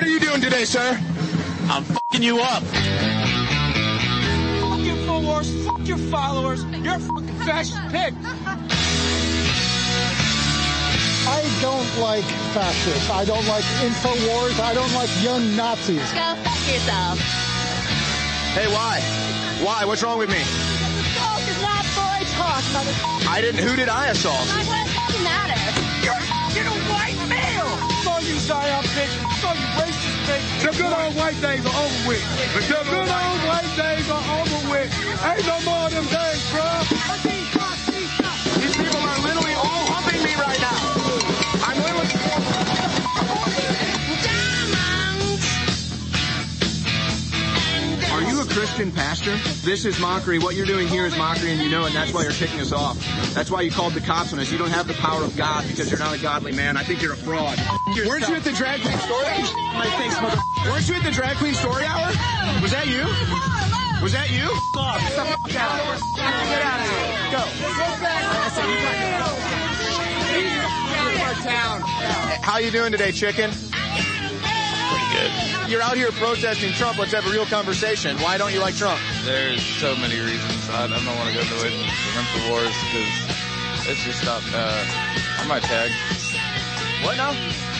What are you doing today, sir? I'm fucking you up. Fuck InfoWars, fuck your followers. You're a fucking fascist pig. I don't like fascists. I don't like InfoWars. I don't like young Nazis. Go fuck yourself. Hey, why? Why? What's wrong with me? Assault is not boy talk, motherfucker. Who did I assault? Like, what does it matter? You're a white male. Saw you Zion bitch. Saw you racist bitch. The good old white days are over with. The good old white days are over with. Ain't no more of them days, bro. These people are literally all humping me right now. I'm literally... Are you a Christian pastor? This is mockery. What you're doing here is mockery, and you know it, and that's why you're kicking us off. That's why you called the cops on us. You don't have the power of God because you're not a godly man. I think you're a fraud. Weren't you at the drag queen story hour? Weren't you at the drag queen story hour? Was that you? Was that you? Get out of here. Go. How you doing today, chicken? Pretty good. You're out here protesting Trump. Let's have a real conversation. Why don't you like Trump? There's so many reasons. I don't want to go into it. InfoWars because it's just not, I might tag. What now?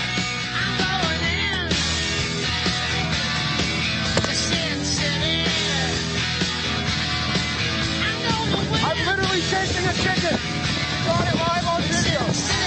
I'm literally chasing a chicken. Got it live on video.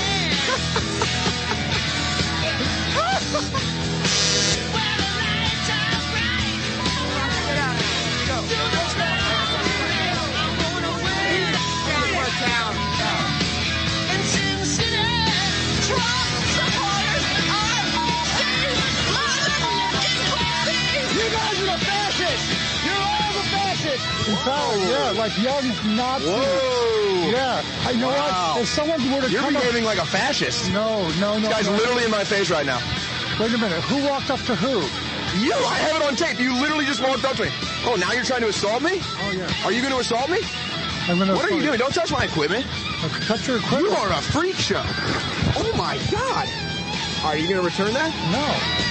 In fact, yeah, like young Nazis. Whoa. Yeah. You know what? If someone were to You're come behaving like a fascist. No. This guy's literally in my face right now. Wait a minute. Who walked up to who? You! I have it on tape. You literally just walked up to me. Oh, now you're trying to assault me? Oh, yeah. Are you going to assault me? What are you doing? Don't touch my equipment. Touch your equipment? You are a freak show. Oh, my God. Are you going to return that? No.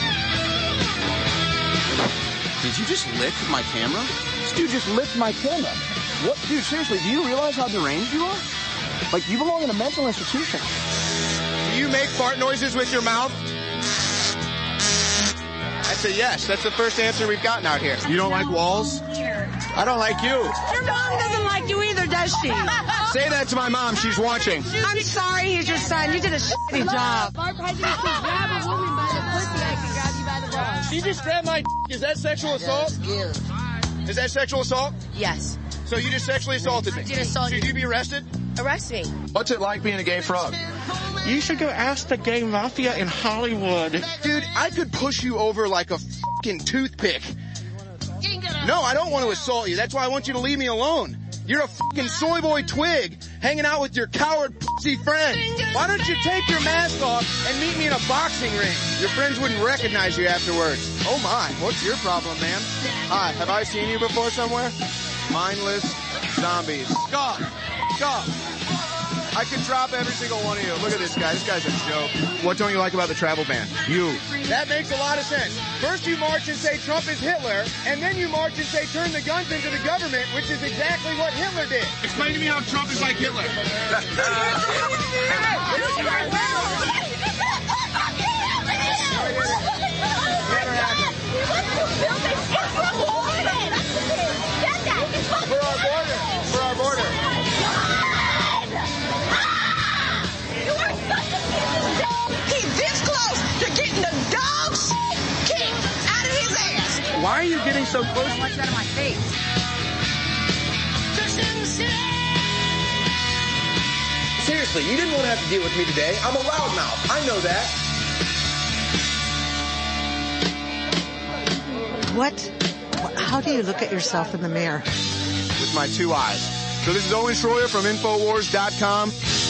Did you just lick my camera? This dude just licked my camera. What? Dude, seriously, do you realize how deranged you are? Like, you belong in a mental institution. Do you make fart noises with your mouth? That's a yes. That's the first answer we've gotten out here. You don't like walls? I don't like you. Your mom doesn't like you either, does she? Say that to my mom. She's watching. I'm sorry, he's your son. You did a shitty job. Our president can grab a woman by the pussy. I can grab you by the balls. She just grabbed my Is that sexual assault? Is that sexual assault? Yes. So you just sexually assaulted me? I did assault you. Should you be arrested? Arrest me. What's it like being a gay frog? You should go ask the gay mafia in Hollywood. Dude, I could push you over like a fucking toothpick. No, I don't want to assault you. That's why I want you to leave me alone. You're a fucking soy boy twig hanging out with your coward pussy friend. Why don't you take your mask off and meet me in a boxing ring? Your friends wouldn't recognize you afterwards. Oh my, what's your problem, man? Hi, have I seen you before somewhere? Mindless zombies. Stop. Stop. I could drop every single one of you. Look at this guy. This guy's a joke. What don't you like about the travel ban? You. That makes a lot of sense. First you march and say Trump is Hitler, and then you march and say turn the guns into the government, which is exactly what Hitler did. Explain to me how Trump is like Hitler. For our border. For our border. He's this close to getting the dog shit kicked out of his ass. Why are you getting so close? Watch that in my face. Seriously, you didn't want to have to deal with me today. I'm a loudmouth. I know that. What? How do you look at yourself in the mirror? With my two eyes. So this is Owen Schroyer from Infowars.com.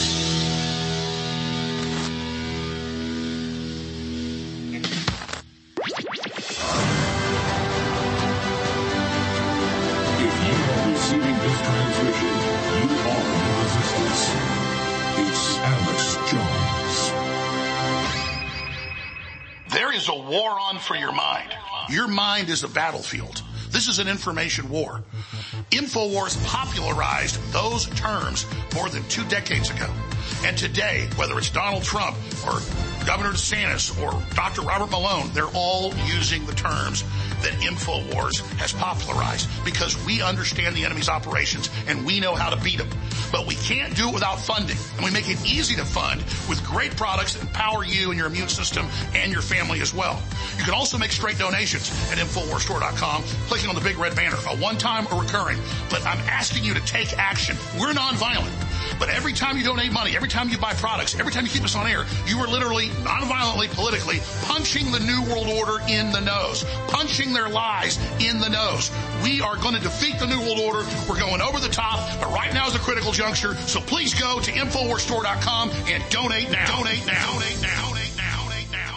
If you are receiving this transmission, you are the resistance. It's Alex Jones. There is a war on for your mind. Your mind is a battlefield. This is an information war. InfoWars popularized those terms more than 2 decades ago. And today, whether it's Donald Trump or Governor DeSantis or Dr. Robert Malone, they're all using the terms that InfoWars has popularized because we understand the enemy's operations and we know how to beat them. But we can't do it without funding. And we make it easy to fund with great products that empower you and your immune system and your family as well. You can also make straight donations at InfoWarsStore.com, clicking on the big red banner, a one-time or recurring. But I'm asking you to take action. We're nonviolent. But every time you donate money, every time you buy products, every time you keep us on air, you are literally, nonviolently, politically, punching the New World Order in the nose, punching their lies in the nose. We are going to defeat the New World Order. We're going over the top, but right now is a critical juncture. So please go to InfoWarsStore.com and donate now. Donate now. Donate now. Donate now. Donate now.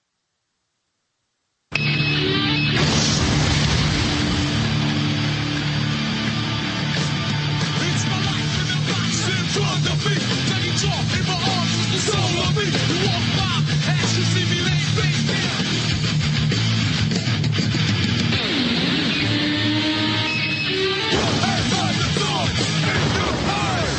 It's my life in the box and drug the beat. Taking talk in my arms is the soul of me. You walk by, as you see me lay face down. Your head by the dawn in your heart.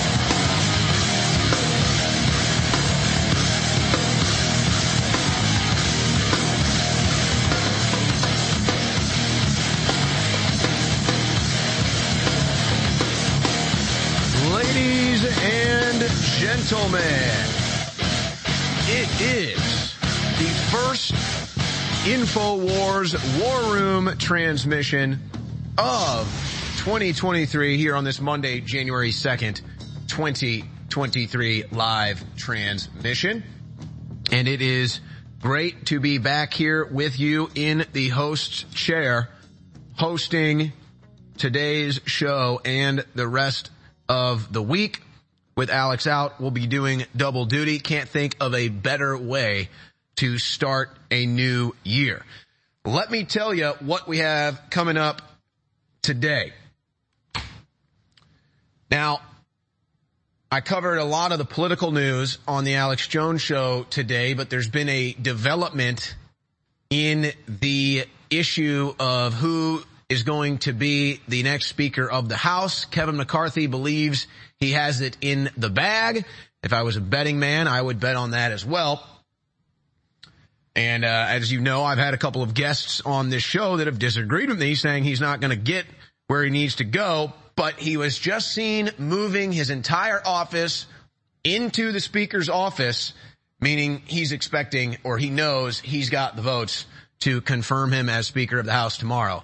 Ladies and gentlemen, it is the first InfoWars War Room transmission of 2023 here on this Monday, January 2nd, 2023 live transmission. And it is great to be back here with you in the host's chair, hosting today's show and the rest of the week. With Alex out, we'll be doing double duty. Can't think of a better way to start a new year. Let me tell you what we have coming up today. Now, I covered a lot of the political news on the Alex Jones Show today, but there's been a development in the issue of who is going to be the next Speaker of the House. Kevin McCarthy believes he has it in the bag. If I was a betting man, I would bet on that as well. And as you know, I've had a couple of guests on this show that have disagreed with me, saying he's not going to get where he needs to go. But he was just seen moving his entire office into the Speaker's office, meaning he's expecting, or he knows he's got the votes to confirm him as Speaker of the House tomorrow.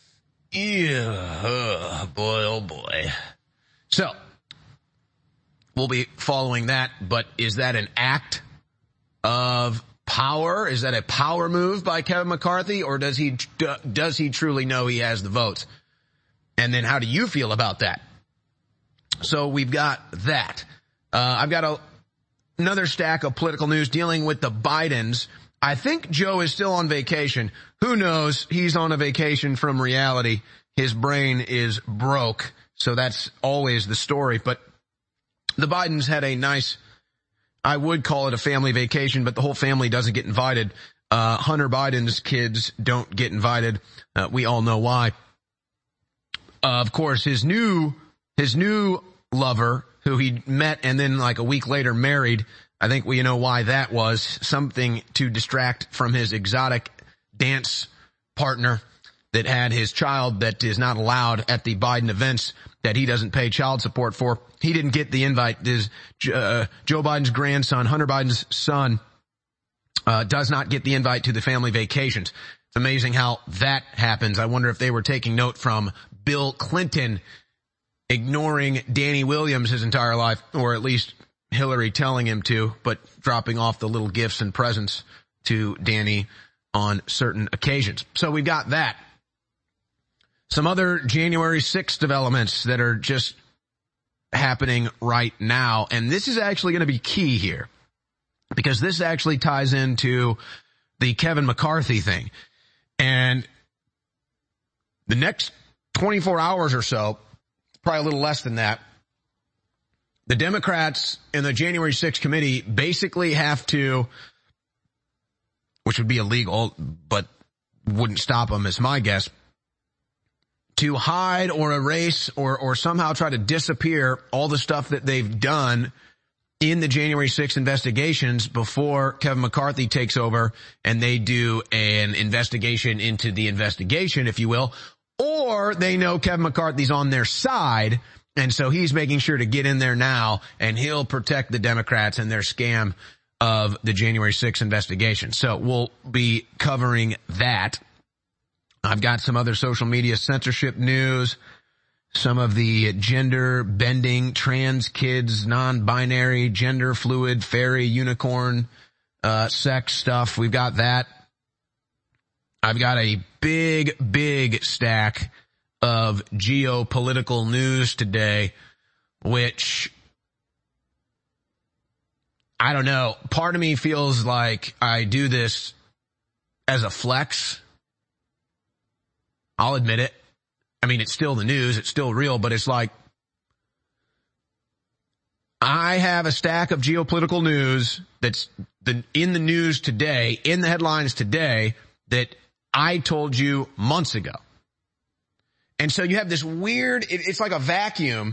Yeah, boy, oh boy. So, we'll be following that, but is that an act of power? Is that a power move by Kevin McCarthy, or does he truly know he has the votes? And then how do you feel about that? So we've got that. I've got another stack of political news dealing with the Bidens. I think Joe is still on vacation. Who knows? He's on a vacation from reality. His brain is broke. So that's always the story. But the Bidens had a nice, I would call it a family vacation, but the whole family doesn't get invited. Hunter Biden's kids don't get invited. We all know why. Of course, his new lover, who he met and then like a week later married, I think we know why that was. Something to distract from his exotic dance partner that had his child that is not allowed at the Biden events that he doesn't pay child support for. He didn't get the invite. Joe Biden's grandson, Hunter Biden's son, does not get the invite to the family vacations. It's amazing how that happens. I wonder if they were taking note from Bill Clinton ignoring Danny Williams his entire life, or at least Hillary telling him to, but dropping off the little gifts and presents to Danny on certain occasions. So we've got that. Some other January 6th developments that are just happening right now. And this is actually going to be key here, because this actually ties into the Kevin McCarthy thing. And the next 24 hours or so, probably a little less than that, the Democrats in the January 6th committee basically have to which would be illegal, but wouldn't stop them, is my guess, to hide or erase or somehow try to disappear all the stuff that they've done in the January 6th investigations before Kevin McCarthy takes over and they do an investigation into the investigation, if you will. Or they know Kevin McCarthy's on their side, and so he's making sure to get in there now, and he'll protect the Democrats and their scam of the January 6th investigation. So we'll be covering that. I've got some other social media censorship news, some of the gender bending, trans kids, non-binary, gender fluid, fairy, unicorn, sex stuff. We've got that. I've got a big stack of geopolitical news today, which, I don't know, part of me feels like I do this as a flex. I'll admit it. I mean, it's still the news, it's still real, but it's like, I have a stack of geopolitical news that's in the news today, in the headlines today, that I told you months ago. And so you have this weird, it's like a vacuum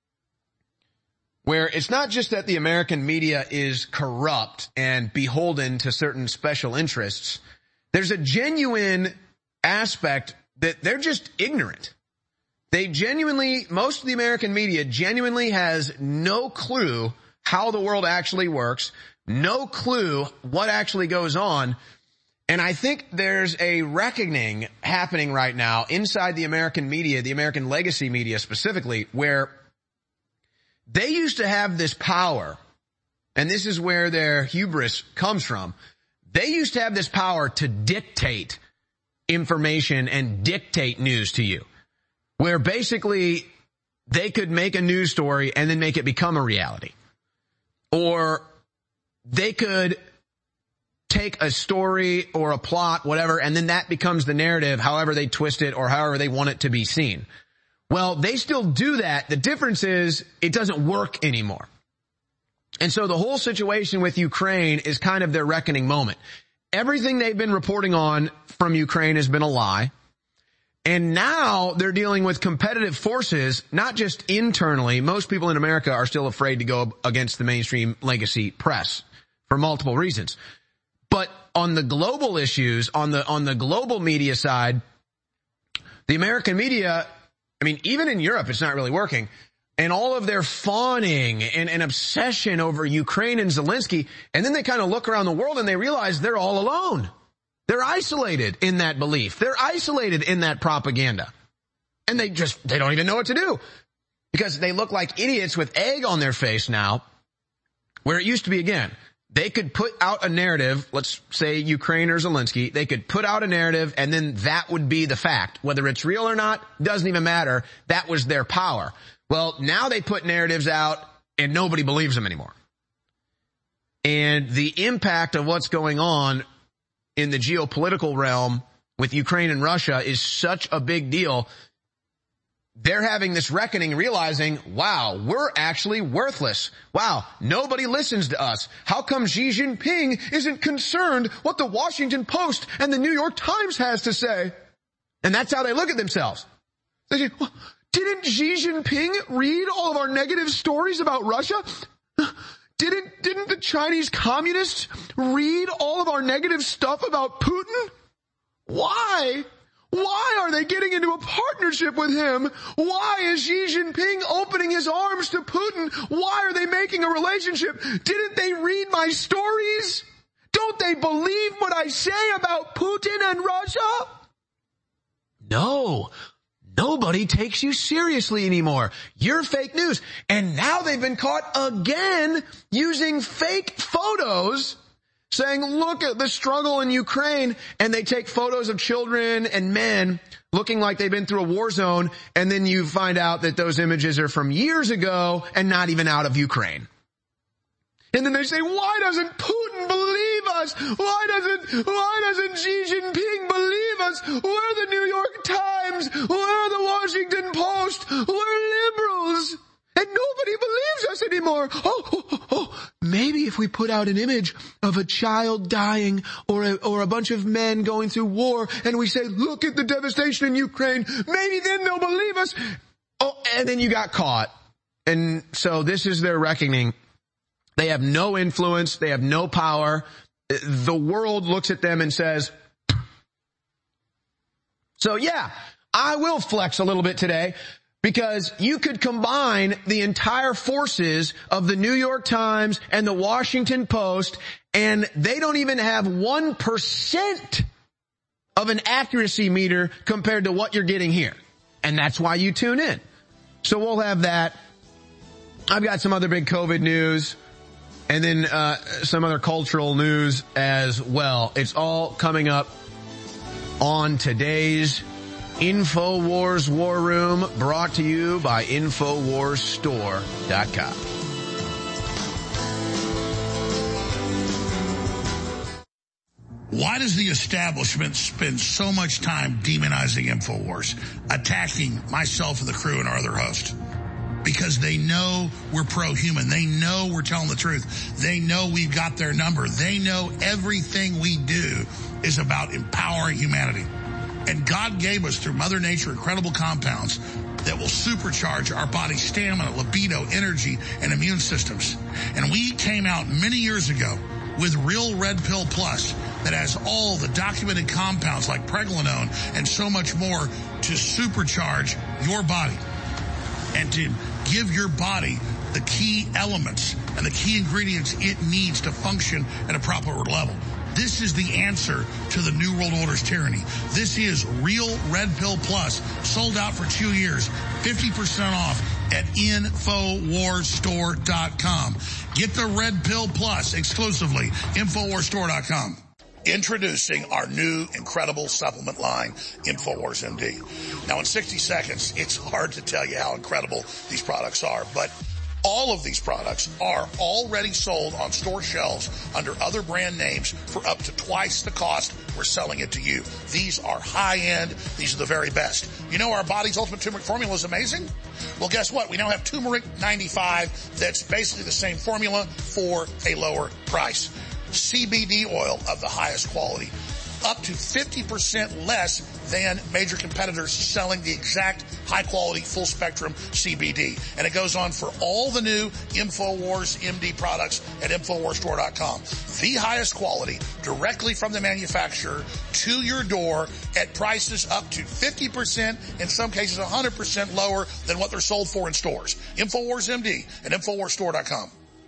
where it's not just that the American media is corrupt and beholden to certain special interests. There's a genuine aspect that they're just ignorant. They genuinely, most of the American media genuinely has no clue how the world actually works, no clue what actually goes on. And I think there's a reckoning happening right now inside the American media, the American legacy media specifically, where they used to have this power, and this is where their hubris comes from. They used to have this power to dictate information and dictate news to you, where basically they could make a news story and then make it become a reality. Or they could take a story or a plot, whatever, and then that becomes the narrative, however they twist it or however they want it to be seen. Well, they still do that. The difference is it doesn't work anymore. And so the whole situation with Ukraine is kind of their reckoning moment. Everything they've been reporting on from Ukraine has been a lie. And now they're dealing with competitive forces, not just internally. Most people in America are still afraid to go against the mainstream legacy press for multiple reasons. But on the global issues, on the global media side, the American media, I mean, even in Europe, it's not really working. And all of their fawning and obsession over Ukraine and Zelensky, and then they kind of look around the world and they realize they're all alone. They're isolated in that belief. They're isolated in that propaganda. And they don't even know what to do. Because they look like idiots with egg on their face now, where it used to be, again, they could put out a narrative, let's say Ukraine or Zelensky, they could put out a narrative and then that would be the fact. Whether it's real or not, doesn't even matter. That was their power. Well, now they put narratives out and nobody believes them anymore. And the impact of what's going on in the geopolitical realm with Ukraine and Russia is such a big deal. They're having this reckoning, realizing, wow, we're actually worthless. Wow, nobody listens to us. How come Xi Jinping isn't concerned what the Washington Post and the New York Times has to say? And that's how they look at themselves. They say, well, didn't Xi Jinping read all of our negative stories about Russia? Didn't the Chinese communists read all of our negative stuff about Putin? Why? Why are they getting into a partnership with him? Why is Xi Jinping opening his arms to Putin? Why are they making a relationship? Didn't they read my stories? Don't they believe what I say about Putin and Russia? No. Nobody takes you seriously anymore. You're fake news. And now they've been caught again using fake photos, saying, look at the struggle in Ukraine, and they take photos of children and men looking like they've been through a war zone, and then you find out that those images are from years ago and not even out of Ukraine. And then they say, why doesn't Putin believe us? Why doesn't Xi Jinping believe us? We're the New York Times. We're the Washington Post. We're liberals. And nobody believes us anymore. Maybe if we we put out an image of a child dying or a bunch of men going through war and we say, look at the devastation in Ukraine, maybe then they'll believe us. Oh, and then you got caught. And so this is their reckoning. They have no influence. They have no power. The world looks at them and says, so yeah, I will flex a little bit today. Because you could combine the entire forces of the New York Times and the Washington Post, and they don't even have 1% of an accuracy meter compared to what you're getting here. And that's why you tune in. So we'll have that. I've got some other big COVID news and then some other cultural news as well. It's all coming up on today's InfoWars War Room, brought to you by InfoWarsStore.com. Why does the establishment spend so much time demonizing InfoWars, attacking myself and the crew and our other hosts? Because they know we're pro-human. They know we're telling the truth. They know we've got their number. They know everything we do is about empowering humanity. And God gave us, through Mother Nature, incredible compounds that will supercharge our body's stamina, libido, energy, and immune systems. And we came out many years ago with Real Red Pill Plus that has all the documented compounds like pregnenolone and so much more to supercharge your body and to give your body the key elements and the key ingredients it needs to function at a proper level. This is the answer to the New World Order's tyranny. This is Real Red Pill Plus, sold out for 2 years, 50% off at InfoWarsStore.com. Get the Red Pill Plus exclusively, InfoWarsStore.com. Introducing our new incredible supplement line, InfoWars MD. Now in 60 seconds, it's hard to tell you how incredible these products are, but all of these products are already sold on store shelves under other brand names for up to twice the cost we're selling it to you. These are high-end. These are the very best. You know our body's ultimate turmeric formula is amazing? Well, guess what? We now have Turmeric 95 that's basically the same formula for a lower price. CBD oil of the highest quality, up to 50% less than major competitors selling the exact high-quality, full-spectrum CBD. And it goes on for all the new InfoWars MD products at InfoWarsStore.com. The highest quality, directly from the manufacturer to your door at prices up to 50%, in some cases 100% lower than what they're sold for in stores. InfoWars MD at InfoWarsStore.com.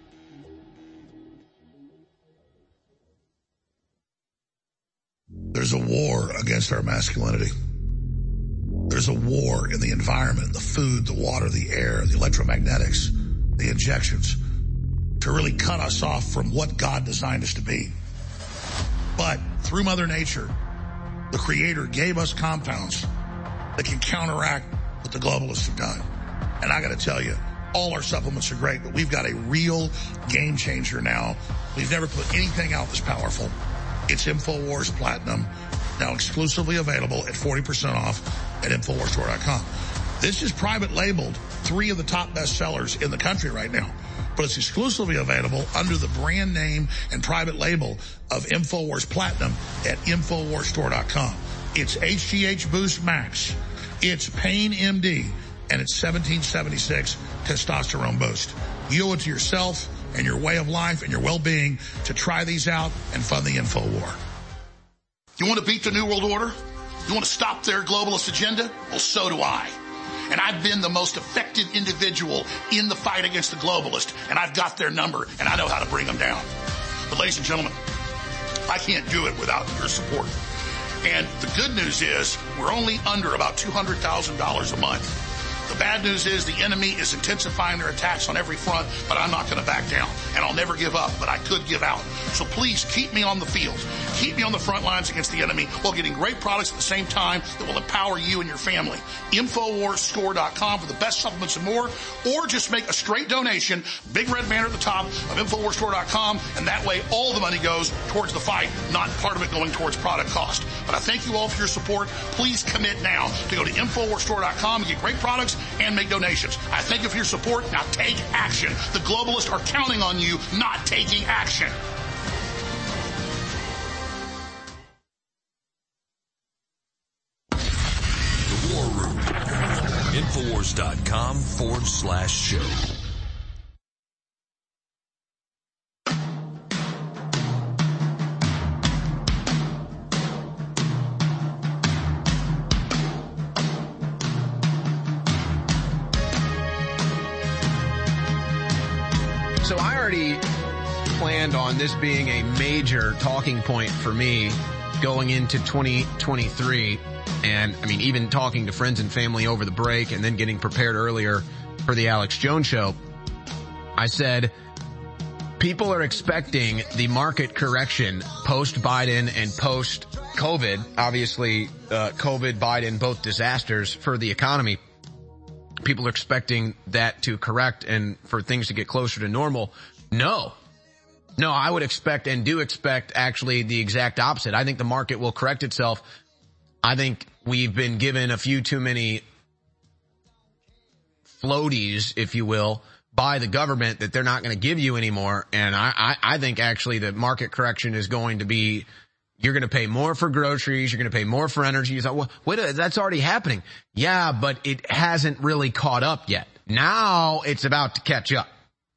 There's a war against our masculinity. There's a war in the environment, the food, the water, the air, the electromagnetics, the injections, to really cut us off from what God designed us to be. But through Mother Nature, the Creator gave us compounds that can counteract what the globalists have done. And I got to tell you, all our supplements are great, but we've got a real game changer now. We've never put anything out this powerful. It's InfoWars Platinum, now exclusively available at 40% off at InfoWarsStore.com. This is private labeled 3 of the top bestsellers in the country right now, but it's exclusively available under the brand name and private label of InfoWars Platinum at InfoWarsStore.com. It's HGH Boost Max, it's Pain MD, and it's 1776 Testosterone Boost. You owe it to yourself and your way of life and your well-being to try these out and fund the info war. You want to beat the New World Order? You want to stop their globalist agenda? Well, so do I. And I've been the most effective individual in the fight against the globalist, and I've got their number, and I know how to bring them down. But ladies and gentlemen, I can't do it without your support. And the good news is we're only under about $200,000 a month. The bad news is the enemy is intensifying their attacks on every front, but I'm not going to back down. And I'll never give up, but I could give out. So please keep me on the field. Keep me on the front lines against the enemy while getting great products at the same time that will empower you and your family. InfoWarsStore.com for the best supplements and more, or just make a straight donation, big red banner at the top of InfoWarsStore.com, and that way all the money goes towards the fight, not part of it going towards product cost. But I thank you all for your support. Please commit now to go to InfoWarsStore.com and get great products us and make donations. I thank you for your support. Now take action. The globalists are counting on you not taking action. The War Room. Infowars.com/show. So I already planned on this being a major talking point for me going into 2023. And I mean, even talking to friends and family over the break and then getting prepared earlier for the Alex Jones show, I said, people are expecting the market correction post-Biden and post-COVID. Obviously, COVID, Biden, both disasters for the economy. People are expecting that to correct and for things to get closer to normal. No, I would expect and do expect actually the exact opposite. I think the market will correct itself. I think we've been given a few too many floaties, if you will, by the government that they're not going to give you anymore. And I think actually the market correction is going to be, you're going to pay more for groceries. You're going to pay more for energy. It's like, well, wait, that's already happening. Yeah, but it hasn't really caught up yet. Now it's about to catch up.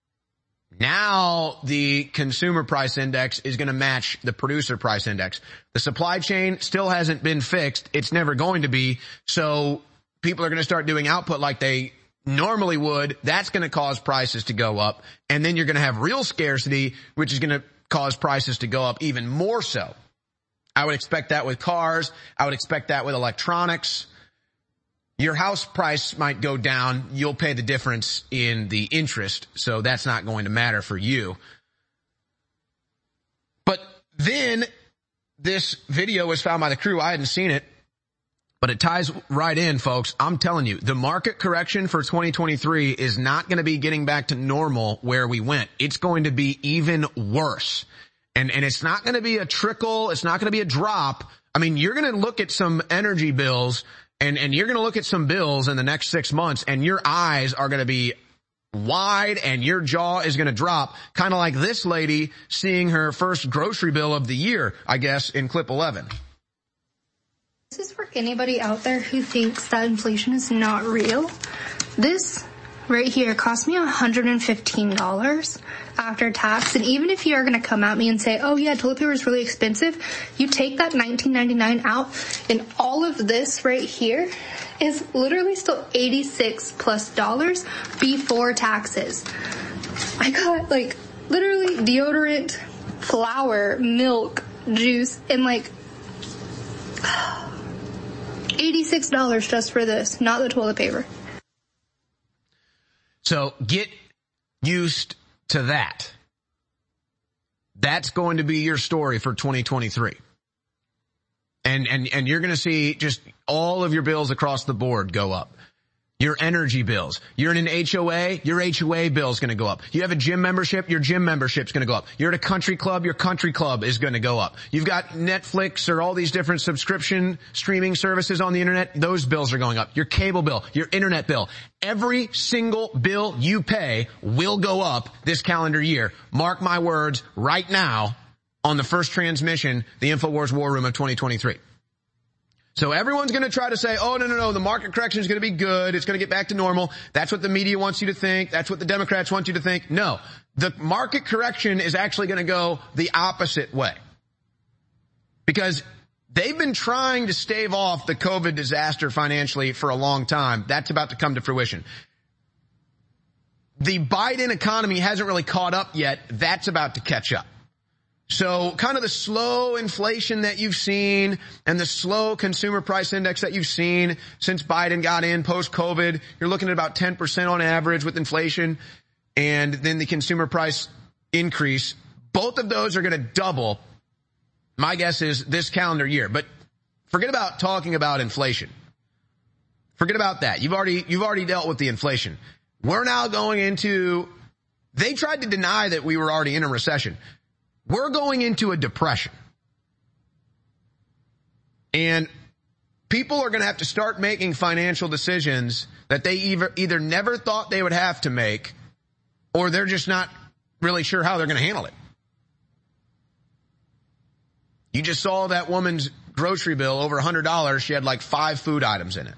Now the consumer price index is going to match the producer price index. The supply chain still hasn't been fixed. It's never going to be. So people are going to start doing output like they normally would. That's going to cause prices to go up. And then you're going to have real scarcity, which is going to cause prices to go up even more so. I would expect that with cars. I would expect that with electronics. Your house price might go down. You'll pay the difference in the interest, so that's not going to matter for you. But then this video was found by the crew. I hadn't seen it, but it ties right in, folks. I'm telling you, the market correction for 2023 is not going to be getting back to normal where we went. It's going to be even worse. And it's not going to be a trickle. It's not going to be a drop. I mean, you're going to look at some energy bills and you're going to look at some bills in the next 6 months and your eyes are going to be wide and your jaw is going to drop. Kind of like this lady seeing her first grocery bill of the year, I guess, in clip 11. This is for anybody out there who thinks that inflation is not real. This right here cost me $115 after tax. And even if you are going to come at me and say, oh yeah, toilet paper is really expensive, you take that $19.99 out and all of this right here is literally still $86+ before taxes. I got like literally deodorant, flour, milk, juice, and like $86 just for this, not the toilet paper. So get used to that. That's going to be your story for 2023. And you're going to see just all of your bills across the board go up. Your energy bills. You're in an HOA, your HOA bill is going to go up. You have a gym membership, your gym membership's going to go up. You're at a country club, your country club is going to go up. You've got Netflix or all these different subscription streaming services on the internet, those bills are going up. Your cable bill, your internet bill. Every single bill you pay will go up this calendar year. Mark my words right now on the first transmission, the InfoWars War Room of 2023. So everyone's going to try to say, oh, no, the market correction is going to be good. It's going to get back to normal. That's what the media wants you to think. That's what the Democrats want you to think. No, the market correction is actually going to go the opposite way. Because they've been trying to stave off the COVID disaster financially for a long time. That's about to come to fruition. The Biden economy hasn't really caught up yet. That's about to catch up. So kind of the slow inflation that you've seen and the slow consumer price index that you've seen since Biden got in post-COVID, you're looking at about 10% on average with inflation and then the consumer price increase. Both of those are going to double, my guess is, this calendar year. But forget about talking about inflation. Forget about that. You've already dealt with the inflation. We're now going into, they tried to deny that we were already in a recession. We're going into a depression. And people are going to have to start making financial decisions that they either never thought they would have to make, or they're just not really sure how they're going to handle it. You just saw that woman's grocery bill, over $100. She had like 5 food items in it.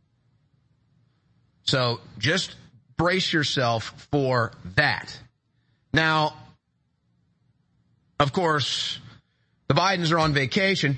So just brace yourself for that. Now, of course, the Bidens are on vacation,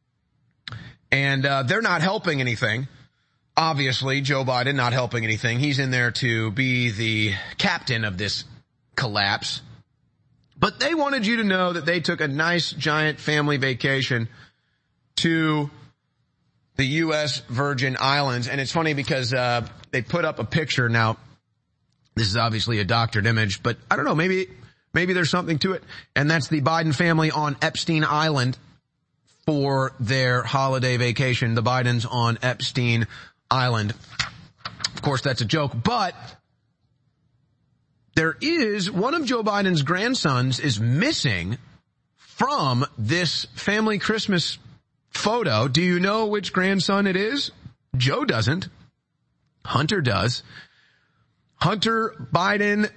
and they're not helping anything. Obviously, Joe Biden not helping anything. He's in there to be the captain of this collapse. But they wanted you to know that they took a nice, giant family vacation to the U.S. Virgin Islands. And it's funny because they put up a picture. Now, this is obviously a doctored image, but I don't know, maybe there's something to it. And that's the Biden family on Epstein Island for their holiday vacation. The Bidens on Epstein Island. Of course, that's a joke, but there is one of Joe Biden's grandsons is missing from this family Christmas photo. Do you know which grandson it is? Joe doesn't. Hunter does. Hunter Biden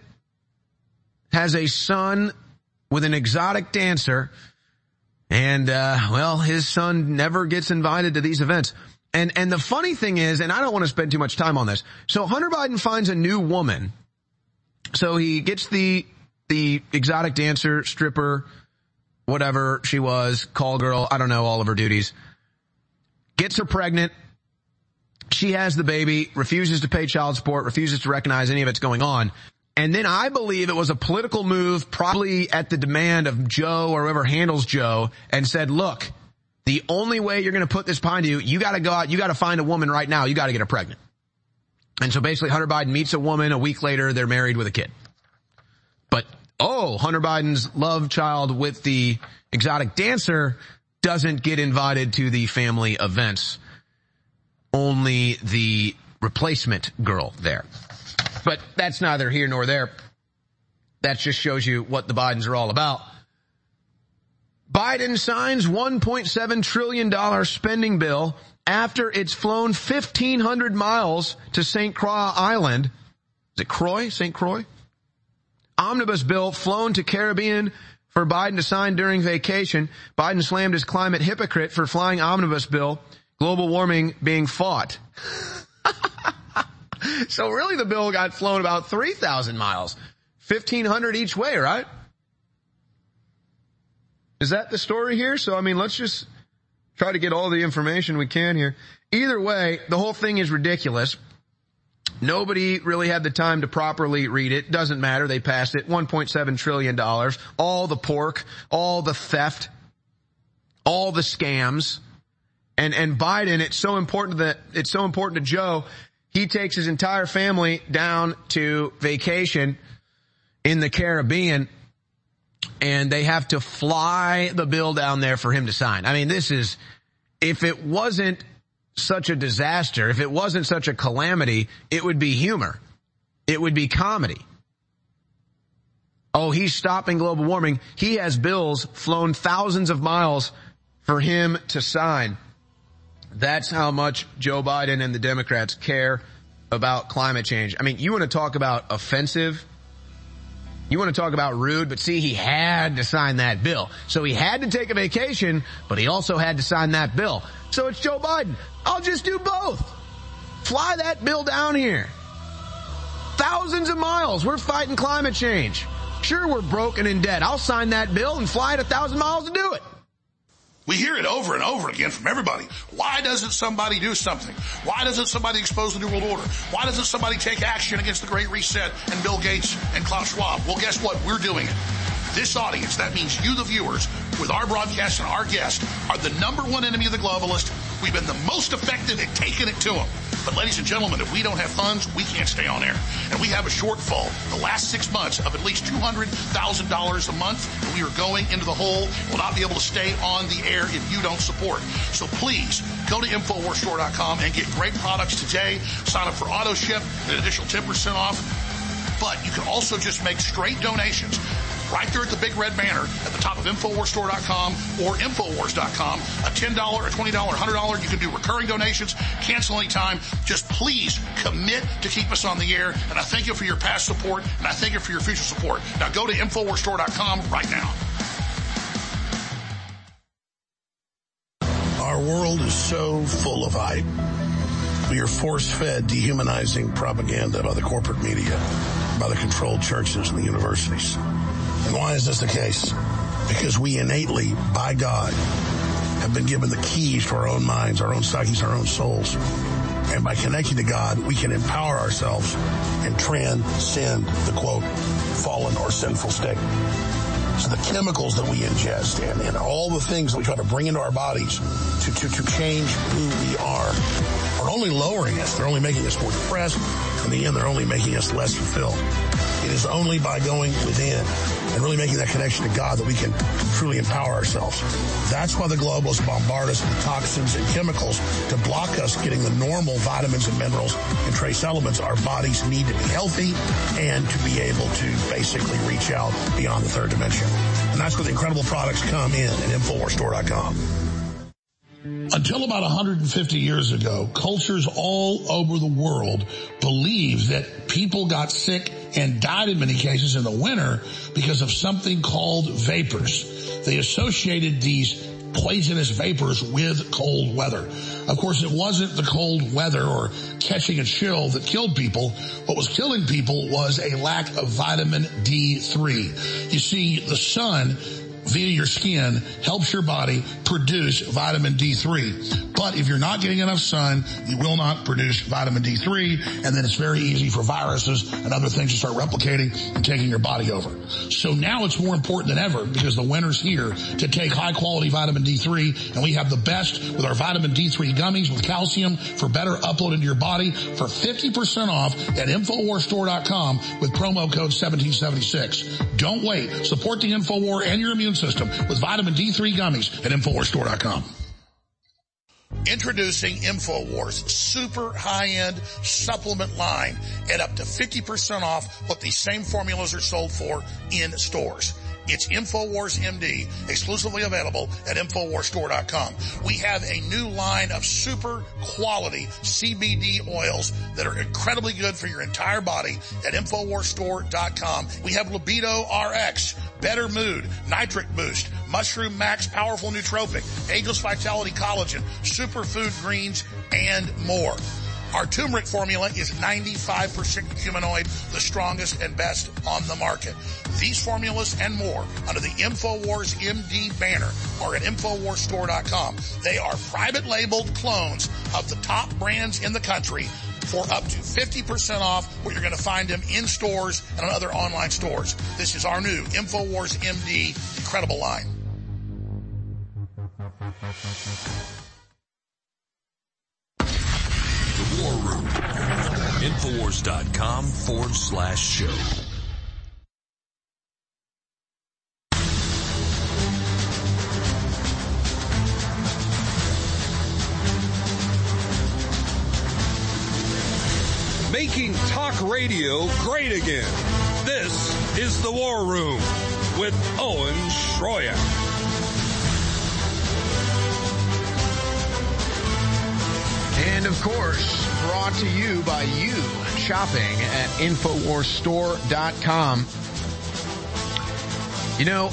has a son with an exotic dancer, and his son never gets invited to these events. And the funny thing is, and I don't want to spend too much time on this, so Hunter Biden finds a new woman. So he gets the exotic dancer, stripper, whatever she was, call girl, I don't know, all of her duties. Gets her pregnant. She has the baby, refuses to pay child support, refuses to recognize any of it's going on. And then I believe it was a political move, probably at the demand of Joe or whoever handles Joe, and said, look, the only way you're going to put this behind you, you got to go out, you got to find a woman right now, you got to get her pregnant. And so basically Hunter Biden meets a woman, a week later they're married with a kid. But, Hunter Biden's love child with the exotic dancer doesn't get invited to the family events. Only the replacement girl there. But that's neither here nor there. That just shows you what the Bidens are all about. Biden signs $1.7 trillion spending bill after it's flown 1,500 miles to St. Croix Island. Is it Croix? St. Croix? Omnibus bill flown to Caribbean for Biden to sign during vacation. Biden slammed his climate hypocrite for flying omnibus bill. Global warming being fought. So really the bill got flown about 3,000 miles. 1,500 each way, right? Is that the story here? So, let's just try to get all the information we can here. Either way, the whole thing is ridiculous. Nobody really had the time to properly read it. Doesn't matter. They passed it. $1.7 trillion. All the pork, all the theft, all the scams. And Biden, it's so important to Joe, he takes his entire family down to vacation in the Caribbean, and they have to fly the bill down there for him to sign. If it wasn't such a disaster, if it wasn't such a calamity, it would be humor. It would be comedy. Oh, he's stopping global warming. He has bills flown thousands of miles for him to sign. That's how much Joe Biden and the Democrats care about climate change. You want to talk about offensive? You want to talk about rude? But see, he had to sign that bill. So he had to take a vacation, but he also had to sign that bill. So it's Joe Biden. I'll just do both. Fly that bill down here. Thousands of miles. We're fighting climate change. Sure, we're broken and dead. I'll sign that bill and fly it 1,000 miles to do it. We hear it over and over again from everybody. Why doesn't somebody do something? Why doesn't somebody expose the New World Order? Why doesn't somebody take action against the Great Reset and Bill Gates and Klaus Schwab? Well, guess what? We're doing it. This audience, that means you, the viewers, with our broadcast and our guests, are the number one enemy of the globalist. We've been the most effective at taking it to them. But ladies and gentlemen, if we don't have funds, we can't stay on air. And we have a shortfall the last 6 months of at least $200,000 a month. And we are going into the hole. We'll not be able to stay on the air if you don't support. So please go to InfoWarsStore.com and get great products today. Sign up for auto ship, an additional 10% off. But you can also just make straight donations. right there at the big red banner at the top of InfoWarsStore.com or Infowars.com. A $10, a $20, $100. You can do recurring donations, cancel anytime. Just please commit to keep us on the air. And I thank you for your past support, and I thank you for your future support. Now go to InfoWarsStore.com right now. Our world is so full of hype. We are force-fed dehumanizing propaganda by the corporate media, by the controlled churches and the universities. And why is this the case? Because we innately, by God, have been given the keys to our own minds, our own psyches, our own souls. And by connecting to God, we can empower ourselves and transcend the, quote, fallen or sinful state. So the chemicals that we ingest and all the things that we try to bring into our bodies to change who we are only lowering us. They're only making us more depressed. In the end, they're only making us less fulfilled. It is only by going within and really making that connection to God that we can truly empower ourselves. That's why the globalists bombard us with toxins and chemicals to block us getting the normal vitamins and minerals and trace elements our bodies need to be healthy and to be able to basically reach out beyond the third dimension. And that's where the incredible products come in at InfoWarsStore.com. Until about 150 years ago, cultures all over the world believed that people got sick and died in many cases in the winter because of something called vapors. They associated these poisonous vapors with cold weather. Of course, it wasn't the cold weather or catching a chill that killed people. What was killing people was a lack of vitamin D3. You see, the sun via your skin helps your body produce vitamin D3. But if you're not getting enough sun, you will not produce vitamin D3, and then it's very easy for viruses and other things to start replicating and taking your body over. So now it's more important than ever, because the winter's here, to take high quality vitamin D3, and we have the best with our vitamin D3 gummies with calcium for better upload into your body for 50% off at InfoWarsStore.com with promo code 1776. Don't wait. Support the InfoWar and your immune system with vitamin D3 gummies at InfoWarsStore.com. Introducing InfoWars super high-end supplement line at up to 50% off what these same formulas are sold for in stores. It's InfoWars MD, exclusively available at InfoWarsStore.com. We have a new line of super quality CBD oils that are incredibly good for your entire body at InfoWarsStore.com. We have Libido RX, Better Mood, Nitric Boost, Mushroom Max Powerful Nootropic, Ageless Vitality Collagen, Superfood Greens, and more. Our turmeric formula is 95% humanoid, the strongest and best on the market. These formulas and more under the InfoWars MD banner are at InfoWarsStore.com. They are private labeled clones of the top brands in the country for up to 50% off, where you're going to find them in stores and on other online stores. This is our new InfoWars MD incredible line. The War Room. Infowars.com/show. Making talk radio great again. This is The War Room with Owen Schroyer. And of course, brought to you by you shopping at InfoWarsStore.com. You know,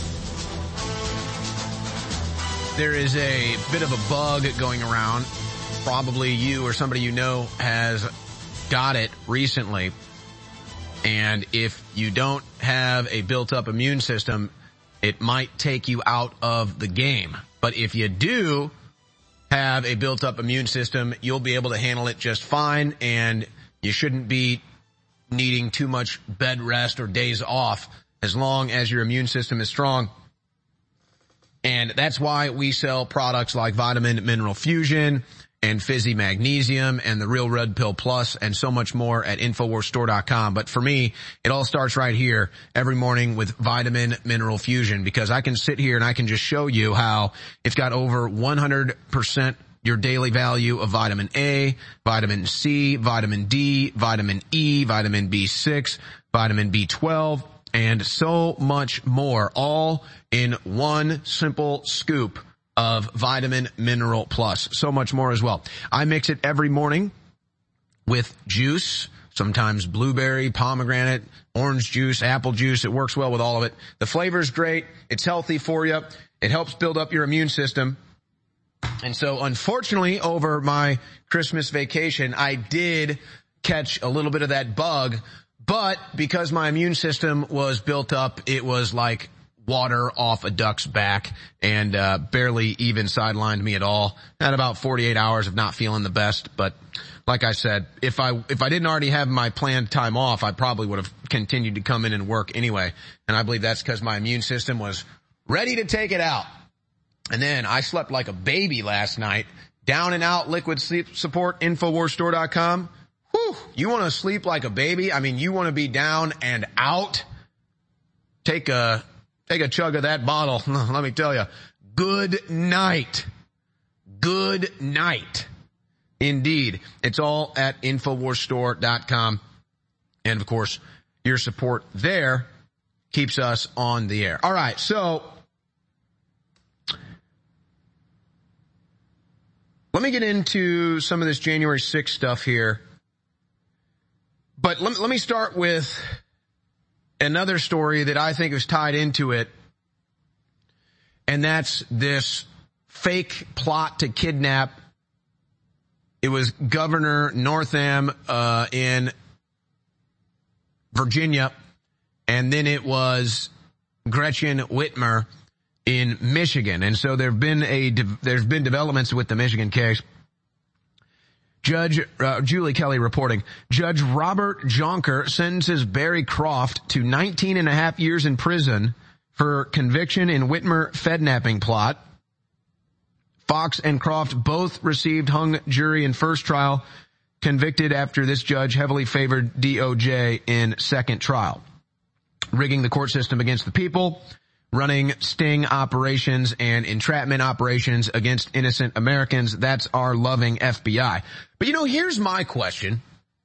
there is a bit of a bug going around. Probably you or somebody you know has got it recently. And if you don't have a built-up immune system, it might take you out of the game. But if you do have a built-up immune system, you'll be able to handle it just fine, and you shouldn't be needing too much bed rest or days off as long as your immune system is strong. And that's why we sell products like Vitamin Mineral Fusion and Fizzy Magnesium and the Real Red Pill Plus and so much more at InfoWarsStore.com. But for me, it all starts right here every morning with Vitamin Mineral Fusion, because I can sit here and I can just show you how it's got over 100% your daily value of vitamin A, vitamin C, vitamin D, vitamin E, vitamin B6, vitamin B12, and so much more, all in one simple scoop of Vitamin Mineral Plus. So much more as well. I mix it every morning with juice, sometimes blueberry, pomegranate, orange juice, apple juice. It works well with all of it. The flavor's great. It's healthy for you. It helps build up your immune system. And so, unfortunately, over my Christmas vacation, I did catch a little bit of that bug, but because my immune system was built up, it was like water off a duck's back and barely even sidelined me at all. Had about 48 hours of not feeling the best, but like I said, if I didn't already have my planned time off, I probably would have continued to come in and work anyway. And I believe that's because my immune system was ready to take it out. And then I slept like a baby last night. Down and out liquid sleep support, InfoWarsStore.com. Whew, you want to sleep like a baby? I mean, you want to be down and out? Take a chug of that bottle. Let me tell you. Good night. Good night. Indeed. It's all at InfoWarsStore.com. And of course, your support there keeps us on the air. All right. So let me get into some of this January 6th stuff here. But let me start with another story that I think is tied into it. And that's this fake plot to kidnap. It was Governor Northam in Virginia. And then it was Gretchen Whitmer in Michigan. And so there's been developments with the Michigan case. Judge Julie Kelly reporting, Judge Robert Jonker sentences Barry Croft to 19 and a half years in prison for conviction in Whitmer Fednapping plot. Fox and Croft both received hung jury in first trial, convicted after this judge heavily favored DOJ in second trial. Rigging the court system against the people, running sting operations and entrapment operations against innocent Americans. That's our loving FBI. But here's my question.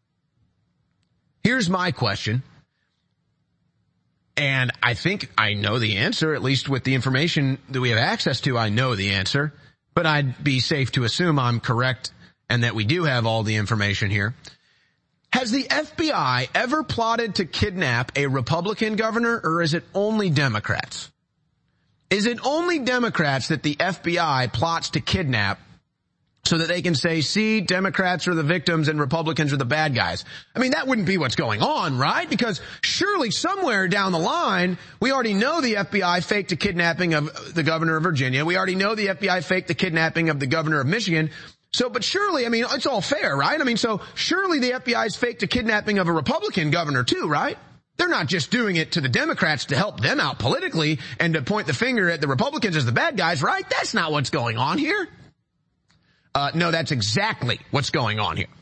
And I think I know the answer, at least with the information that we have access to, I know the answer. But I'd be safe to assume I'm correct and that we do have all the information here. Has the FBI ever plotted to kidnap a Republican governor, or is it only Democrats? Is it only Democrats that the FBI plots to kidnap so that they can say, see, Democrats are the victims and Republicans are the bad guys? I mean, that wouldn't be what's going on, right? Because surely somewhere down the line, we already know the FBI faked a kidnapping of the governor of Virginia. We already know the FBI faked the kidnapping of the governor of Michigan. But surely, I mean, it's all fair, right? I mean, so surely the FBI's faked a kidnapping of a Republican governor too, right? They're not just doing it to the Democrats to help them out politically and to point the finger at the Republicans as the bad guys, right? That's not what's going on here. No, that's exactly what's going on here.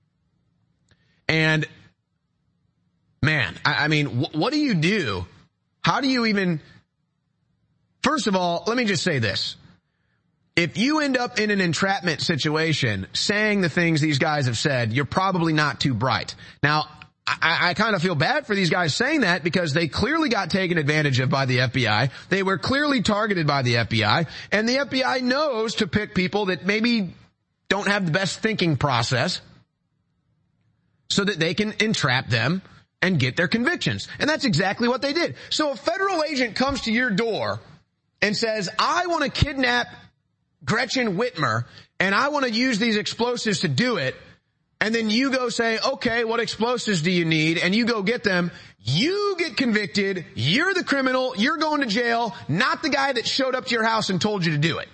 And man, I mean, what do you do? How do you even, first of all, let me just say this. If you end up in an entrapment situation saying the things these guys have said, you're probably not too bright. Now, I kind of feel bad for these guys saying that because they clearly got taken advantage of by the FBI. They were clearly targeted by the FBI, and the FBI knows to pick people that maybe don't have the best thinking process so that they can entrap them and get their convictions. And that's exactly what they did. So a federal agent comes to your door and says, I want to kidnap Gretchen Whitmer, and I want to use these explosives to do it. And then you go say, okay, what explosives do you need? And you go get them. You get convicted. You're the criminal. You're going to jail, not the guy that showed up to your house and told you to do it.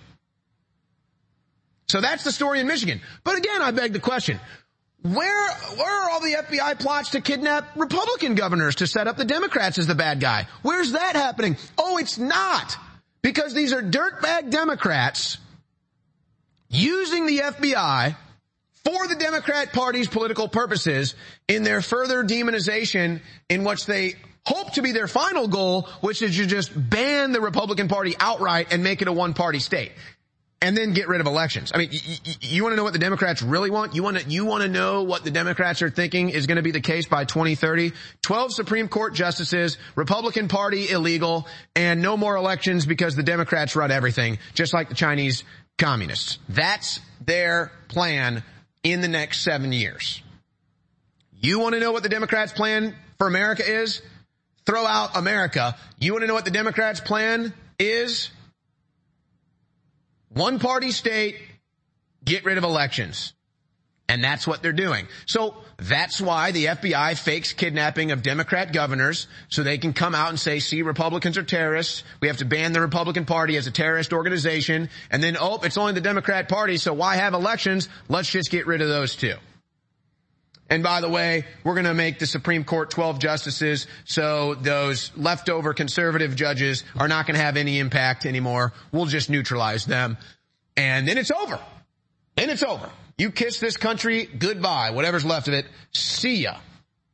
So that's the story in Michigan. But again, I beg the question, where are all the FBI plots to kidnap Republican governors to set up the Democrats as the bad guy? Where's that happening? Oh, it's not. Because these are dirtbag Democrats using the FBI for the Democrat Party's political purposes in their further demonization in which they hope to be their final goal, which is to just ban the Republican Party outright and make it a one-party state. and then get rid of elections. I mean, you want to know what the Democrats really want? You want to know what the Democrats are thinking is going to be the case by 2030? 12 Supreme Court justices, Republican Party illegal, and no more elections because the Democrats run everything, just like the Chinese communists. That's their plan in the next 7 years. You want to know what the Democrats' plan for America is? Throw out America. You want to know what the Democrats' plan is? One-party state, get rid of elections. And that's what they're doing. So that's why the FBI fakes kidnapping of Democrat governors so they can come out and say, see, Republicans are terrorists. We have to ban the Republican Party as a terrorist organization. And then, oh, it's only the Democrat Party, so why have elections? Let's just get rid of those too. And by the way, we're going to make the Supreme Court 12 justices, so those leftover conservative judges are not going to have any impact anymore. We'll just neutralize them. And then it's over. Then it's over. You kiss this country goodbye, whatever's left of it. See ya.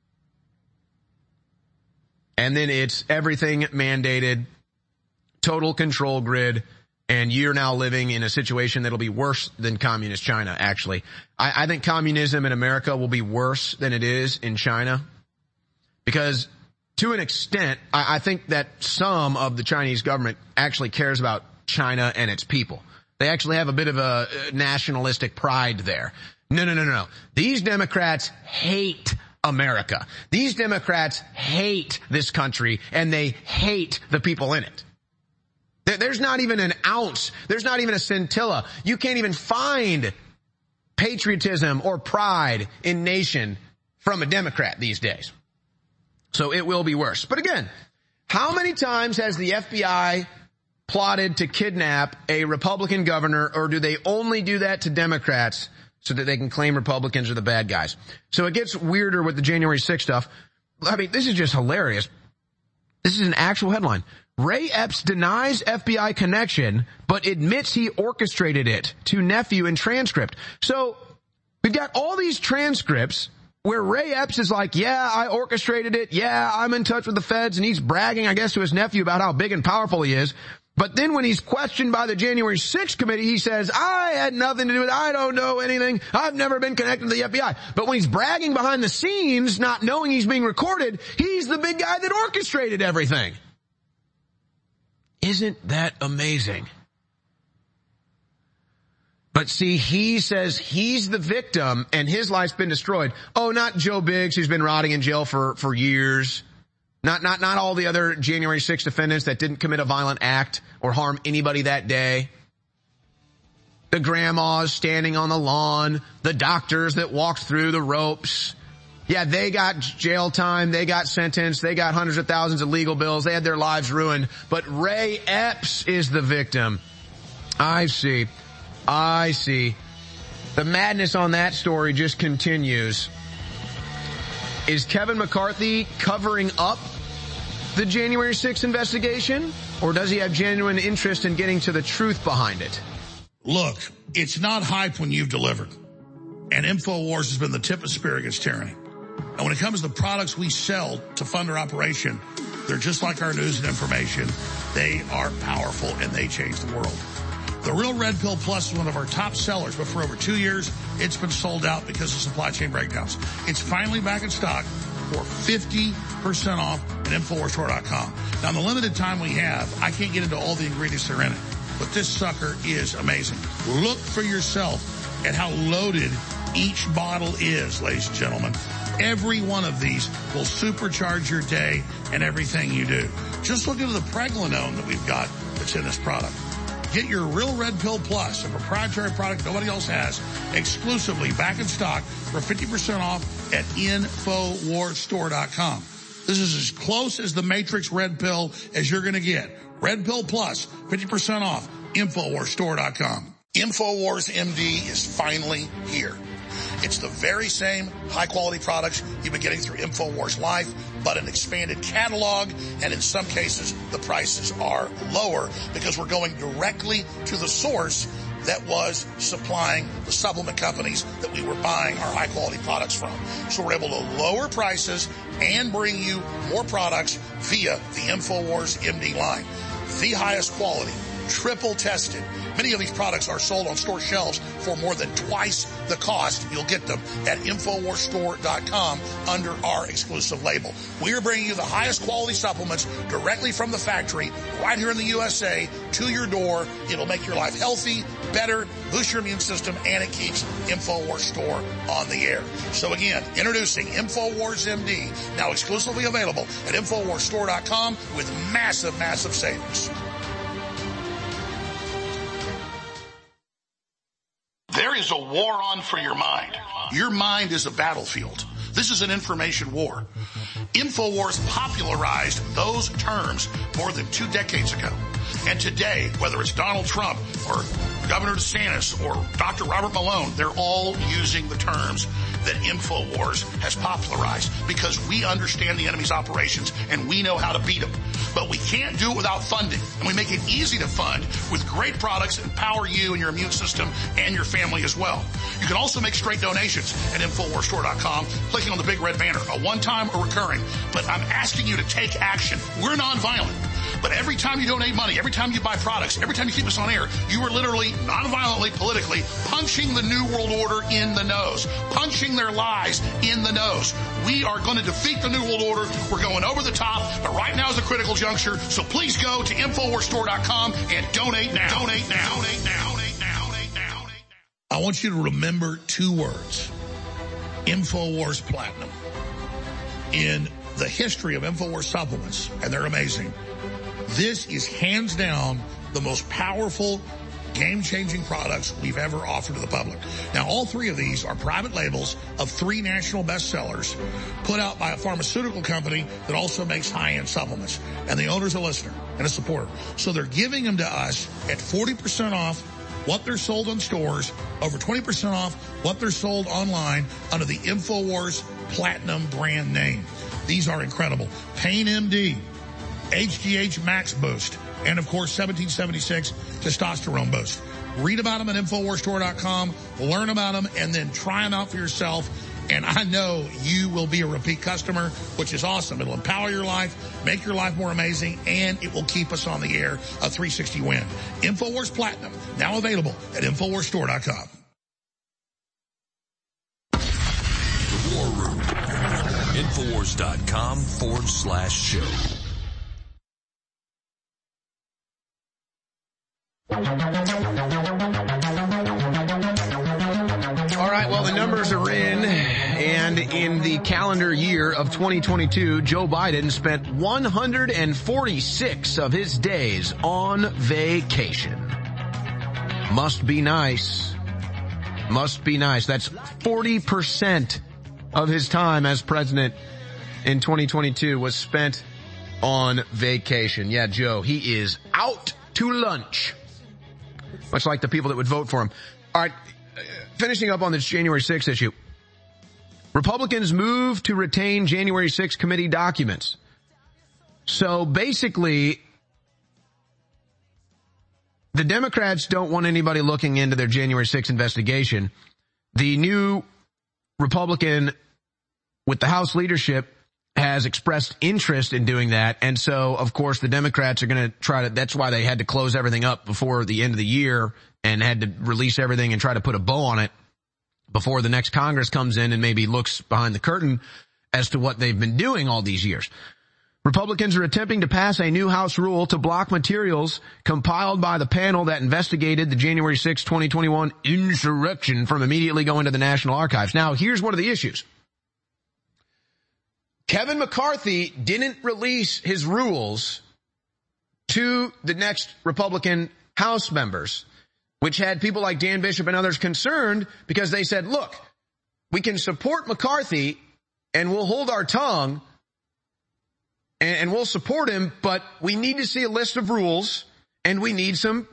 And then it's everything mandated, total control grid. And you're now living in a situation that'll be worse than communist China, actually. I think communism in America will be worse than it is in China. Because to an extent, I think that some of the Chinese government actually cares about China and its people. They actually have a bit of a nationalistic pride there. No. These Democrats hate America. These Democrats hate this country, and they hate the people in it. There's not even an ounce. There's not even a scintilla. You can't even find patriotism or pride in nation from a Democrat these days. So it will be worse. But again, how many times has the FBI plotted to kidnap a Republican governor, or do they only do that to Democrats so that they can claim Republicans are the bad guys? So it gets weirder with the January 6th stuff. I mean, this is just hilarious. This is an actual headline. Ray Epps denies FBI connection, but admits he orchestrated it to nephew in transcript. So we've got all these transcripts where Ray Epps is like, yeah, I orchestrated it. Yeah, I'm in touch with the feds. And he's bragging, I guess, to his nephew about how big and powerful he is. But then when he's questioned by the January 6th committee, he says, I had nothing to do with it. I don't know anything. I've never been connected to the FBI. But when he's bragging behind the scenes, not knowing he's being recorded, he's the big guy that orchestrated everything. Isn't that amazing? But see, he says he's the victim and his life's been destroyed. Oh, not Joe Biggs, who's been rotting in jail for years. Not all the other January 6th defendants that didn't commit a violent act or harm anybody that day. The grandmas standing on the lawn, the doctors that walked through the ropes. Yeah, they got jail time, they got sentenced, they got hundreds of thousands of legal bills, they had their lives ruined. But Ray Epps is the victim. I see. The madness on that story just continues. Is Kevin McCarthy covering up the January 6th investigation? Or does he have genuine interest in getting to the truth behind it? Look, it's not hype when you've delivered. And InfoWars has been the tip of spear against tyranny. And when it comes to the products we sell to fund our operation, they're just like our news and information. They are powerful and they change the world. The Real Red Pill Plus is one of our top sellers, but for over 2 years, it's been sold out because of supply chain breakdowns. It's finally back in stock for 50% off at InfoWarsStore.com. Now, in the limited time we have, I can't get into all the ingredients that are in it, but this sucker is amazing. Look for yourself at how loaded each bottle is, ladies and gentlemen. Every one of these will supercharge your day and everything you do. Just look into the pregnenolone that we've got that's in this product. Get your Real Red Pill Plus, a proprietary product nobody else has, exclusively back in stock for 50% off at InfoWarsStore.com. This is as close as the Matrix Red Pill as you're going to get. Red Pill Plus, 50% off, InfoWarsStore.com. InfoWars MD is finally here. It's the very same high-quality products you've been getting through InfoWars Life, but an expanded catalog, and in some cases, the prices are lower because we're going directly to the source that was supplying the supplement companies that we were buying our high-quality products from. So we're able to lower prices and bring you more products via the InfoWars MD line. The highest quality, triple tested, Many of these products are sold on store shelves for more than twice the cost. You'll get them at InfoWarsStore.com under our exclusive label. We are bringing you the highest quality supplements directly from the factory right here in the USA to your door. It'll make your life healthy, better, boost your immune system, and it keeps InfoWars Store on the air. So again, introducing InfoWars MD, now exclusively available at InfoWarsStore.com with massive, massive savings. There is a war on for your mind. Your mind is a battlefield. This is an information war. InfoWars popularized those terms more than 2 decades ago. And today, whether it's Donald Trump or Governor DeSantis or Dr. Robert Malone, they're all using the terms that InfoWars has popularized because we understand the enemy's operations and we know how to beat them. But we can't do it without funding. And we make it easy to fund with great products that empower you and your immune system and your family as well. You can also make straight donations at InfoWarsStore.com, clicking on the big red banner, a one-time or recurring. But I'm asking you to take action. We're nonviolent. But every time you donate money, every time you buy products, every time you keep us on air, you are literally, nonviolently, politically, punching the New World Order in the nose, punching their lies in the nose. We are going to defeat the New World Order. We're going over the top, but right now is a critical juncture. So please go to InfoWarsStore.com and donate now. Donate now. Donate now. Donate now. Donate now. I want you to remember 2 words. InfoWars Platinum. In the history of InfoWars supplements, and they're amazing, this is hands down the most powerful, game-changing products we've ever offered to the public. Now, all 3 of these are private labels of 3 national bestsellers put out by a pharmaceutical company that also makes high-end supplements. And the owner's a listener and a supporter. So they're giving them to us at 40% off what they're sold in stores, over 20% off what they're sold online under the InfoWars Platinum brand name. These are incredible. Pain MD, HGH Max Boost, and of course 1776 Testosterone Boost. Read about them at InfoWarsStore.com, learn about them, and then try them out for yourself. And I know you will be a repeat customer, which is awesome. It'll empower your life, make your life more amazing, and it will keep us on the air, a 360 win. InfoWars Platinum, now available at InfoWarsStore.com. The War Room. InfoWars.com/show. All right, well, the numbers are in, and in the calendar year of 2022, Joe Biden spent 146 of his days on vacation. Must be nice. Must be nice. That's 40% of his time as president in 2022 was spent on vacation. Yeah, Joe, he is out to lunch. Much like the people that would vote for him. All right, finishing up on this January 6th issue. Republicans move to retain January 6th committee documents. So basically, the Democrats don't want anybody looking into their January 6th investigation. The new Republican with the House leadership has expressed interest in doing that. And so, of course, the Democrats are going to try to, that's why they had to close everything up before the end of the year and had to release everything and try to put a bow on it before the next Congress comes in and maybe looks behind the curtain as to what they've been doing all these years. Republicans are attempting to pass a new House rule to block materials compiled by the panel that investigated the January 6, 2021 insurrection from immediately going to the National Archives. Now, here's one of the issues. Kevin McCarthy didn't release his rules to the next Republican House members, which had people like Dan Bishop and others concerned because they said, look, we can support McCarthy and we'll hold our tongue and we'll support him, but we need to see a list of rules and we need some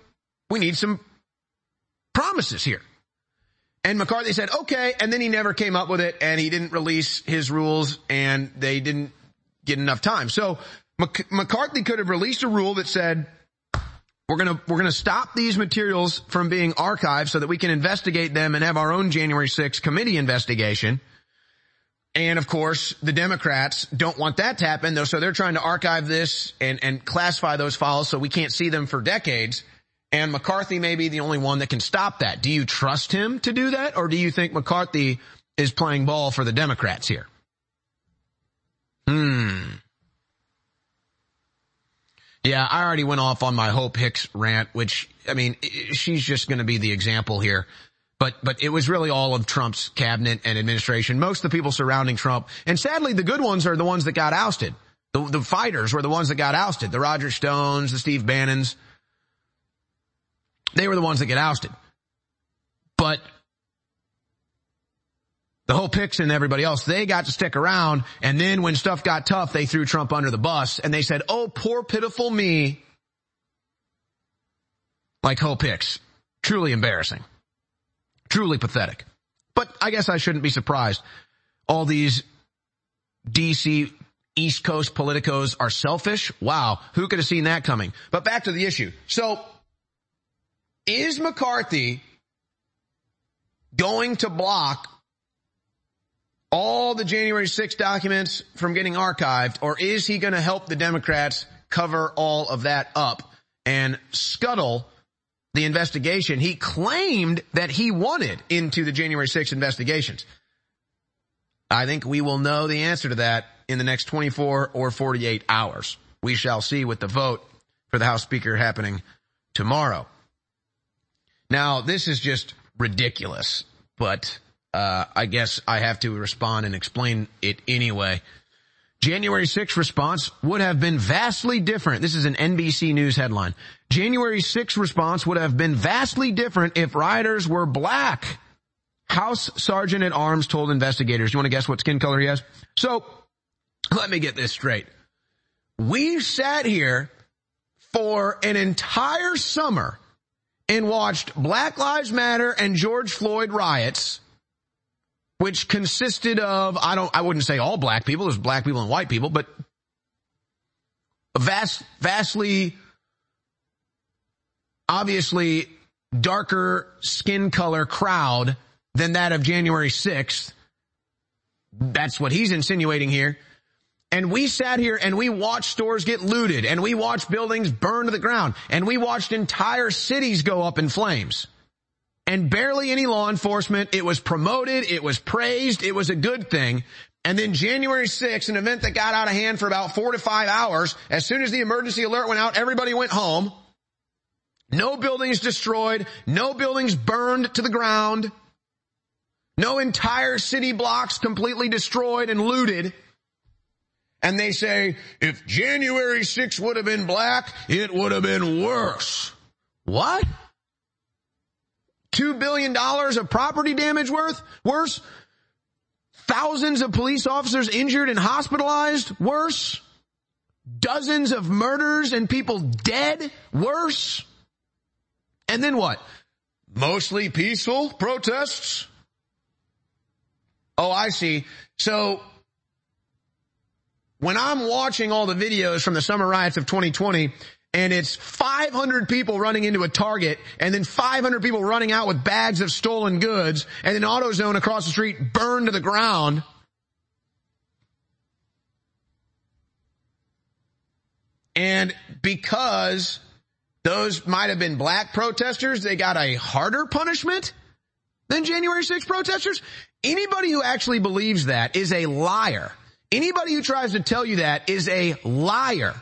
promises here. And McCarthy said, okay, and then he never came up with it, and he didn't release his rules, and they didn't get enough time. So McCarthy could have released a rule that said, we're gonna stop these materials from being archived so that we can investigate them and have our own January 6th committee investigation. And of course, the Democrats don't want that to happen, though, so they're trying to archive this and classify those files so we can't see them for decades. And McCarthy may be the only one that can stop that. Do you trust him to do that? Or do you think McCarthy is playing ball for the Democrats here? Yeah, I already went off on my Hope Hicks rant, which, I mean, she's just going to be the example here. But it was really all of Trump's cabinet and administration. Most of the people surrounding Trump. And sadly, the good ones are the ones that got ousted. The fighters were the ones that got ousted. The Roger Stones, the Steve Bannons. They were the ones that get ousted. But the Hope Hicks and everybody else, they got to stick around. And then when stuff got tough, they threw Trump under the bus. And they said, oh, poor pitiful me. Like Hope Hicks. Truly embarrassing. Truly pathetic. But I guess I shouldn't be surprised. All these D.C. East Coast politicos are selfish. Wow. Who could have seen that coming? But back to the issue. So, is McCarthy going to block all the January 6 documents from getting archived, or is he going to help the Democrats cover all of that up and scuttle the investigation he claimed that he wanted into the January 6 investigations? I think we will know the answer to that in the next 24 or 48 hours. We shall see with the vote for the House Speaker happening tomorrow. Now, this is just ridiculous, but I guess I have to respond and explain it anyway. January 6th response would have been vastly different. This is an NBC News headline. January 6th response would have been vastly different if rioters were black. House Sergeant at Arms told investigators. You want to guess what skin color he has? So, let me get this straight. We sat here for an entire summer and watched Black Lives Matter and George Floyd riots, which consisted of, I wouldn't say all black people, there's black people and white people, but a vastly, obviously darker skin color crowd than that of January 6th. That's what he's insinuating here. And we sat here and we watched stores get looted, and we watched buildings burn to the ground, and we watched entire cities go up in flames. And barely any law enforcement. It was promoted. It was praised. It was a good thing. And then January 6th, an event that got out of hand for about 4 to 5 hours. As soon as the emergency alert went out, everybody went home. No buildings destroyed. No buildings burned to the ground. No entire city blocks completely destroyed and looted. And they say, if January 6th would have been black, it would have been worse. What? $2 billion of property damage worse? Thousands of police officers injured and hospitalized? Worse? Dozens of murders and people dead? Worse? And then what? Mostly peaceful protests? Oh, I see. So, when I'm watching all the videos from the summer riots of 2020, and it's 500 people running into a Target, and then 500 people running out with bags of stolen goods, and then AutoZone across the street burned to the ground. And because those might have been black protesters, they got a harder punishment than January 6 protesters? Anybody who actually believes that is a liar. Anybody who tries to tell you that is a liar.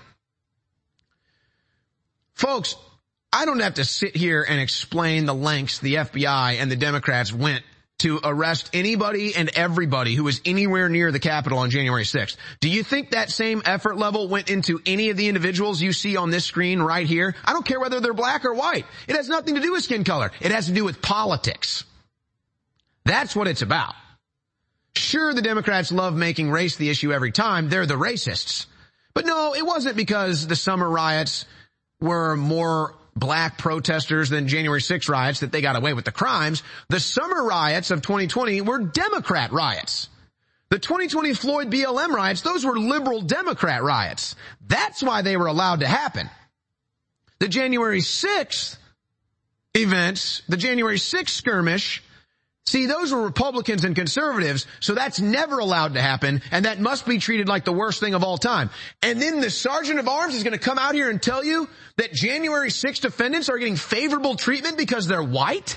Folks, I don't have to sit here and explain the lengths the FBI and the Democrats went to arrest anybody and everybody who was anywhere near the Capitol on January 6th. Do you think that same effort level went into any of the individuals you see on this screen right here? I don't care whether they're black or white. It has nothing to do with skin color. It has to do with politics. That's what it's about. Sure, the Democrats love making race the issue every time. They're the racists. But no, it wasn't because the summer riots were more black protesters than January 6 riots that they got away with the crimes. The summer riots of 2020 were Democrat riots. The 2020 Floyd BLM riots, those were liberal Democrat riots. That's why they were allowed to happen. The January 6th events, the January 6th skirmish, See, those were Republicans and conservatives, so that's never allowed to happen, and that must be treated like the worst thing of all time. And then the sergeant of arms is going to come out here and tell you that January 6th defendants are getting favorable treatment because they're white?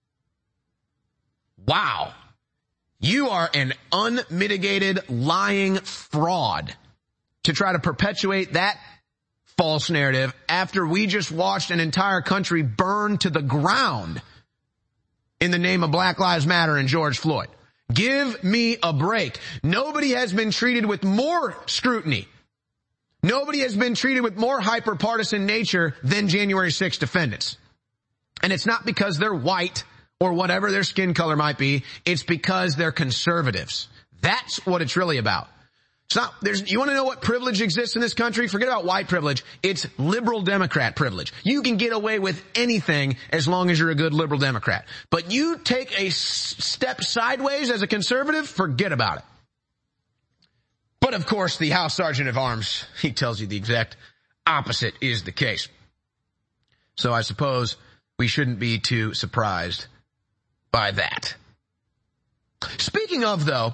Wow. You are an unmitigated lying fraud to try to perpetuate that false narrative after we just watched an entire country burn to the ground in the name of Black Lives Matter and George Floyd. Give me a break. Nobody has been treated with more scrutiny. Nobody has been treated with more hyper-partisan nature than January 6th defendants. And it's not because they're white or whatever their skin color might be. It's because they're conservatives. That's what it's really about. It's not, you want to know what privilege exists in this country? Forget about white privilege. It's liberal Democrat privilege. You can get away with anything as long as you're a good liberal Democrat. But you take a step sideways as a conservative, forget about it. But of course, the House Sergeant of Arms, he tells you the exact opposite is the case. So I suppose we shouldn't be too surprised by that. Speaking of, though,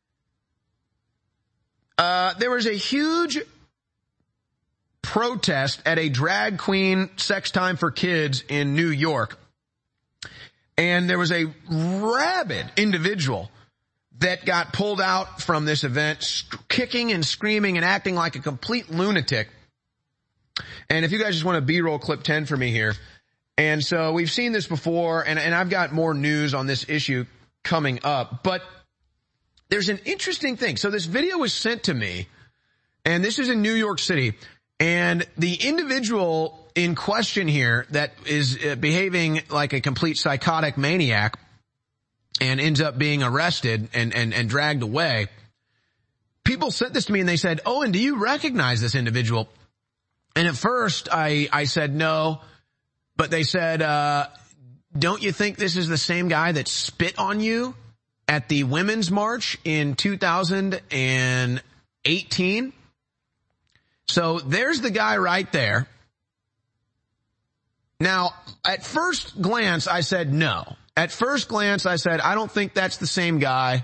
there was a huge protest at a drag queen sex time for kids in New York. And there was a rabid individual that got pulled out from this event, kicking and screaming and acting like a complete lunatic. And if you guys just want a B-roll clip 10 for me here. And so we've seen this before, and I've got more news on this issue coming up. But there's an interesting thing. So this video was sent to me, and this is in New York City. And the individual in question here that is behaving like a complete psychotic maniac and ends up being arrested and dragged away. People sent this to me and they said, "Owen, do you recognize this individual?" And at first I said no, but they said, "Don't you think this is the same guy that spit on you at the Women's March in 2018? So there's the guy right there. Now, at first glance, I said no. At first glance, I said, I don't think that's the same guy,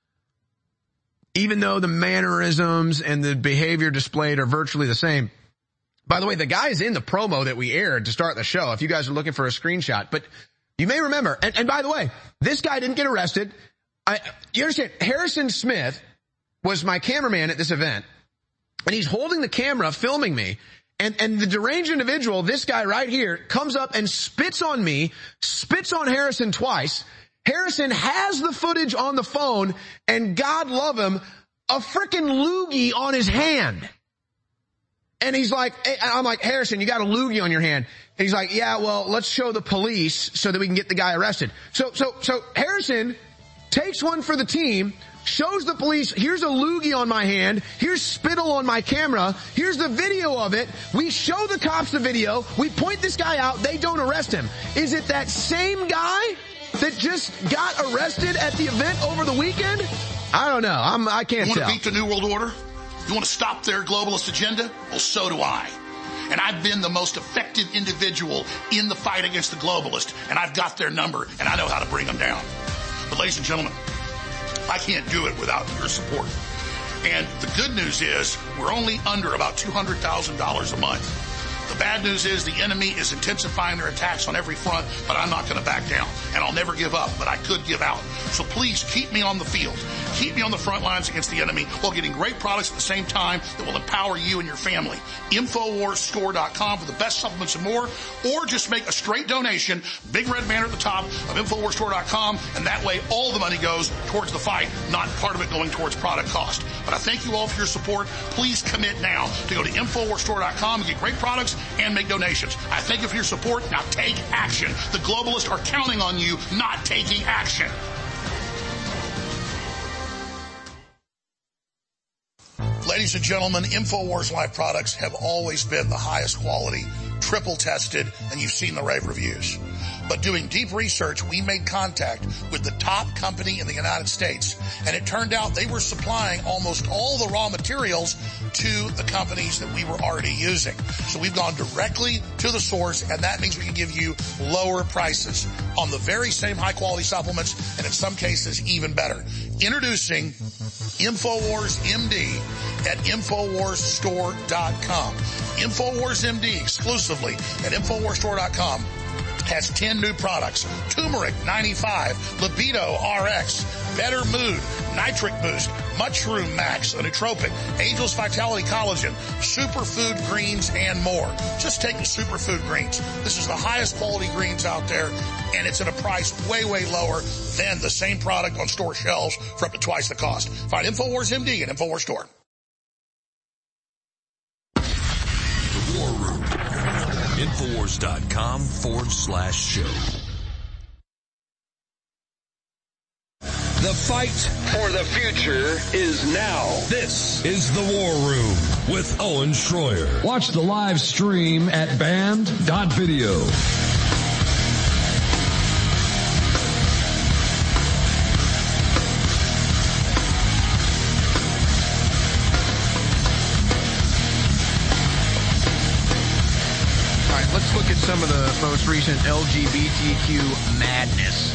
even though the mannerisms and the behavior displayed are virtually the same. By the way, the guy's in the promo that we aired to start the show, if you guys are looking for a screenshot. But you may remember, and by the way, this guy didn't get arrested. You understand, Harrison Smith was my cameraman at this event, and he's holding the camera, filming me, and the deranged individual, this guy right here, comes up and spits on me, spits on Harrison twice. Harrison has the footage on the phone, and God love him, a frickin' loogie on his hand. And he's like, I'm like, Harrison, you got a loogie on your hand. And he's like, yeah, well, let's show the police so that we can get the guy arrested. So Harrison takes one for the team, shows the police, here's a loogie on my hand, here's spittle on my camera, here's the video of it, we show the cops the video, we point this guy out, they don't arrest him. Is it that same guy that just got arrested at the event over the weekend? I don't know, I can't tell. You want to beat the New World Order? You want to stop their globalist agenda? Well, so do I. And I've been the most effective individual in the fight against the globalists, and I've got their number, and I know how to bring them down. But ladies and gentlemen, I can't do it without your support. And the good news is we're only under about $200,000 a month. The bad news is the enemy is intensifying their attacks on every front, but I'm not going to back down. And I'll never give up, but I could give out. So please keep me on the field. Keep me on the front lines against the enemy while getting great products at the same time that will empower you and your family. InfoWarsStore.com for the best supplements and more. Or just make a straight donation, big red banner at the top of InfoWarsStore.com, and that way all the money goes towards the fight, not part of it going towards product cost. But I thank you all for your support. Please commit now to go to InfoWarsStore.com and get great products and make donations. I thank you for your support. Now take action. The globalists are counting on you not taking action. Ladies and gentlemen, InfoWars Life products have always been the highest quality triple tested, and you've seen the rave reviews. But doing deep research, we made contact with the top company in the United States, and it turned out they were supplying almost all the raw materials to the companies that we were already using. So we've gone directly to the source, and that means we can give you lower prices on the very same high-quality supplements, and in some cases, even better. Introducing InfoWars MD at InfoWarsStore.com. InfoWars MD exclusively at InfoWarsStore.com has 10 new products. Turmeric 95, Libido RX, Better Mood, Nitric Boost, Mushroom Max, a nootropic, Angel's Vitality Collagen, Superfood Greens, and more. Just take the Superfood Greens. This is the highest quality greens out there, and it's at a price way, way lower than the same product on store shelves for up to twice the cost. Find InfoWars MD at InfoWars Store. The War Room. Infowars.com/show. The fight for the future is now. This is The War Room with Owen Schroyer. Watch the live stream at band.video. Let's look at some of the most recent LGBTQ madness.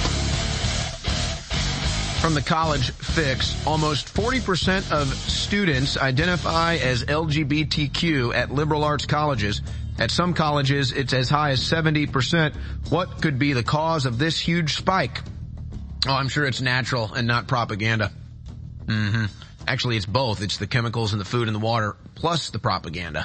From the College Fix, almost 40% of students identify as LGBTQ at liberal arts colleges. At some colleges, it's as high as 70%. What could be the cause of this huge spike? Oh, I'm sure it's natural and not propaganda. Actually, it's both. It's the chemicals in the food and the water, plus the propaganda.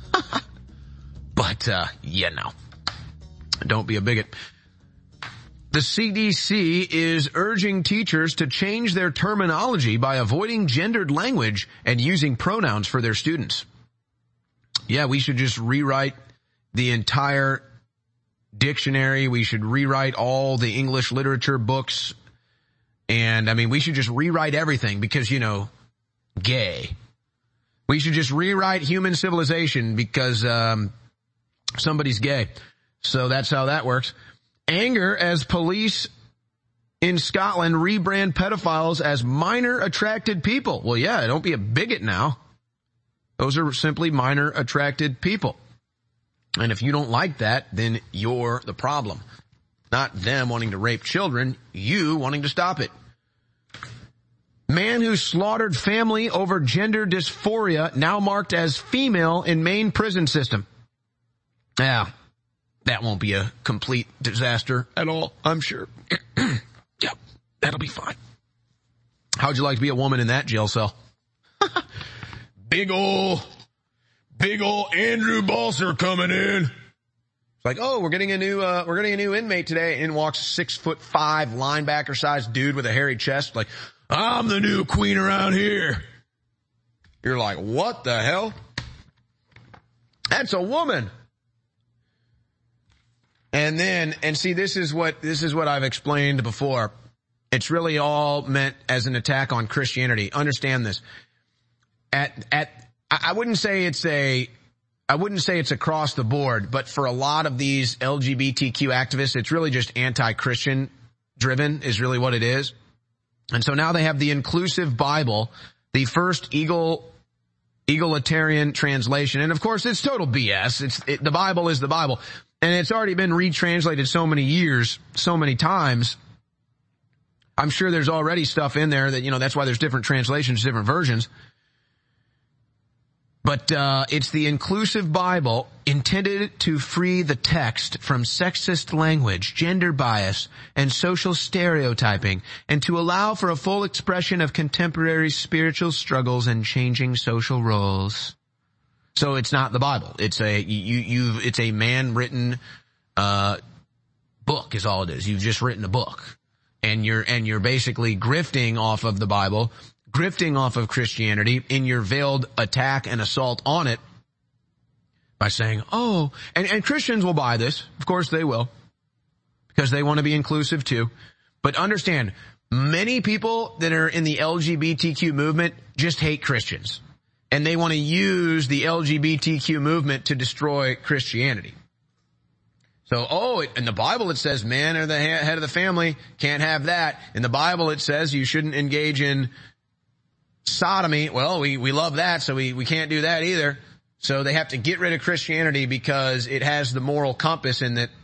But, don't be a bigot. The CDC is urging teachers to change their terminology by avoiding gendered language and using pronouns for their students. Yeah, we should just rewrite the entire dictionary. We should rewrite all the English literature books. And, we should just rewrite everything because, gay. We should just rewrite human civilization because, somebody's gay. So that's how that works. Anger as police in Scotland rebrand pedophiles as minor attracted people. Well, yeah, don't be a bigot now. Those are simply minor attracted people. And if you don't like that, then you're the problem. Not them wanting to rape children, you wanting to stop it. Man who slaughtered family over gender dysphoria now marked as female in Maine prison system. Yeah, that won't be a complete disaster at all, I'm sure. Yeah, that'll be fine. How'd you like to be a woman in that jail cell? Big ol' Andrew Balser coming in. It's like, oh, we're getting a new inmate today. In walks 6'5" linebacker-sized dude with a hairy chest. Like, I'm the new queen around here. You're like, what the hell? That's a woman. And see, this is what I've explained before. It's really all meant as an attack on Christianity. Understand this. I wouldn't say it's across the board, but for a lot of these LGBTQ activists, it's really just anti-Christian driven is really what it is. And so now they have the inclusive Bible, the first egalitarian translation. And of course, it's total BS. The Bible is the Bible. And it's already been retranslated so many years, so many times. I'm sure there's already stuff in there that, that's why there's different translations, different versions. But it's the inclusive Bible intended to free the text from sexist language, gender bias, and social stereotyping, and to allow for a full expression of contemporary spiritual struggles and changing social roles. So it's not the Bible. It's a man-written book is all it is. You've just written a book. And you're basically grifting off of the Bible, grifting off of Christianity in your veiled attack and assault on it by saying, oh, and Christians will buy this. Of course they will, because they want to be inclusive too. But understand, many people that are in the LGBTQ movement just hate Christians. and they want to use the LGBTQ movement to destroy Christianity. So, in the Bible it says men are the head of the family, can't have that. In the Bible it says you shouldn't engage in sodomy. Well, we love that, so we can't do that either. So they have to get rid of Christianity because it has the moral compass in it.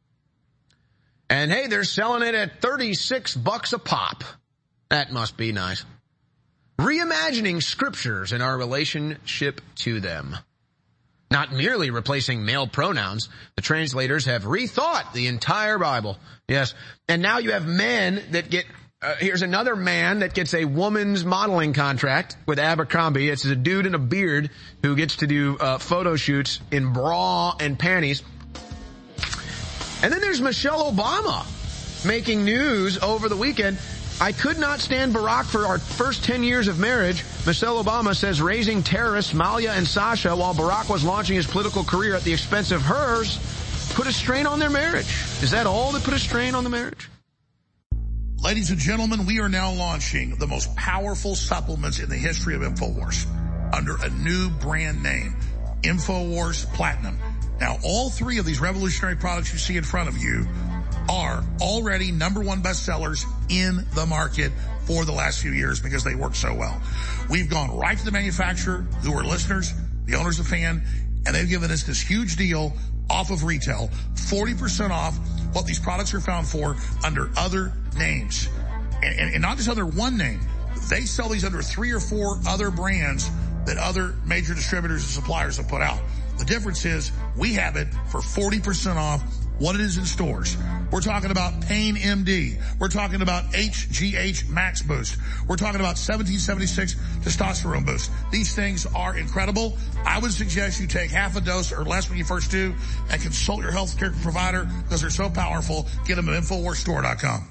And hey, they're selling it at $36 a pop. That must be nice. Reimagining scriptures and our relationship to them. Not merely replacing male pronouns, the translators have rethought the entire Bible. Yes. And now you have men that get, here's another man that gets a woman's modeling contract with Abercrombie. It's a dude in a beard who gets to do photo shoots in bra and panties. And then there's Michelle Obama making news over the weekend. I could not stand Barack for our first 10 years of marriage. Michelle Obama says raising terrorists Malia and Sasha while Barack was launching his political career at the expense of hers put a strain on their marriage. Is that all that put a strain on the marriage? Ladies and gentlemen, we are now launching the most powerful supplements in the history of InfoWars under a new brand name, InfoWars Platinum. Now, all three of these revolutionary products you see in front of you are already #1 bestsellers in the market for the last few years because they work so well. We've gone right to the manufacturer, who are listeners, the owners of FAN, and they've given us this huge deal off of retail, 40% off what these products are found for under other names. And not just under one name. They sell these under 3 or 4 other brands that other major distributors and suppliers have put out. The difference is we have it for 40% off what it is in stores. We're talking about Pain MD. We're talking about HGH Max Boost. We're talking about 1776 Testosterone Boost. These things are incredible. I would suggest you take half a dose or less when you first do and consult your healthcare provider because they're so powerful. Get them at InfoWarsStore.com.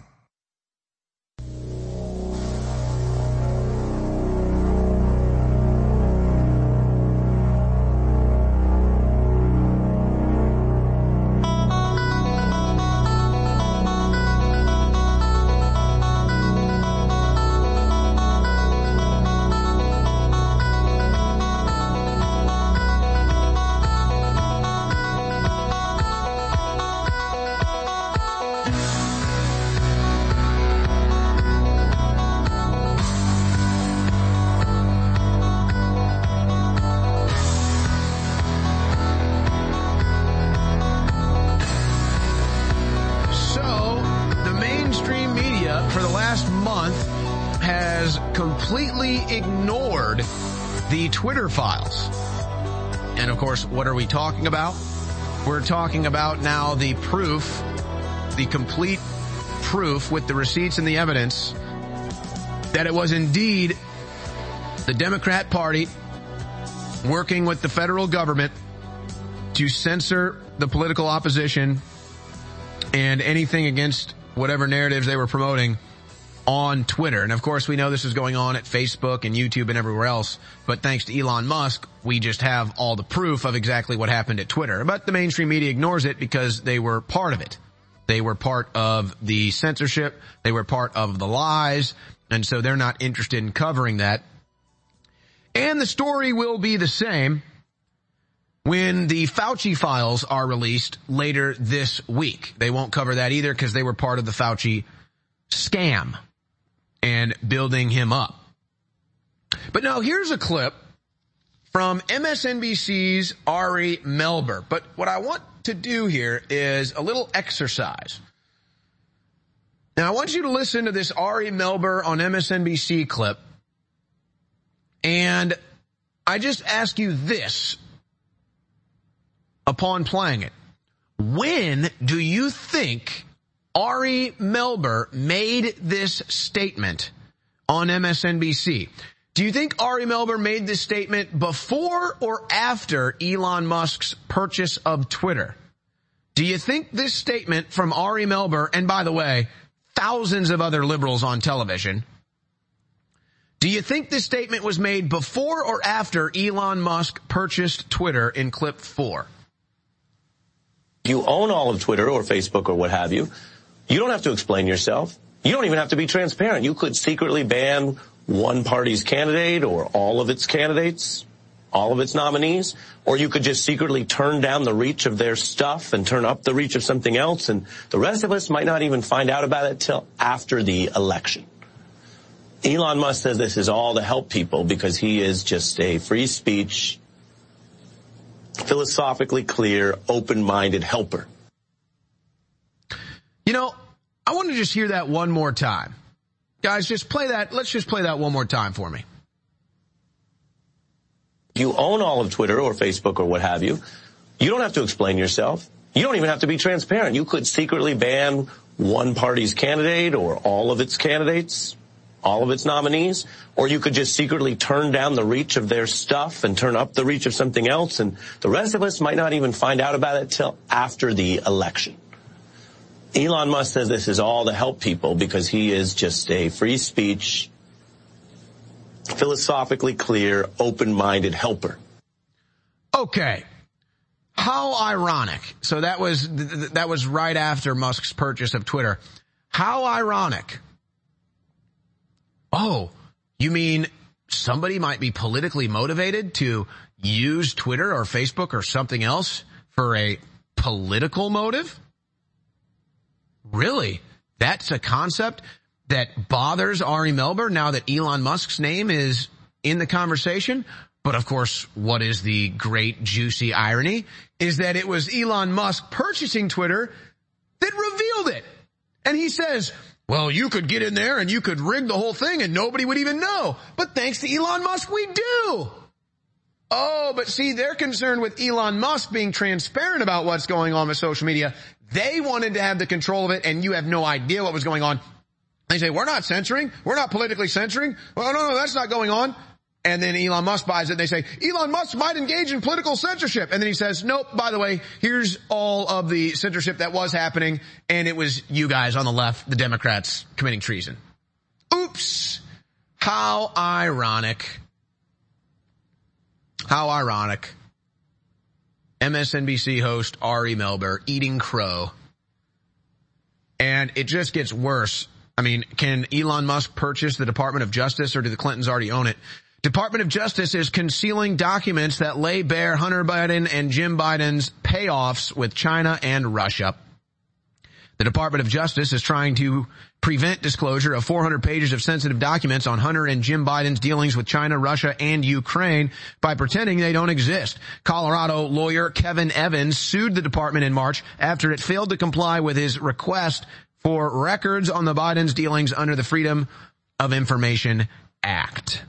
Ignored the Twitter files. And of course, what are we talking about? We're talking about now the proof, the complete proof with the receipts and the evidence that it was indeed the Democrat Party working with the federal government to censor the political opposition and anything against whatever narratives they were promoting on Twitter. And of course, we know this is going on at Facebook and YouTube and everywhere else. But thanks to Elon Musk, we just have all the proof of exactly what happened at Twitter. But the mainstream media ignores it because they were part of it. They were part of the censorship. They were part of the lies. And so they're not interested in covering that. And the story will be the same when the Fauci files are released later this week. They won't cover that either because they were part of the Fauci scam and building him up. But now here's a clip from MSNBC's Ari Melber. But what I want to do here is a little exercise. Now I want you to listen to this Ari Melber on MSNBC clip. And I just ask you this upon playing it. When do you think Ari Melber made this statement on MSNBC? Do you think Ari Melber made this statement before or after Elon Musk's purchase of Twitter? Do you think this statement from Ari Melber, and by the way, thousands of other liberals on television, do you think this statement was made before or after Elon Musk purchased Twitter in clip 4? You own all of Twitter or Facebook or what have you. You don't have to explain yourself. You don't even have to be transparent. You could secretly ban one party's candidate or all of its candidates, all of its nominees, or you could just secretly turn down the reach of their stuff and turn up the reach of something else, and the rest of us might not even find out about it till after the election. Elon Musk says this is all to help people because he is just a free speech, philosophically clear, open-minded helper. You know, I want to just hear that one more time. Guys, just play that. Let's just play that one more time for me. You own all of Twitter or Facebook or what have you. You don't have to explain yourself. You don't even have to be transparent. You could secretly ban one party's candidate or all of its candidates, all of its nominees, or you could just secretly turn down the reach of their stuff and turn up the reach of something else, and the rest of us might not even find out about it till after the election. Elon Musk says this is all to help people because he is just a free speech, philosophically clear, open-minded helper. Okay. How ironic. So that was right after Musk's purchase of Twitter. How ironic. Oh, you mean somebody might be politically motivated to use Twitter or Facebook or something else for a political motive? Really? That's a concept that bothers Ari Melber now that Elon Musk's name is in the conversation? But of course, what is the great juicy irony is that it was Elon Musk purchasing Twitter that revealed it. And he says, well, you could get in there and you could rig the whole thing and nobody would even know. But thanks to Elon Musk, we do. Oh, but see, they're concerned with Elon Musk being transparent about what's going on with social media. They wanted to have the control of it, and you have no idea what was going on. They say, we're not censoring. We're not politically censoring. Well, no, that's not going on. And then Elon Musk buys it, and they say, Elon Musk might engage in political censorship. And then he says, nope, by the way, here's all of the censorship that was happening, and it was you guys on the left, the Democrats, committing treason. Oops. How ironic. How ironic. MSNBC host Ari Melber eating crow. And it just gets worse. I mean, can Elon Musk purchase the Department of Justice, or do the Clintons already own it? Department of Justice is concealing documents that lay bare Hunter Biden and Jim Biden's payoffs with China and Russia. The Department of Justice is trying to prevent disclosure of 400 pages of sensitive documents on Hunter and Jim Biden's dealings with China, Russia, and Ukraine by pretending they don't exist. Colorado lawyer Kevin Evans sued the department in March after it failed to comply with his request for records on the Biden's dealings under the Freedom of Information Act.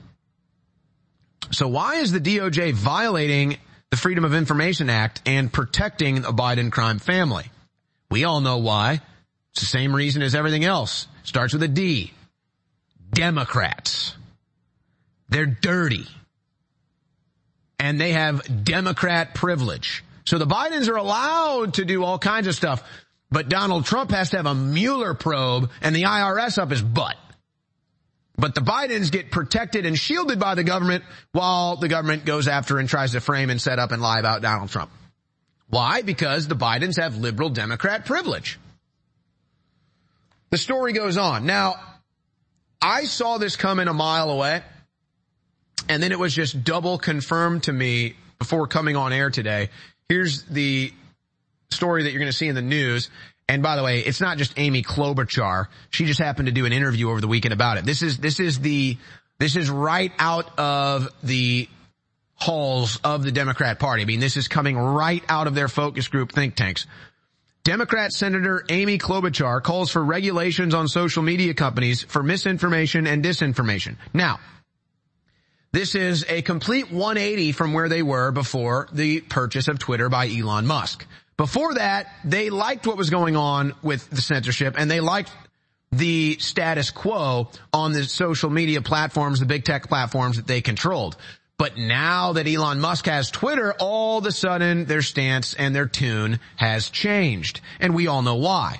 So why is the DOJ violating the Freedom of Information Act and protecting the Biden crime family? We all know why. It's the same reason as everything else. Starts with a D. Democrats. They're dirty. And they have Democrat privilege. So the Bidens are allowed to do all kinds of stuff, but Donald Trump has to have a Mueller probe and the IRS up his butt. But the Bidens get protected and shielded by the government while the government goes after and tries to frame and set up and lie about Donald Trump. Why? Because the Bidens have liberal Democrat privilege. The story goes on. Now, I saw this coming a mile away, and then it was just double confirmed to me before coming on air today. Here's the story that you're going to see in the news. And by the way, it's not just Amy Klobuchar. She just happened to do an interview over the weekend about it. This is right out of the halls of the Democrat Party. I mean, this is coming right out of their focus group think tanks. Democrat Senator Amy Klobuchar calls for regulations on social media companies for misinformation and disinformation. Now, this is a complete 180 from where they were before the purchase of Twitter by Elon Musk. Before that, they liked what was going on with the censorship, and they liked the status quo on the social media platforms, the big tech platforms that they controlled. But now that Elon Musk has Twitter, all of a sudden their stance and their tune has changed. And we all know why.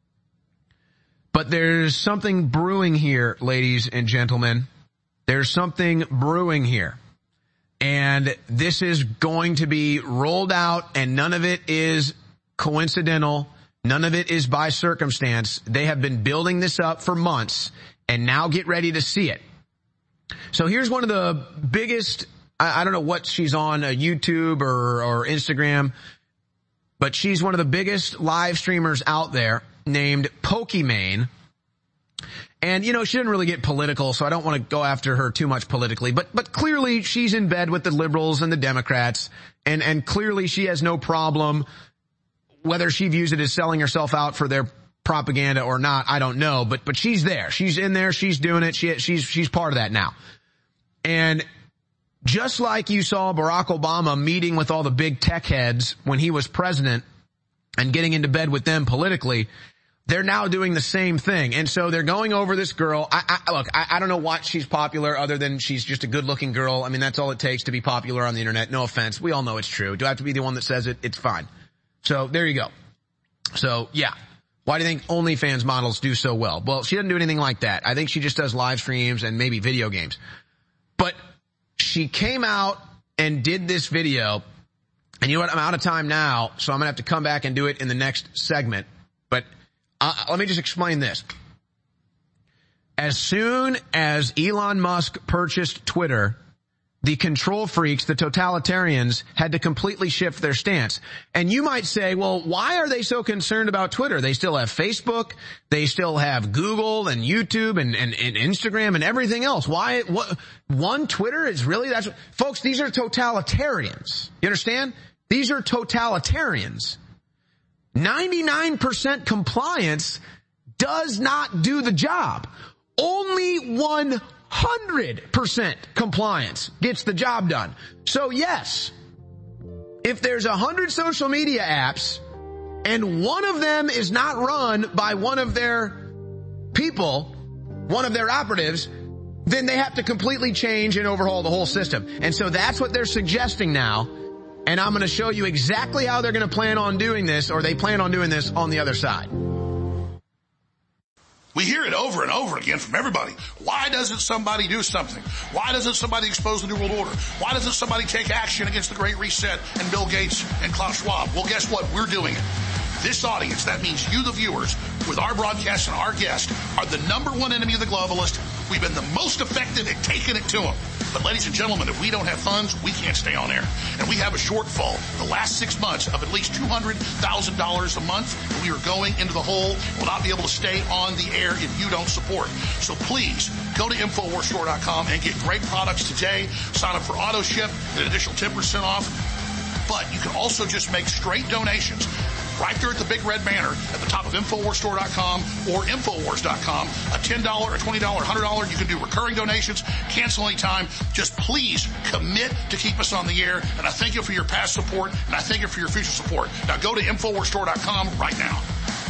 But there's something brewing here, ladies and gentlemen. There's something brewing here. And this is going to be rolled out, and none of it is coincidental. None of it is by circumstance. They have been building this up for months, and now get ready to see it. So here's one of the biggest, I don't know what she's on, YouTube or Instagram, but she's one of the biggest live streamers out there named Pokimane. And, she didn't really get political, so I don't want to go after her too much politically, but clearly she's in bed with the liberals and the Democrats, and clearly she has no problem, whether she views it as selling herself out for their propaganda or not, I don't know, but she's there. She's in there, she's doing it, she's part of that now. And just like you saw Barack Obama meeting with all the big tech heads when he was president and getting into bed with them politically, they're now doing the same thing. And so they're going over this girl. I don't know why she's popular other than she's just a good-looking girl. I mean, that's all it takes to be popular on the internet. No offense. We all know it's true. Do I have to be the one that says it? It's fine. So there you go. So, yeah. Why do you think OnlyFans models do so well? Well, she doesn't do anything like that. I think she just does live streams and maybe video games. But she came out and did this video. And you know what? I'm out of time now, so I'm going to have to come back and do it in the next segment. But let me just explain this. As soon as Elon Musk purchased Twitter, the control freaks, the totalitarians, had to completely shift their stance. And you might say, well, why are they so concerned about Twitter? They still have Facebook, they still have Google and YouTube and Instagram and everything else. One Twitter is really, folks, these are totalitarians. You understand? These are totalitarians. 99% compliance does not do the job. Only 100% compliance gets the job done. So yes, if there's 100 social media apps and one of them is not run by one of their people, one of their operatives, then they have to completely change and overhaul the whole system. And so that's what they're suggesting now. And I'm going to show you exactly how they're going to plan on doing this, or they plan on doing this on the other side. We hear it over and over again from everybody. Why doesn't somebody do something? Why doesn't somebody expose the New World Order? Why doesn't somebody take action against the Great Reset and Bill Gates and Klaus Schwab? Well, guess what? We're doing it. This audience, that means you, the viewers, with our broadcast and our guests, are the number one enemy of the globalist. We've been the most effective at taking it to them. But ladies and gentlemen, if we don't have funds, we can't stay on air. And we have a shortfall the last 6 months of at least $200,000 a month. And we are going into the hole. We'll not be able to stay on the air if you don't support. So please go to InfoWarsStore.com and get great products today. Sign up for auto ship, an additional 10% off. But you can also just make straight donations right there at the big red banner at the top of InfoWarsStore.com or Infowars.com. A $10, a $20, $100. You can do recurring donations, cancel anytime. Just please commit to keep us on the air. And I thank you for your past support, and I thank you for your future support. Now go to InfoWarsStore.com right now.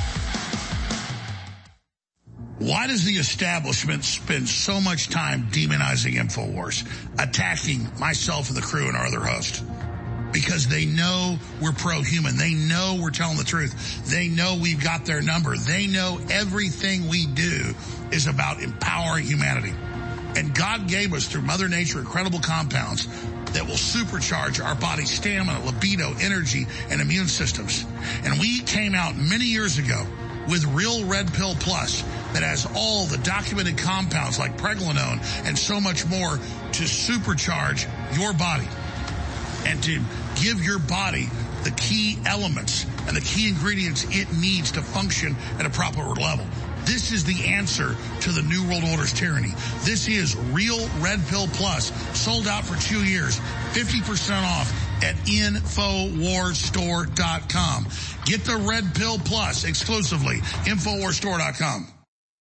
Why does the establishment spend so much time demonizing InfoWars, attacking myself and the crew and our other host? Because they know we're pro-human. They know we're telling the truth. They know we've got their number. They know everything we do is about empowering humanity. And God gave us, through Mother Nature, incredible compounds that will supercharge our body's stamina, libido, energy, and immune systems. And we came out many years ago with Real Red Pill Plus that has all the documented compounds like pregnenolone and so much more to supercharge your body and to give your body the key elements and the key ingredients it needs to function at a proper level. This is the answer to the New World Order's tyranny. This is Real Red Pill Plus, sold out for 2 years, 50% off at InfoWarsStore.com. Get the Red Pill Plus exclusively, InfoWarsStore.com.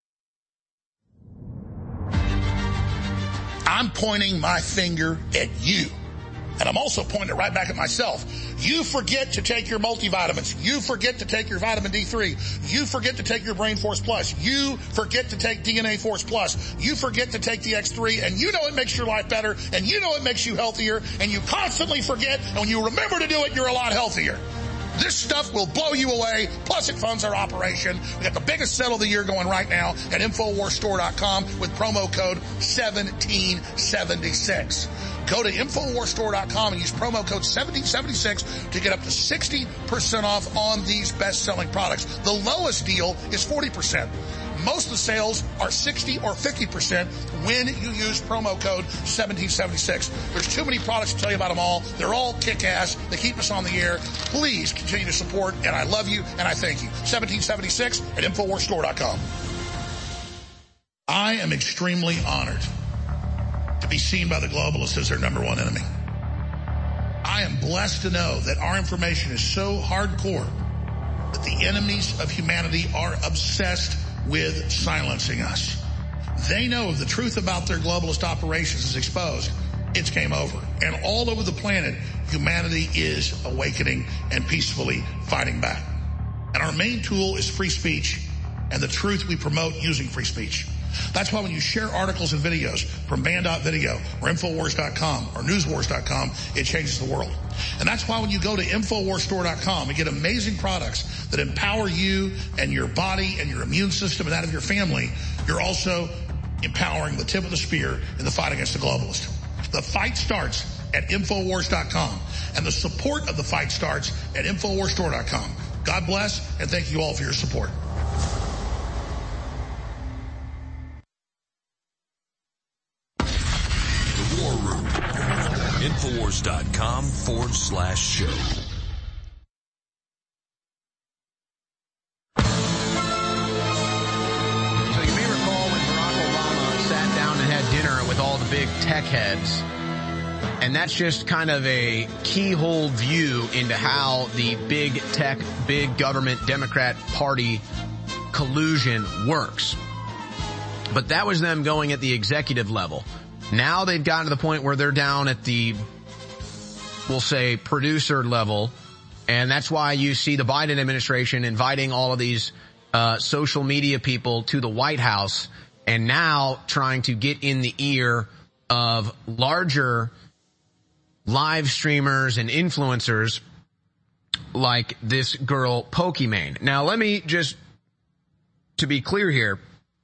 I'm pointing my finger at you. And I'm also pointing it right back at myself. You forget to take your multivitamins. You forget to take your vitamin D3. You forget to take your Brain Force Plus. You forget to take DNA Force Plus. You forget to take the X3. And you know it makes your life better. And you know it makes you healthier. And you constantly forget. And when you remember to do it, you're a lot healthier. This stuff will blow you away. Plus, it funds our operation. We got the biggest sale of the year going right now at InfoWarsStore.com with promo code 1776. Go to InfoWarsStore.com and use promo code 1776 to get up to 60% off on these best-selling products. The lowest deal is 40%. Most of the sales are 60 or 50% when you use promo code 1776. There's too many products to tell you about them all. They're all kick-ass. They keep us on the air. Please continue to support, and I love you, and I thank you. 1776 at InfoWarsStore.com. I am extremely honored to be seen by the globalists as their number one enemy. I am blessed to know that our information is so hardcore that the enemies of humanity are obsessed with silencing us. They know if the truth about their globalist operations is exposed, it's game over. And all over the planet, humanity is awakening and peacefully fighting back. And our main tool is free speech and the truth we promote using free speech. That's why when you share articles and videos from Band.video or Infowars.com or Newswars.com, it changes the world. And that's why when you go to InfoWarsStore.com and get amazing products that empower you and your body and your immune system and that of your family, you're also empowering the tip of the spear in the fight against the globalist. The fight starts at Infowars.com, and the support of the fight starts at InfoWarsStore.com. God bless, and thank you all for your support. Infowars.com/show. So you may recall when Barack Obama sat down and had dinner with all the big tech heads, and that's just kind of a keyhole view into how the big tech, big government Democrat Party collusion works. But that was them going at the executive level. Now they've gotten to the point where they're down at the, we'll say, producer level, and that's why you see the Biden administration inviting all of these social media people to the White House, and now trying to get in the ear of larger live streamers and influencers like this girl Pokimane. Now let me just, to be clear here,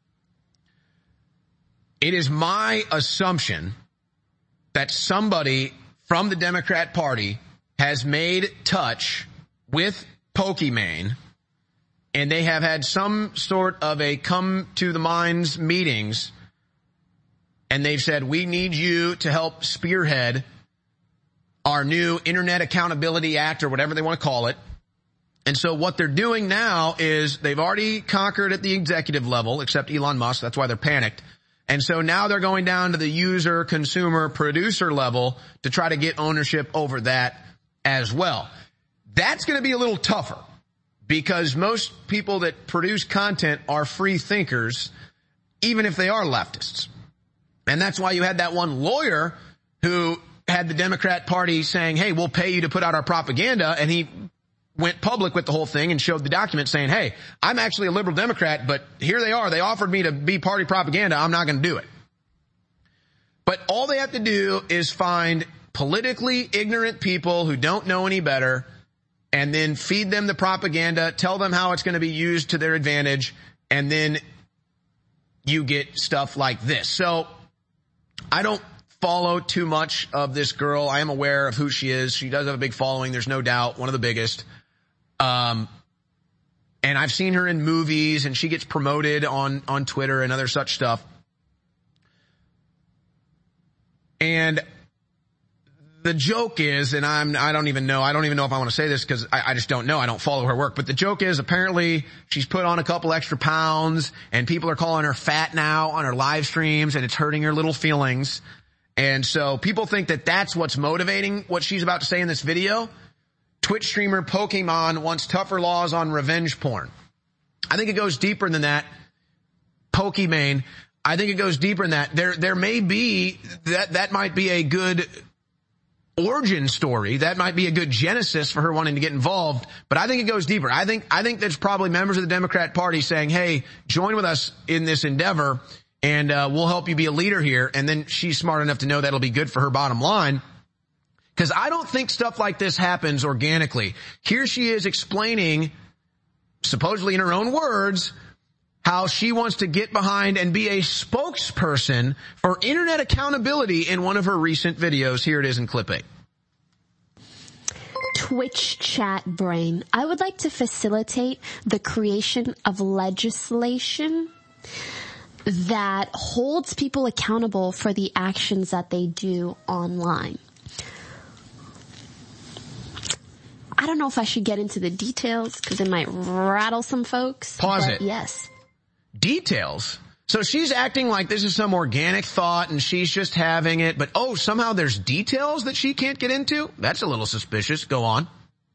it is my assumption that somebody from the Democrat Party has made touch with Pokimane, and they have had some sort of a come to the minds meetings, and they've said, we need you to help spearhead our new Internet Accountability Act, or whatever they want to call it. And so what they're doing now is they've already conquered at the executive level, except Elon Musk. That's why they're panicked. And so now they're going down to the user, consumer, producer level to try to get ownership over that as well. That's going to be a little tougher because most people that produce content are free thinkers, even if they are leftists. And that's why you had that one lawyer who had the Democrat Party saying, hey, we'll pay you to put out our propaganda. And he went public with the whole thing and showed the document saying, hey, I'm actually a liberal Democrat, but here they are. They offered me to be party propaganda. I'm not going to do it. But all they have to do is find politically ignorant people who don't know any better and then feed them the propaganda, tell them how it's going to be used to their advantage, and then you get stuff like this. So I don't follow too much of this girl. I am aware of who she is. She does have a big following. There's no doubt. One of the biggest. And I've seen her in movies, and she gets promoted on Twitter and other such stuff. And the joke is, and I don't even know if I want to say this because I just don't know. I don't follow her work. But the joke is apparently she's put on a couple extra pounds, and people are calling her fat now on her live streams, and it's hurting her little feelings. And so people think that that's what's motivating what she's about to say in this video. Twitch streamer Pokimane wants tougher laws on revenge porn. I think it goes deeper than that. Pokimane, I think it goes deeper than that. There may be that might be a good origin story. That might be a good genesis for her wanting to get involved. But I think it goes deeper. I think there's probably members of the Democrat Party saying, hey, join with us in this endeavor, and we'll help you be a leader here. And then she's smart enough to know that'll be good for her bottom line. Because I don't think stuff like this happens organically. Here she is explaining, supposedly in her own words, how she wants to get behind and be a spokesperson for internet accountability in one of her recent videos. Here it is in clip 8. Twitch chat brain. I would like to facilitate the creation of legislation that holds people accountable for the actions that they do online. I don't know if I should get into the details because it might rattle some folks. Pause it. Yes. Details? So she's acting like this is some organic thought and she's just having it, but somehow there's details that she can't get into? That's a little suspicious. Go on.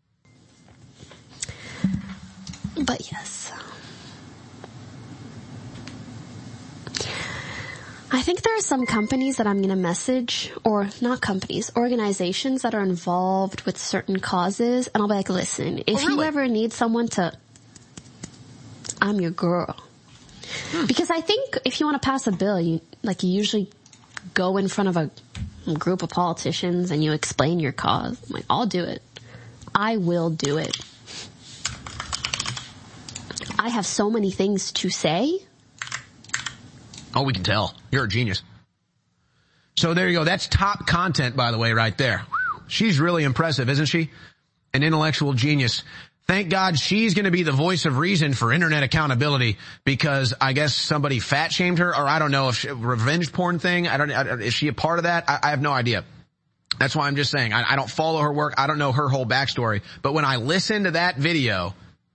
But yes. I think there are some companies that I'm going to message, or not companies, organizations that are involved with certain causes, and I'll be like, listen, if you ever need someone I'm your girl. Because I think if you want to pass a bill, you usually go in front of a group of politicians and you explain your cause. I'm like, I'll do it. I will do it. I have so many things to say. Oh, we can tell. You're a genius. So there you go. That's top content, by the way, right there. She's really impressive, isn't she? An intellectual genius. Thank God she's going to be the voice of reason for internet accountability because I guess somebody fat shamed her, or I don't know if revenge porn thing. Is she a part of that? I have no idea. That's why I'm just saying I don't follow her work. I don't know her whole backstory. But when I listen to that video,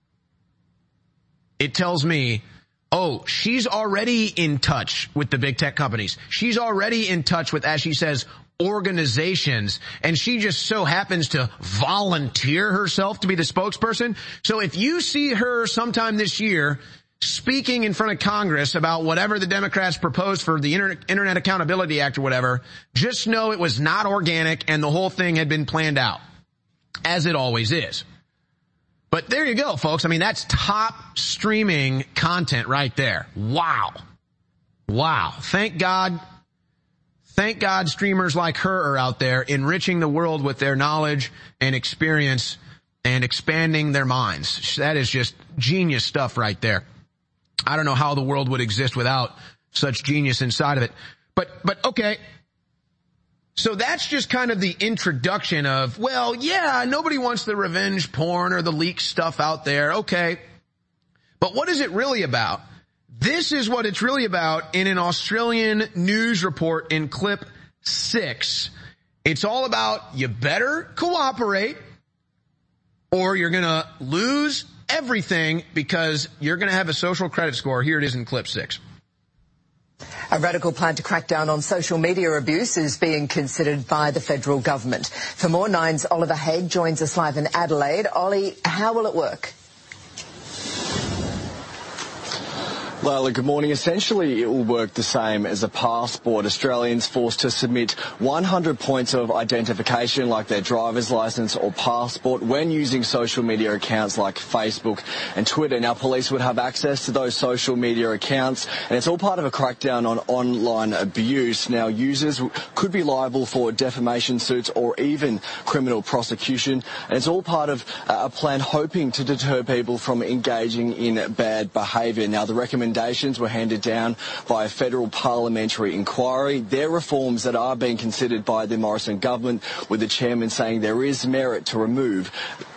it tells me, she's already in touch with the big tech companies. She's already in touch with, as she says, organizations, and she just so happens to volunteer herself to be the spokesperson. So if you see her sometime this year speaking in front of Congress about whatever the Democrats proposed for the Internet Accountability Act or whatever, just know it was not organic and the whole thing had been planned out, as it always is. But there you go, folks. I mean, that's top streaming content right there. Wow. Thank God streamers like her are out there enriching the world with their knowledge and experience and expanding their minds. That is just genius stuff right there. I don't know how the world would exist without such genius inside of it. But okay. So that's just kind of the introduction of, nobody wants the revenge porn or the leak stuff out there. Okay. But what is it really about? This is what it's really about in an Australian news report in clip 6. It's all about you better cooperate or you're going to lose everything because you're going to have a social credit score. Here it is in clip 6. A radical plan to crack down on social media abuse is being considered by the federal government. For more, Nine's Oliver Haig joins us live in Adelaide. Ollie, how will it work? Lila, good morning. Essentially, it will work the same as a passport. Australians forced to submit 100 points of identification like their driver's licence or passport when using social media accounts like Facebook and Twitter. Now, police would have access to those social media accounts, and it's all part of a crackdown on online abuse. Now, users could be liable for defamation suits or even criminal prosecution, and it's all part of a plan hoping to deter people from engaging in bad behaviour. Now, the recommendations were handed down by a federal parliamentary inquiry. They're reforms that are being considered by the Morrison government, with the chairman saying there is merit to remove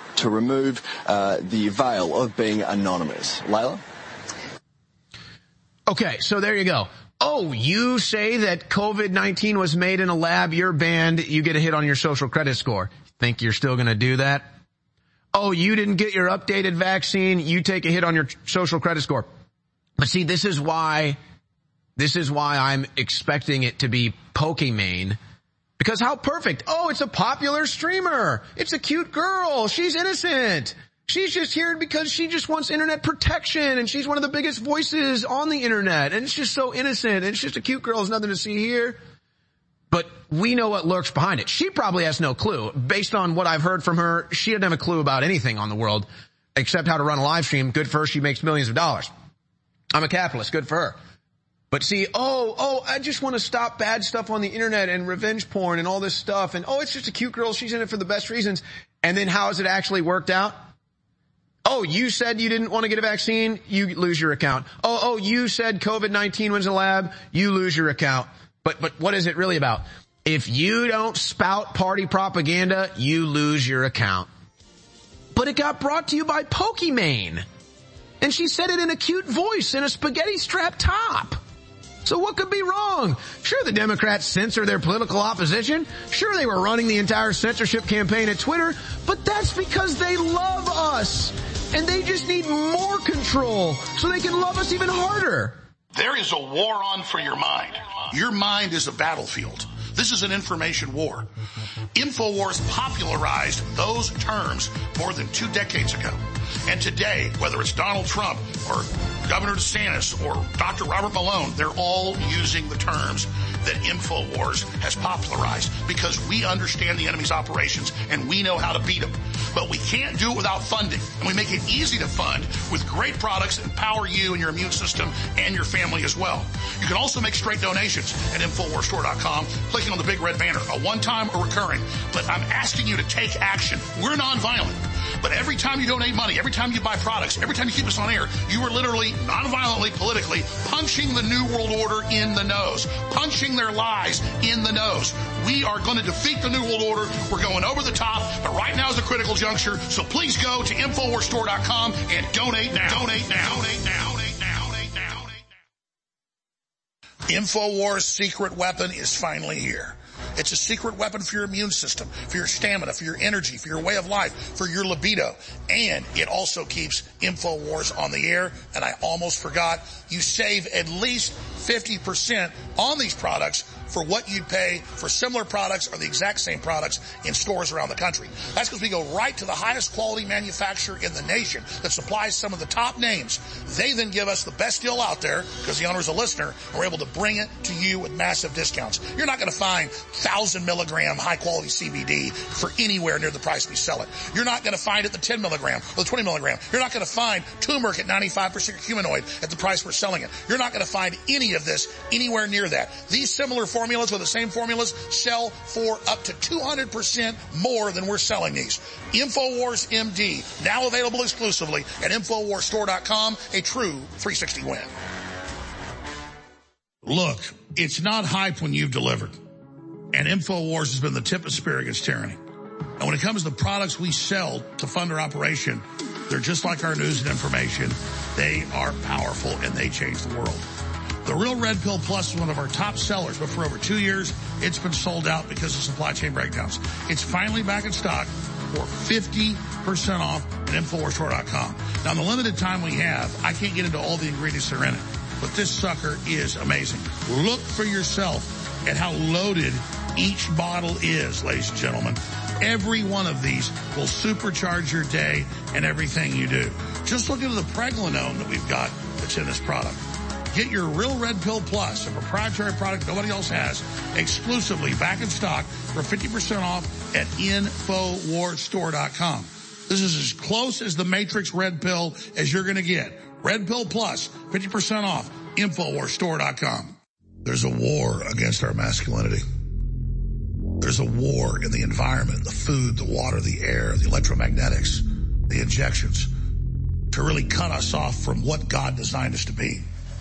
the veil of being anonymous. Layla? Okay, so there you go. You say that COVID-19 was made in a lab, you're banned, you get a hit on your social credit score. Think you're still going to do that? You didn't get your updated vaccine, you take a hit on your social credit score. But see, this is why I'm expecting it to be Pokimane. Because how perfect. It's a popular streamer. It's a cute girl. She's innocent. She's just here because she just wants internet protection, and she's one of the biggest voices on the internet, and it's just so innocent, and it's just a cute girl. There's nothing to see here. But we know what lurks behind it. She probably has no clue. Based on what I've heard from her, she doesn't have a clue about anything on the world except how to run a live stream. Good for her. She makes millions of dollars. I'm a capitalist. Good for her. But see, I just want to stop bad stuff on the internet and revenge porn and all this stuff. And it's just a cute girl. She's in it for the best reasons. And then how has it actually worked out? You said you didn't want to get a vaccine. You lose your account. You said COVID-19 was a lab. You lose your account. But what is it really about? If you don't spout party propaganda, you lose your account. But it got brought to you by Pokimane. And she said it in a cute voice in a spaghetti strap top. So what could be wrong? Sure, the Democrats censor their political opposition. Sure, they were running the entire censorship campaign at Twitter. But that's because they love us. And they just need more control so they can love us even harder. There is a war on for your mind. Your mind is a battlefield. This is an information war. InfoWars popularized those terms more than 2 decades ago. And today, whether it's Donald Trump or Governor DeSantis or Dr. Robert Malone, they're all using the terms that InfoWars has popularized because we understand the enemy's operations and we know how to beat them. But we can't do it without funding. And we make it easy to fund with great products that empower you and your immune system and your family as well. You can also make straight donations at InfoWarsStore.com, clicking on the big red banner, a one-time or recurring. But I'm asking you to take action. We're nonviolent. But every time you donate money, every time you buy products, every time you keep us on air, you are literally, nonviolently, politically, punching the New World Order in the nose, punching their lies in the nose. We are going to defeat the New World Order. We're going over the top, but right now is a critical juncture. So please go to InfoWarsStore.com and donate now. Donate now. Donate now. Donate now. Donate now. InfoWars' secret weapon is finally here. It's a secret weapon for your immune system, for your stamina, for your energy, for your way of life, for your libido. And it also keeps InfoWars on the air. And I almost forgot, you save at least 50% on these products for what you'd pay for similar products or the exact same products in stores around the country. That's because we go right to the highest quality manufacturer in the nation that supplies some of the top names. They then give us the best deal out there because the owner's a listener, and we're able to bring it to you with massive discounts. You're not going to find 1,000 milligram high quality CBD for anywhere near the price we sell it. You're not going to find it the 10 milligram or the 20 milligram. You're not going to find turmeric at 95% curcuminoid at the price we're selling it. You're not going to find any of this anywhere near that. These similar formulas or the same formulas sell for up to 200% more than we're selling these. InfoWars MD, now available exclusively at InfoWarsStore.com, a true 360 win. Look, it's not hype when you've delivered. And InfoWars has been the tip of spear against tyranny. And when it comes to the products we sell to fund our operation, they're just like our news and information. They are powerful and they change the world. The Real Red Pill Plus is one of our top sellers, but for over 2 years, it's been sold out because of supply chain breakdowns. It's finally back in stock for 50% off at InfoWarsStore.com. Now, in the limited time we have, I can't get into all the ingredients that are in it, but this sucker is amazing. Look for yourself at how loaded each bottle is, ladies and gentlemen. Every one of these will supercharge your day and everything you do. Just look at the pregnenolone that we've got that's in this product. Get your Real Red Pill Plus, a proprietary product nobody else has, exclusively back in stock for 50% off at InfoWarsStore.com. This is as close as the Matrix Red Pill as you're going to get. Red Pill Plus, 50% off, InfoWarsStore.com. There's a war against our masculinity. There's a war in the environment, the food, the water, the air, the electromagnetics, the injections, to really cut us off from what God designed us to be.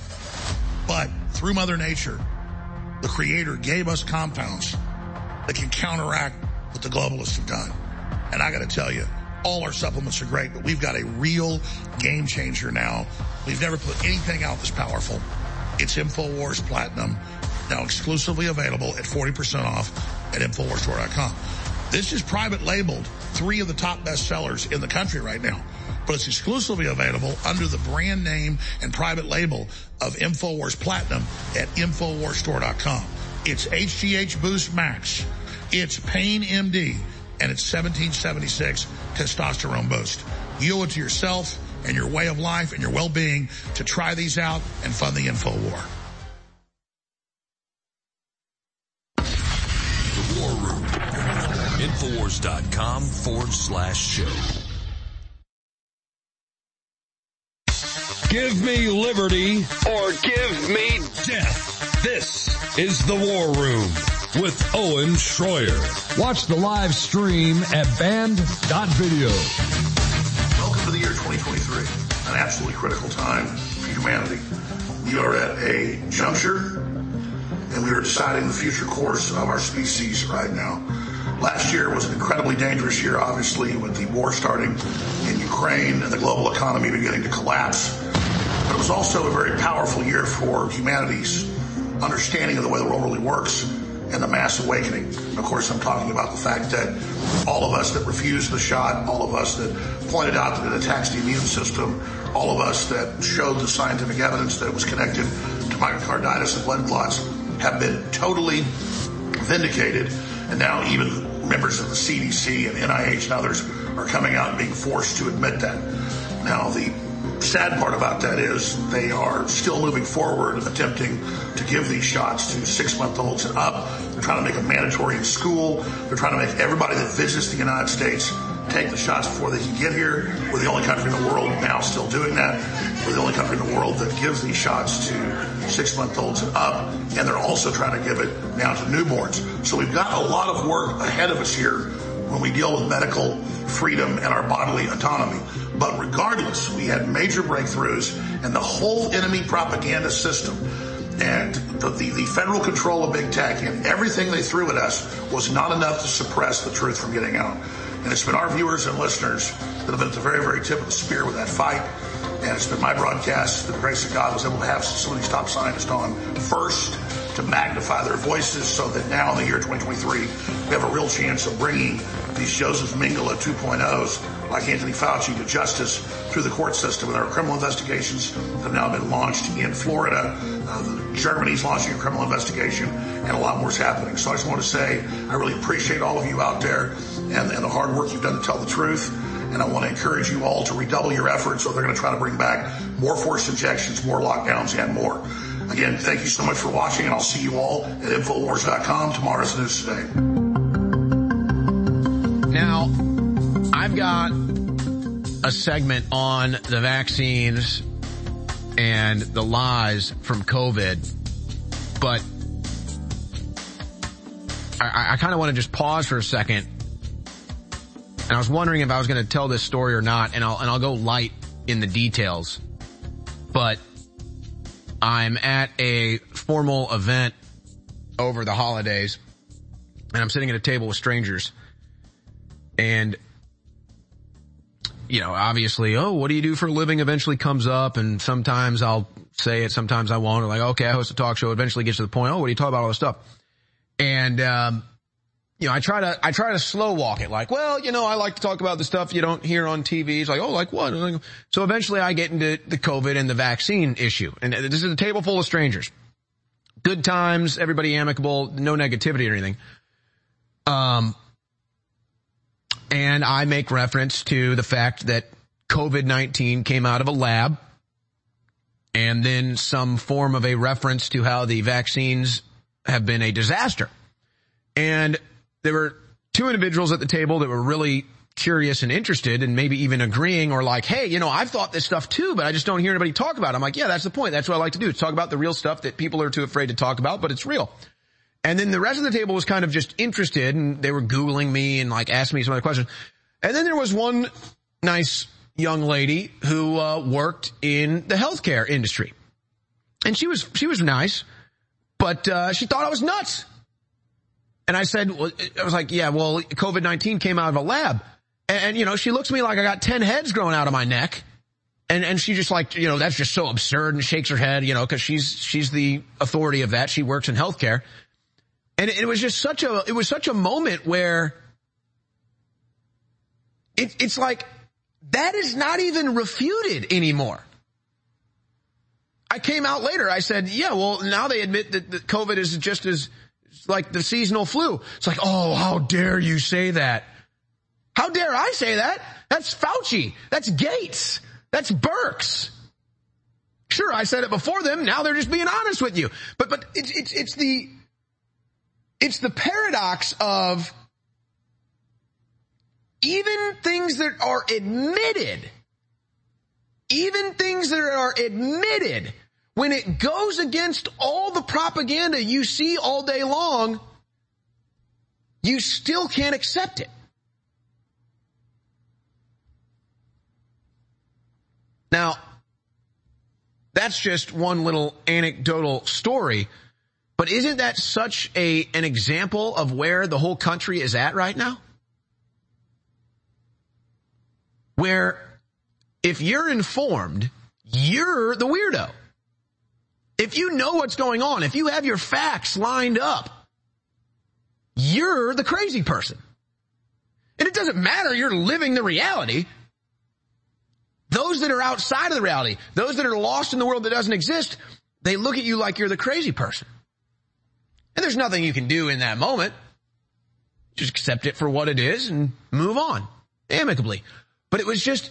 But through Mother Nature, the Creator gave us compounds that can counteract what the globalists have done. And I got to tell you, all our supplements are great, but we've got a real game changer now. We've never put anything out this powerful. It's InfoWars Platinum, now exclusively available at 40% off at InfoWarsStore.com. This is private labeled 3 of the top bestsellers in the country right now, but it's exclusively available under the brand name and private label of InfoWars Platinum at InfoWarsStore.com. It's HGH Boost Max, it's Pain MD, and it's 1776 Testosterone Boost. You owe it to yourself and your way of life and your well-being to try these out and fund the InfoWar. The War Room. Infowars.com/show. Give me liberty or give me death. This is The War Room with Owen Schroyer. Watch the live stream at band.video. Welcome to the year 2023, an absolutely critical time for humanity. We are at a juncture, and we are deciding the future course of our species right now. Last year was an incredibly dangerous year, obviously, with the war starting in Ukraine and the global economy beginning to collapse. But it was also a very powerful year for humanity's understanding of the way the world really works and the mass awakening. And of course, I'm talking about the fact that all of us that refused the shot, all of us that pointed out that it attacks the immune system, all of us that showed the scientific evidence that it was connected to myocarditis and blood clots have been totally vindicated. And now even members of the CDC and NIH and others are coming out and being forced to admit that. Now, the sad part about that is they are still moving forward attempting to give these shots to 6-month-olds and up. They're trying to make them mandatory in school. They're trying to make everybody that visits the United States take the shots before they can get here. We're the only country in the world now still doing that. We're the only country in the world that gives these shots to 6-month-olds and up. And they're also trying to give it now to newborns. So we've got a lot of work ahead of us here when we deal with medical freedom and our bodily autonomy. But regardless, we had major breakthroughs, and the whole enemy propaganda system and the federal control of big tech and everything they threw at us was not enough to suppress the truth from getting out. And it's been our viewers and listeners that have been at the very, very tip of the spear with that fight. And it's been my broadcast that the grace of God was able to have some of these top scientists on first to magnify their voices so that now in the year 2023, we have a real chance of bringing these Joseph Mengele 2.0s like Anthony Fauci to justice through the court system. And there are criminal investigations that have now been launched in Florida. Germany's launching a criminal investigation, and a lot more is happening. So I just want to say I really appreciate all of you out there and the hard work you've done to tell the truth. And I want to encourage you all to redouble your efforts, so they're going to try to bring back more forced injections, more lockdowns, and more. Again, thank you so much for watching, and I'll see you all at Infowars.com. Tomorrow's News Today. Now, I've got a segment on the vaccines and the lies from COVID, but I kind of want to just pause for a second. And I was wondering if I was going to tell this story or not, and I'll go light in the details. But I'm at a formal event over the holidays, and I'm sitting at a table with strangers. And, you know, obviously, what do you do for a living eventually comes up, and sometimes I'll say it, sometimes I won't. Or like, okay, I host a talk show, eventually gets to the point, what do you talk about all this stuff? And, you know, I try to slow walk it, like, well, you know, I like to talk about the stuff you don't hear on TV. It's like, like what? So eventually I get into the COVID and the vaccine issue. And this is a table full of strangers. Good times, everybody amicable, no negativity or anything. And I make reference to the fact that COVID-19 came out of a lab, and then some form of a reference to how the vaccines have been a disaster. And there were two individuals at the table that were really curious and interested and maybe even agreeing, or like, hey, you know, I've thought this stuff too, but I just don't hear anybody talk about it. I'm like, yeah, that's the point. That's what I like to do. Talk about the real stuff that people are too afraid to talk about, but it's real. And then the rest of the table was kind of just interested, and they were Googling me and like asking me some other questions. And then there was one nice young lady who worked in the healthcare industry. And she was nice, but she thought I was nuts. And I said, I was like, yeah, well, COVID-19 came out of a lab. And, you know, she looks at me like I got 10 heads growing out of my neck. And she just like, you know, that's just so absurd, and shakes her head, you know, cause she's the authority of that. She works in healthcare. And it was just such a moment where it's like, that is not even refuted anymore. I came out later. I said, yeah, well, now they admit that COVID is just as like the seasonal flu. It's like, oh, how dare you say that? How dare I say that? That's Fauci. That's Gates. That's Birx. Sure, I said it before them. Now they're just being honest with you. But it's the paradox of even things that are admitted, when it goes against all the propaganda you see all day long, you still can't accept it. Now, that's just one little anecdotal story, But isn't that such an example of where the whole country is at right now? Where if you're informed, you're the weirdo. If you know what's going on, if you have your facts lined up, you're the crazy person. And it doesn't matter, you're living the reality. Those that are outside of the reality, those that are lost in the world that doesn't exist, they look at you like you're the crazy person. And there's nothing you can do in that moment. Just accept it for what it is and move on amicably. But it was just,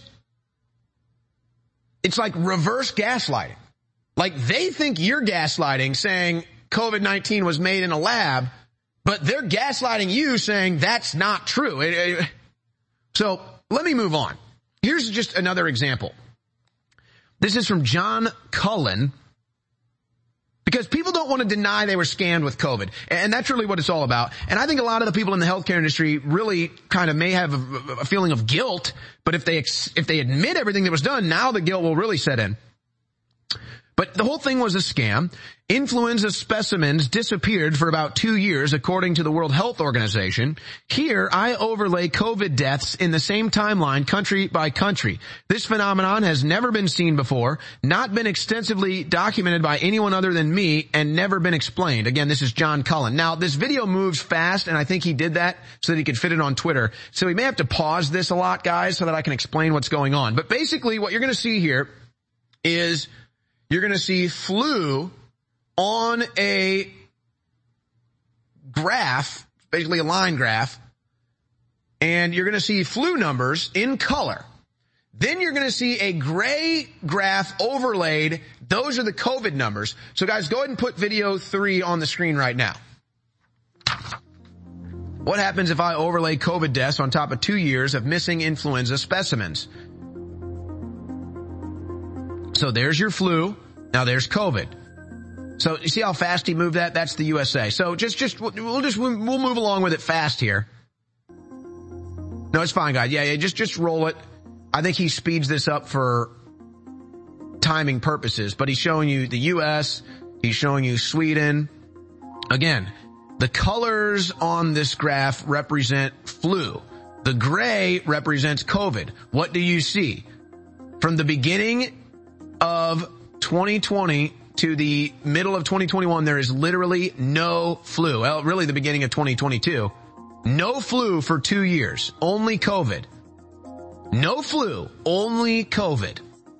it's like reverse gaslighting. Like they think you're gaslighting, saying COVID-19 was made in a lab, but they're gaslighting you saying that's not true. So let me move on. Here's just another example. This is from John Cullen, because people don't want to deny they were scammed with COVID. And that's really what it's all about. And I think a lot of the people in the healthcare industry really kind of may have a feeling of guilt, but if they admit everything that was done, now the guilt will really set in. But the whole thing was a scam. Influenza specimens disappeared for about 2 years, according to the World Health Organization. Here, I overlay COVID deaths in the same timeline, country by country. This phenomenon has never been seen before, not been extensively documented by anyone other than me, and never been explained. Again, this is John Cullen. Now, this video moves fast, and I think he did that so that he could fit it on Twitter. So we may have to pause this a lot, guys, so that I can explain what's going on. But basically, what you're going to see here is you're going to see flu on a graph, basically a line graph, and you're going to see flu numbers in color. Then you're going to see a gray graph overlaid. Those are the COVID numbers. So guys, go ahead and put video 3 on the screen right now. What happens if I overlay COVID deaths on top of 2 years of missing influenza specimens? So there's your flu. Now there's COVID. So you see how fast he moved that? That's the USA. So we'll move along with it fast here. No, it's fine, guys. Yeah, just roll it. I think he speeds this up for timing purposes, but he's showing you the US. He's showing you Sweden. Again, the colors on this graph represent flu. The gray represents COVID. What do you see? From the beginning of 2020 to the middle of 2021, there is literally no flu. Well, really the beginning of 2022. No flu for 2 years. Only COVID. No flu. Only COVID.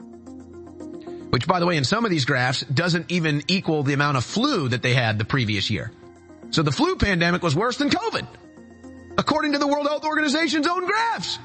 Which, by the way, in some of these graphs doesn't even equal the amount of flu that they had the previous year. So the flu pandemic was worse than COVID, according to the World Health Organization's own graphs.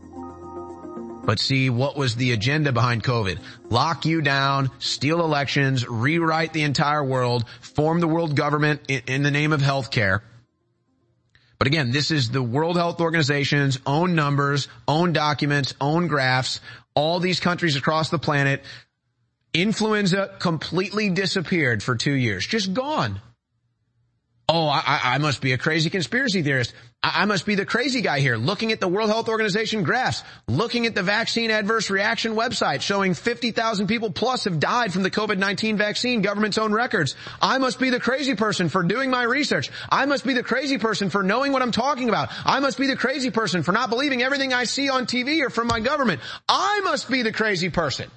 But see, what was the agenda behind COVID? Lock you down, steal elections, rewrite the entire world, form the world government in the name of healthcare. But again, this is the World Health Organization's own numbers, own documents, own graphs, all these countries across the planet. Influenza completely disappeared for 2 years. Just gone. Oh, I must be a crazy conspiracy theorist. I must be the crazy guy here, looking at the World Health Organization graphs, looking at the vaccine adverse reaction website showing 50,000 people plus have died from the COVID-19 vaccine, government's own records. I must be the crazy person for doing my research. I must be the crazy person for knowing what I'm talking about. I must be the crazy person for not believing everything I see on TV or from my government. I must be the crazy person.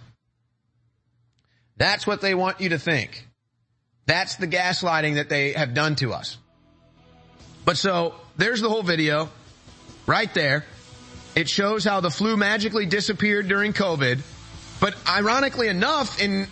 That's what they want you to think. That's the gaslighting that they have done to us. But so, there's the whole video, right there. It shows how the flu magically disappeared during COVID. But ironically enough, in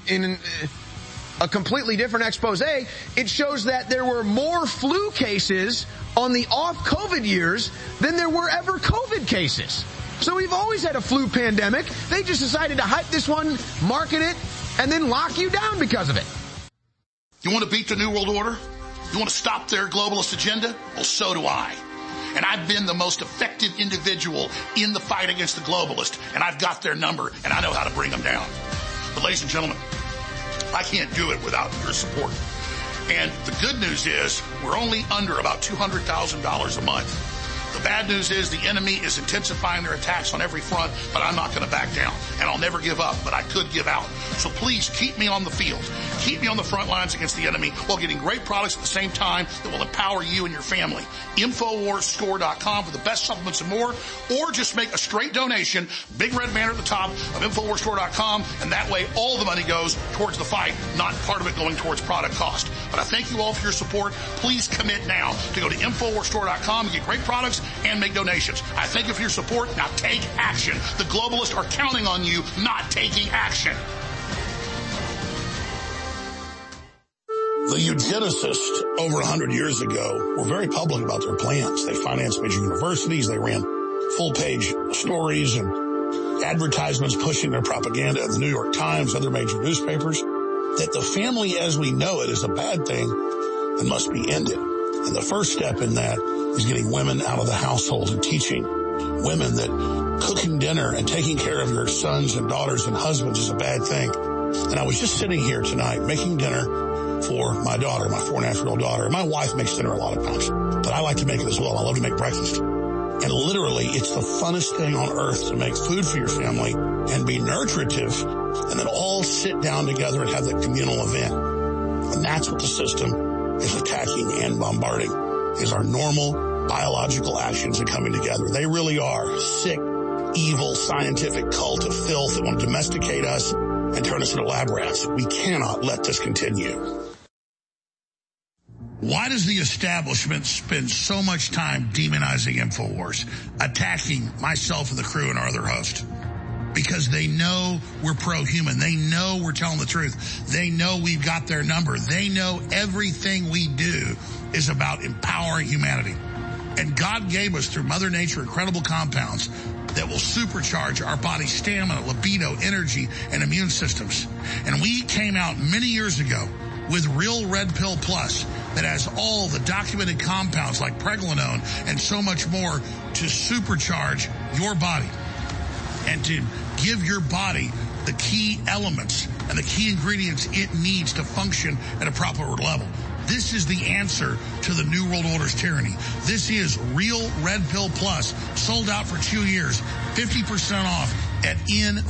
a completely different expose, it shows that there were more flu cases on the off-COVID years than there were ever COVID cases. So we've always had a flu pandemic. They just decided to hype this one, market it, and then lock you down because of it. You want to beat the New World Order? You want to stop their globalist agenda? Well, so do I. And I've been the most effective individual in the fight against the globalist, and I've got their number, and I know how to bring them down. But ladies and gentlemen, I can't do it without your support. And the good news is we're only under about $200,000 a month. The bad news is the enemy is intensifying their attacks on every front, but I'm not going to back down. And I'll never give up, but I could give out. So please keep me on the field. Keep me on the front lines against the enemy while getting great products at the same time that will empower you and your family. InfoWarsStore.com for the best supplements and more, or just make a straight donation, big red banner at the top of InfoWarsStore.com, and that way all the money goes towards the fight, not part of it going towards product cost. But I thank you all for your support. Please commit now to go to InfoWarsStore.com and get great products and make donations. I thank you for your support. Now take action. The globalists are counting on you not taking action. The eugenicists over 100 years ago were very public about their plans. They financed major universities. They ran full-page stories and advertisements pushing their propaganda in the New York Times, other major newspapers, that the family as we know it is a bad thing and must be ended. And the first step in that is getting women out of the household and teaching women that cooking dinner and taking care of your sons and daughters and husbands is a bad thing. And I was just sitting here tonight making dinner for my daughter, my 4.5-year-old daughter. My wife makes dinner a lot of times, but I like to make it as well. I love to make breakfast. And literally, it's the funnest thing on earth to make food for your family and be nurturative and then all sit down together and have that communal event. And that's what the system is attacking and bombarding, is our normal biological actions and coming together. They really are sick, evil, scientific cult of filth that want to domesticate us and turn us into lab rats. We cannot let this continue. Why does the establishment spend so much time demonizing InfoWars, attacking myself and the crew and our other host? Because they know we're pro-human. They know we're telling the truth. They know we've got their number. They know everything we do is about empowering humanity. And God gave us, through Mother Nature, incredible compounds that will supercharge our body's stamina, libido, energy, and immune systems. And we came out many years ago with Real Red Pill Plus that has all the documented compounds like pregnenolone and so much more to supercharge your body and to give your body the key elements and the key ingredients it needs to function at a proper level. This is the answer to the New World Order's tyranny. This is Real Red Pill Plus, sold out for 2 years, 50% off at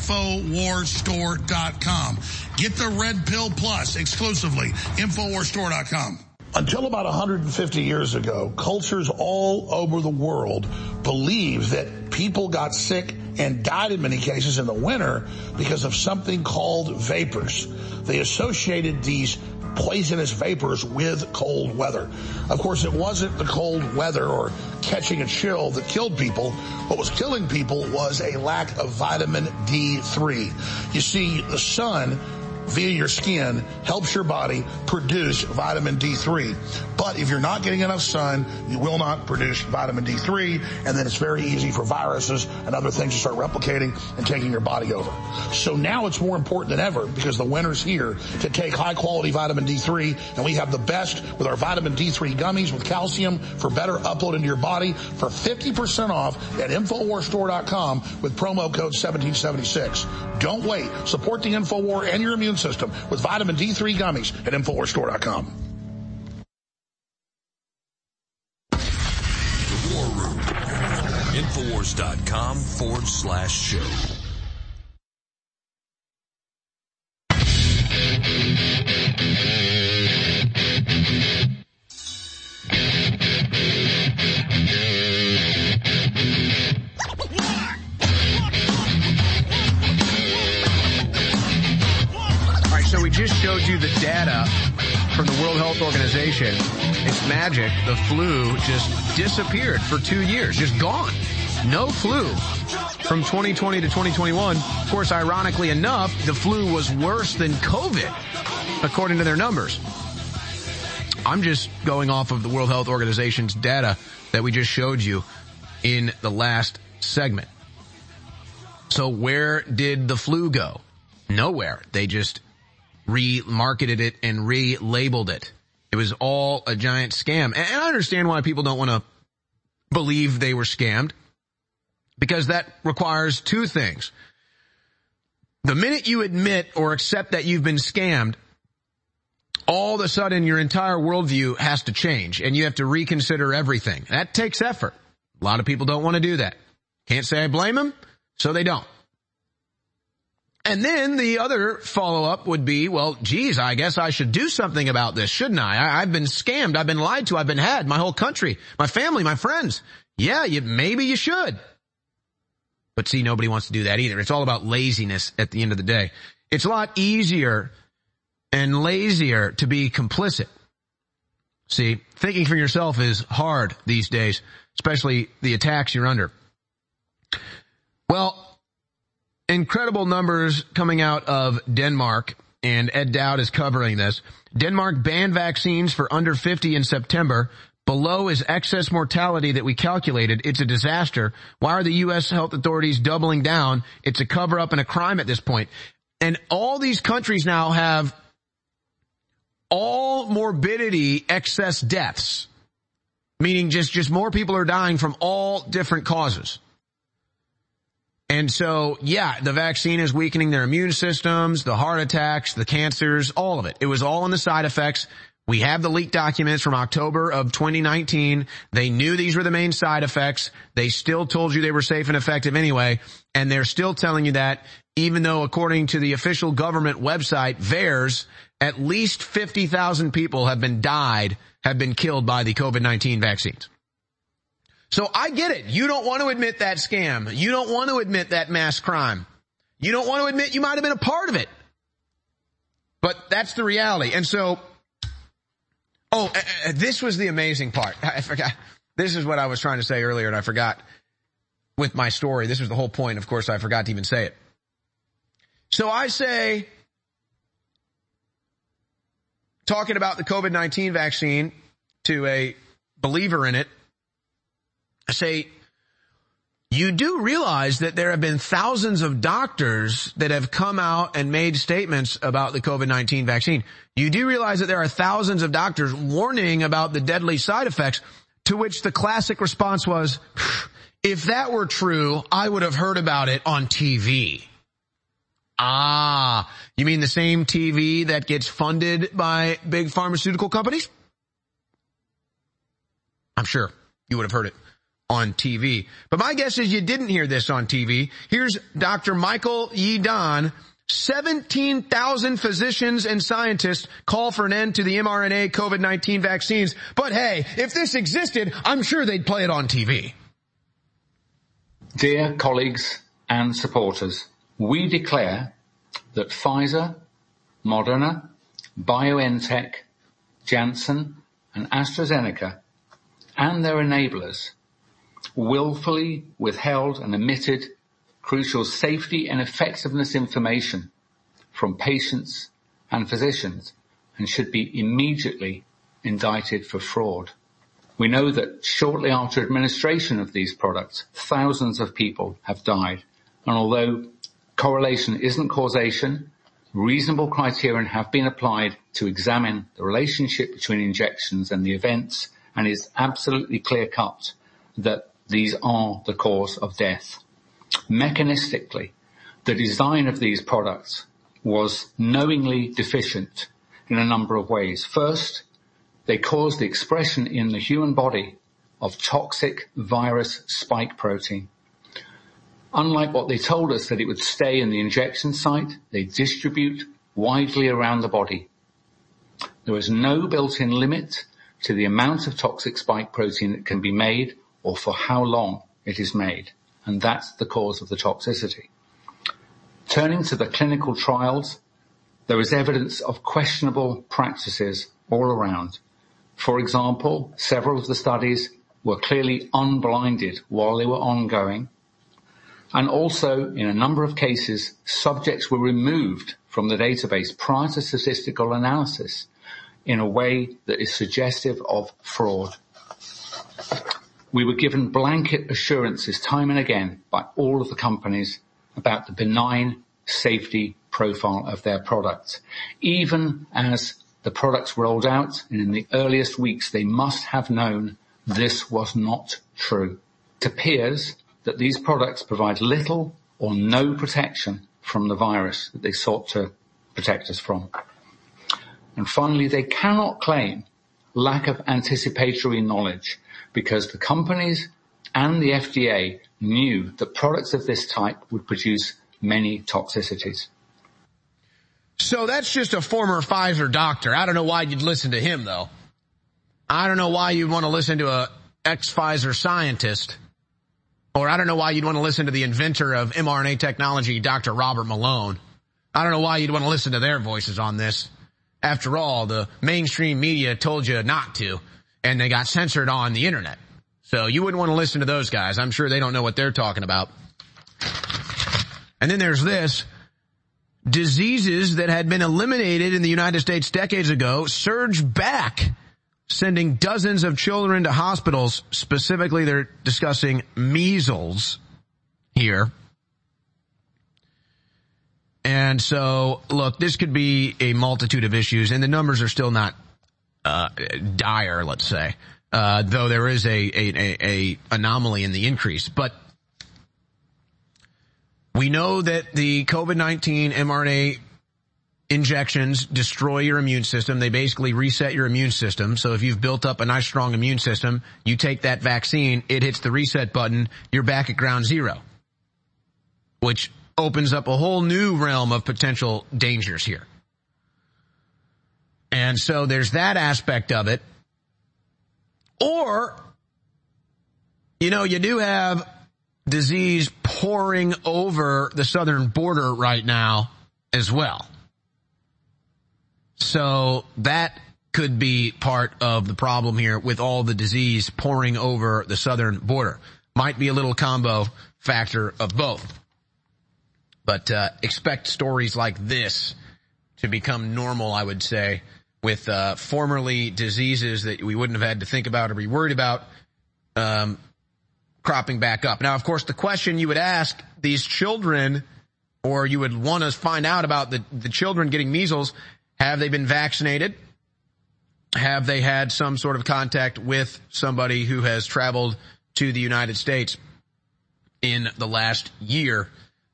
InfoWarsStore.com. Get the Red Pill Plus exclusively, InfoWarsStore.com. Until about 150 years ago, cultures all over the world believed that people got sick and died in many cases in the winter because of something called vapors. They associated these poisonous vapors with cold weather. Of course, it wasn't the cold weather or catching a chill that killed people. What was killing people was a lack of vitamin D3. You see, the sun, via your skin, helps your body produce vitamin D3. But if you're not getting enough sun, you will not produce vitamin D3, and then it's very easy for viruses and other things to start replicating and taking your body over. So now it's more important than ever, because the winter's here, to take high-quality vitamin D3, and we have the best with our vitamin D3 gummies with calcium for better upload into your body for 50% off at InfoWarsStore.com with promo code 1776. Don't wait. Support the InfoWar and your immune system with vitamin D3 gummies at InfoWarsStore.com. The War Room. InfoWars.com/show. So we just showed you the data from the World Health Organization. It's magic. The flu just disappeared for 2 years, just gone. No flu from 2020 to 2021. Of course, ironically enough, the flu was worse than COVID, according to their numbers. I'm just going off of the World Health Organization's data that we just showed you in the last segment. So where did the flu go? Nowhere. They just remarketed it and relabeled it. It was all a giant scam. And I understand why people don't want to believe they were scammed, because that requires two things. The minute you admit or accept that you've been scammed, all of a sudden your entire worldview has to change and you have to reconsider everything. That takes effort. A lot of people don't want to do that. Can't say I blame them, so they don't. And then the other follow-up would be, well, geez, I guess I should do something about this, shouldn't I? I've been scammed. I've been lied to. I've been had. My whole country, my family, my friends. Yeah, maybe you should. But see, nobody wants to do that either. It's all about laziness at the end of the day. It's a lot easier and lazier to be complicit. See, thinking for yourself is hard these days, especially the attacks you're under. Well, incredible numbers coming out of Denmark, and Ed Dowd is covering this. Denmark banned vaccines for under 50 in September. Below is excess mortality that we calculated. It's a disaster. Why are the U.S. health authorities doubling down? It's a cover-up and a crime at this point. And all these countries now have all morbidity excess deaths, meaning just more people are dying from all different causes. And so, yeah, the vaccine is weakening their immune systems, the heart attacks, the cancers, all of it. It was all in the side effects. We have the leaked documents from October of 2019. They knew these were the main side effects. They still told you they were safe and effective anyway. And they're still telling you that, even though according to the official government website, VAERS, at least 50,000 people have been killed by the COVID-19 vaccines. So I get it. You don't want to admit that scam. You don't want to admit that mass crime. You don't want to admit you might have been a part of it. But that's the reality. And so, this was the amazing part. I forgot. This is what I was trying to say earlier, and I forgot with my story. This was the whole point. Of course, I forgot to even say it. So I say, talking about the COVID-19 vaccine to a believer in it, I say, you do realize that there have been thousands of doctors that have come out and made statements about the COVID-19 vaccine. You do realize that there are thousands of doctors warning about the deadly side effects, to which the classic response was, if that were true, I would have heard about it on TV. Ah, you mean the same TV that gets funded by big pharmaceutical companies? I'm sure you would have heard it on TV. But my guess is you didn't hear this on TV. Here's Dr. Michael Yeadon. 17,000 physicians and scientists call for an end to the mRNA COVID-19 vaccines. But hey, if this existed, I'm sure they'd play it on TV. Dear colleagues and supporters, we declare that Pfizer, Moderna, BioNTech, Janssen, and AstraZeneca and their enablers willfully withheld and omitted crucial safety and effectiveness information from patients and physicians and should be immediately indicted for fraud. We know that shortly after administration of these products, thousands of people have died. And although correlation isn't causation, reasonable criterion have been applied to examine the relationship between injections and the events, and it's absolutely clear-cut that these are the cause of death. Mechanistically, the design of these products was knowingly deficient in a number of ways. First, they caused the expression in the human body of toxic virus spike protein. Unlike what they told us that it would stay in the injection site, they distribute widely around the body. There is no built-in limit to the amount of toxic spike protein that can be made or for how long it is made. And that's the cause of the toxicity. Turning to the clinical trials, there is evidence of questionable practices all around. For example, several of the studies were clearly unblinded while they were ongoing. And also, in a number of cases, subjects were removed from the database prior to statistical analysis in a way that is suggestive of fraud. We were given blanket assurances time and again by all of the companies about the benign safety profile of their products. Even as the products rolled out, and in the earliest weeks, they must have known this was not true. It appears that these products provide little or no protection from the virus that they sought to protect us from. And finally, they cannot claim lack of anticipatory knowledge, because the companies and the FDA knew that products of this type would produce many toxicities. So that's just a former Pfizer doctor. I don't know why you'd listen to him, though. I don't know why you'd want to listen to a ex-Pfizer scientist. Or I don't know why you'd want to listen to the inventor of mRNA technology, Dr. Robert Malone. I don't know why you'd want to listen to their voices on this. After all, the mainstream media told you not to, and they got censored on the internet. So you wouldn't want to listen to those guys. I'm sure they don't know what they're talking about. And then there's this. Diseases that had been eliminated in the United States decades ago surge back, sending dozens of children to hospitals. Specifically, they're discussing measles here. And so, look, this could be a multitude of issues, and the numbers are still not dire, let's say, though there is a anomaly in the increase. But we know that the COVID-19 mRNA injections destroy your immune system. They basically reset your immune system. So if you've built up a nice, strong immune system, you take that vaccine, it hits the reset button, you're back at ground zero, which opens up a whole new realm of potential dangers here. And so there's that aspect of it. Or, you know, you do have disease pouring over the southern border right now as well. So that could be part of the problem here with all the disease pouring over the southern border. Might be a little combo factor of both. But expect stories like this to become normal, I would say, with formerly diseases that we wouldn't have had to think about or be worried about cropping back up. Now, of course, the question you would ask these children, or you would want to find out about the children getting measles, have they been vaccinated? Have they had some sort of contact with somebody who has traveled to the United States in the last year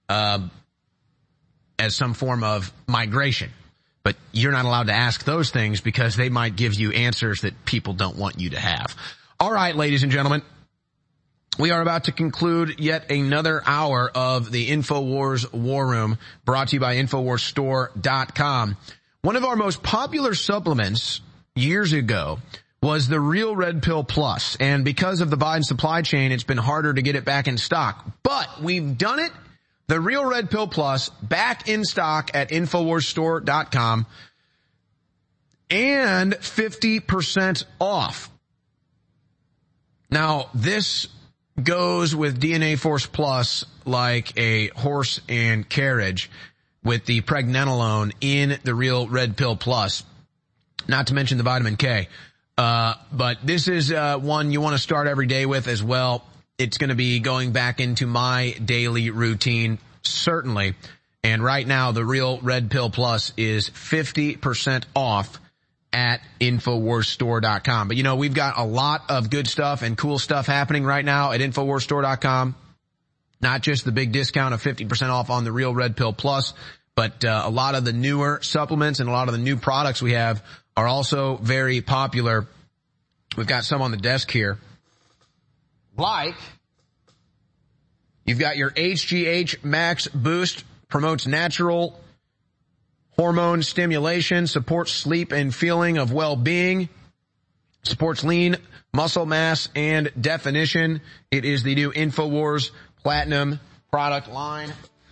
as some form of migration? But you're not allowed to ask those things because they might give you answers that people don't want you to have. All right, ladies and gentlemen, we are about to conclude yet another hour of the InfoWars War Room, brought to you by InfoWarsStore.com. One of our most popular supplements years ago was the Real Red Pill Plus, and because of the Biden supply chain, it's been harder to get it back in stock. But we've done it. The Real Red Pill Plus back in stock at InfoWarsStore.com and 50% off. Now, this goes with DNA Force Plus like a horse and carriage with the pregnenolone in the Real Red Pill Plus, not to mention the vitamin K. But this is one you want to start every day with as well. It's going to be going back into my daily routine, certainly. And right now, the Real Red Pill Plus is 50% off at InfoWarsStore.com. But, you know, we've got a lot of good stuff and cool stuff happening right now at InfoWarsStore.com. Not just the big discount of 50% off on the Real Red Pill Plus, but a lot of the newer supplements and a lot of the new products we have are also very popular. We've got some on the desk here. Like, you've got your HGH Max Boost, promotes natural hormone stimulation, supports sleep and feeling of well-being, supports lean muscle mass and definition. It is the new InfoWars Platinum product line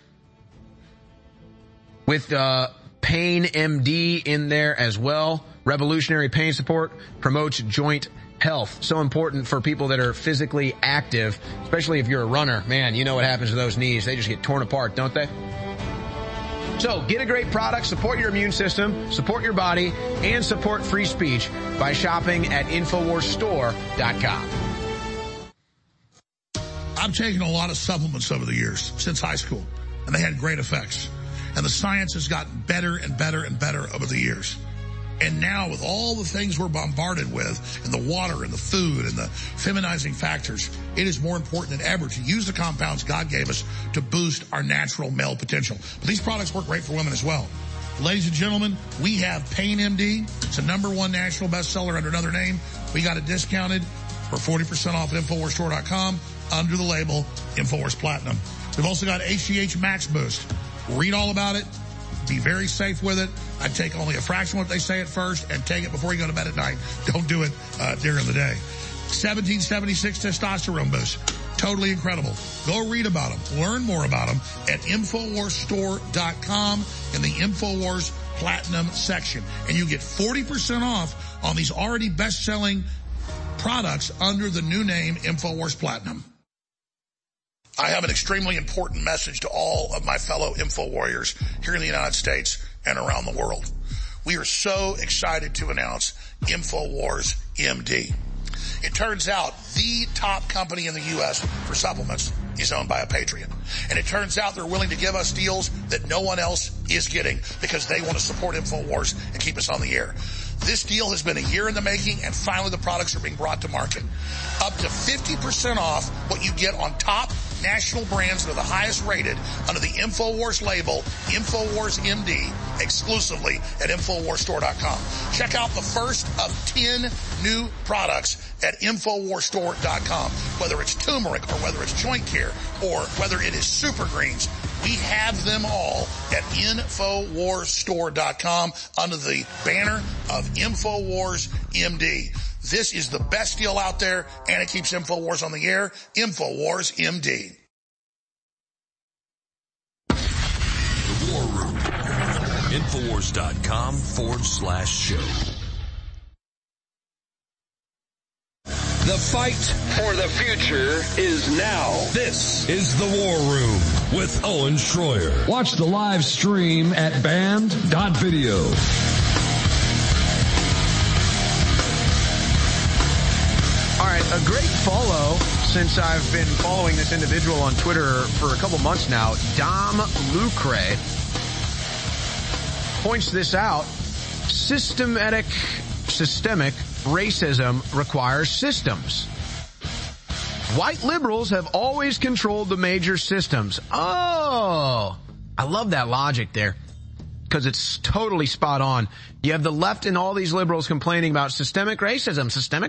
with Pain MD in there as well. Revolutionary pain support, promotes joint health. So important for people that are physically active, especially if you're a runner. Man, you know what happens to those knees. They just get torn apart, don't they? So get a great product, support your immune system, support your body, and support free speech by shopping at InfoWarsStore.com. I've taken a lot of supplements over the years, since high school, and they had great effects. And the science has gotten better and better and better over the years. And now with all the things we're bombarded with, and the water and the food and the feminizing factors, it is more important than ever to use the compounds God gave us to boost our natural male potential. But these products work great for women as well. Ladies and gentlemen, we have Pain MD. It's a #1 national bestseller under another name. We got it discounted. or 40% off at InfoWarsStore.com under the label InfoWars Platinum. We've also got HGH Max Boost. Read all about it. Be very safe with it. I'd take only a fraction of what they say at first and take it before you go to bed at night. Don't do it during the day. 1776 testosterone boost. Totally incredible. Go read about them. Learn more about them at InfoWarsStore.com in the InfoWars Platinum section. And you get 40% off on these already best-selling products under the new name InfoWars Platinum. I have an extremely important message to all of my fellow Info Warriors here in the United States and around the world. We are so excited to announce InfoWars MD. It turns out the top company in the U.S. for supplements is owned by a patriot. And it turns out they're willing to give us deals that no one else is getting because they want to support InfoWars and keep us on the air. This deal has been a year in the making, and finally the products are being brought to market. Up to 50% off what you get on top national brands that are the highest rated under the InfoWars label, InfoWars MD, exclusively at InfoWarsStore.com. Check out the first of 10 new products at InfoWarsStore.com. Whether it's turmeric or whether it's joint care or whether it is super greens, we have them all at InfoWarsStore.com under the banner of InfoWars MD. This is the best deal out there, and it keeps InfoWars on the air. InfoWars MD. The War Room. InfoWars.com/show. The fight for the future is now. This is The War Room with Owen Schroyer. Watch the live stream at band.video. All right, a great follow since I've been following this individual on Twitter for a couple months now. Dom Lucre points this out. Systemic racism requires systems. White liberals have always controlled the major systems. Oh, I love that logic there because it's totally spot on. You have the left and all these liberals complaining about systemic racism.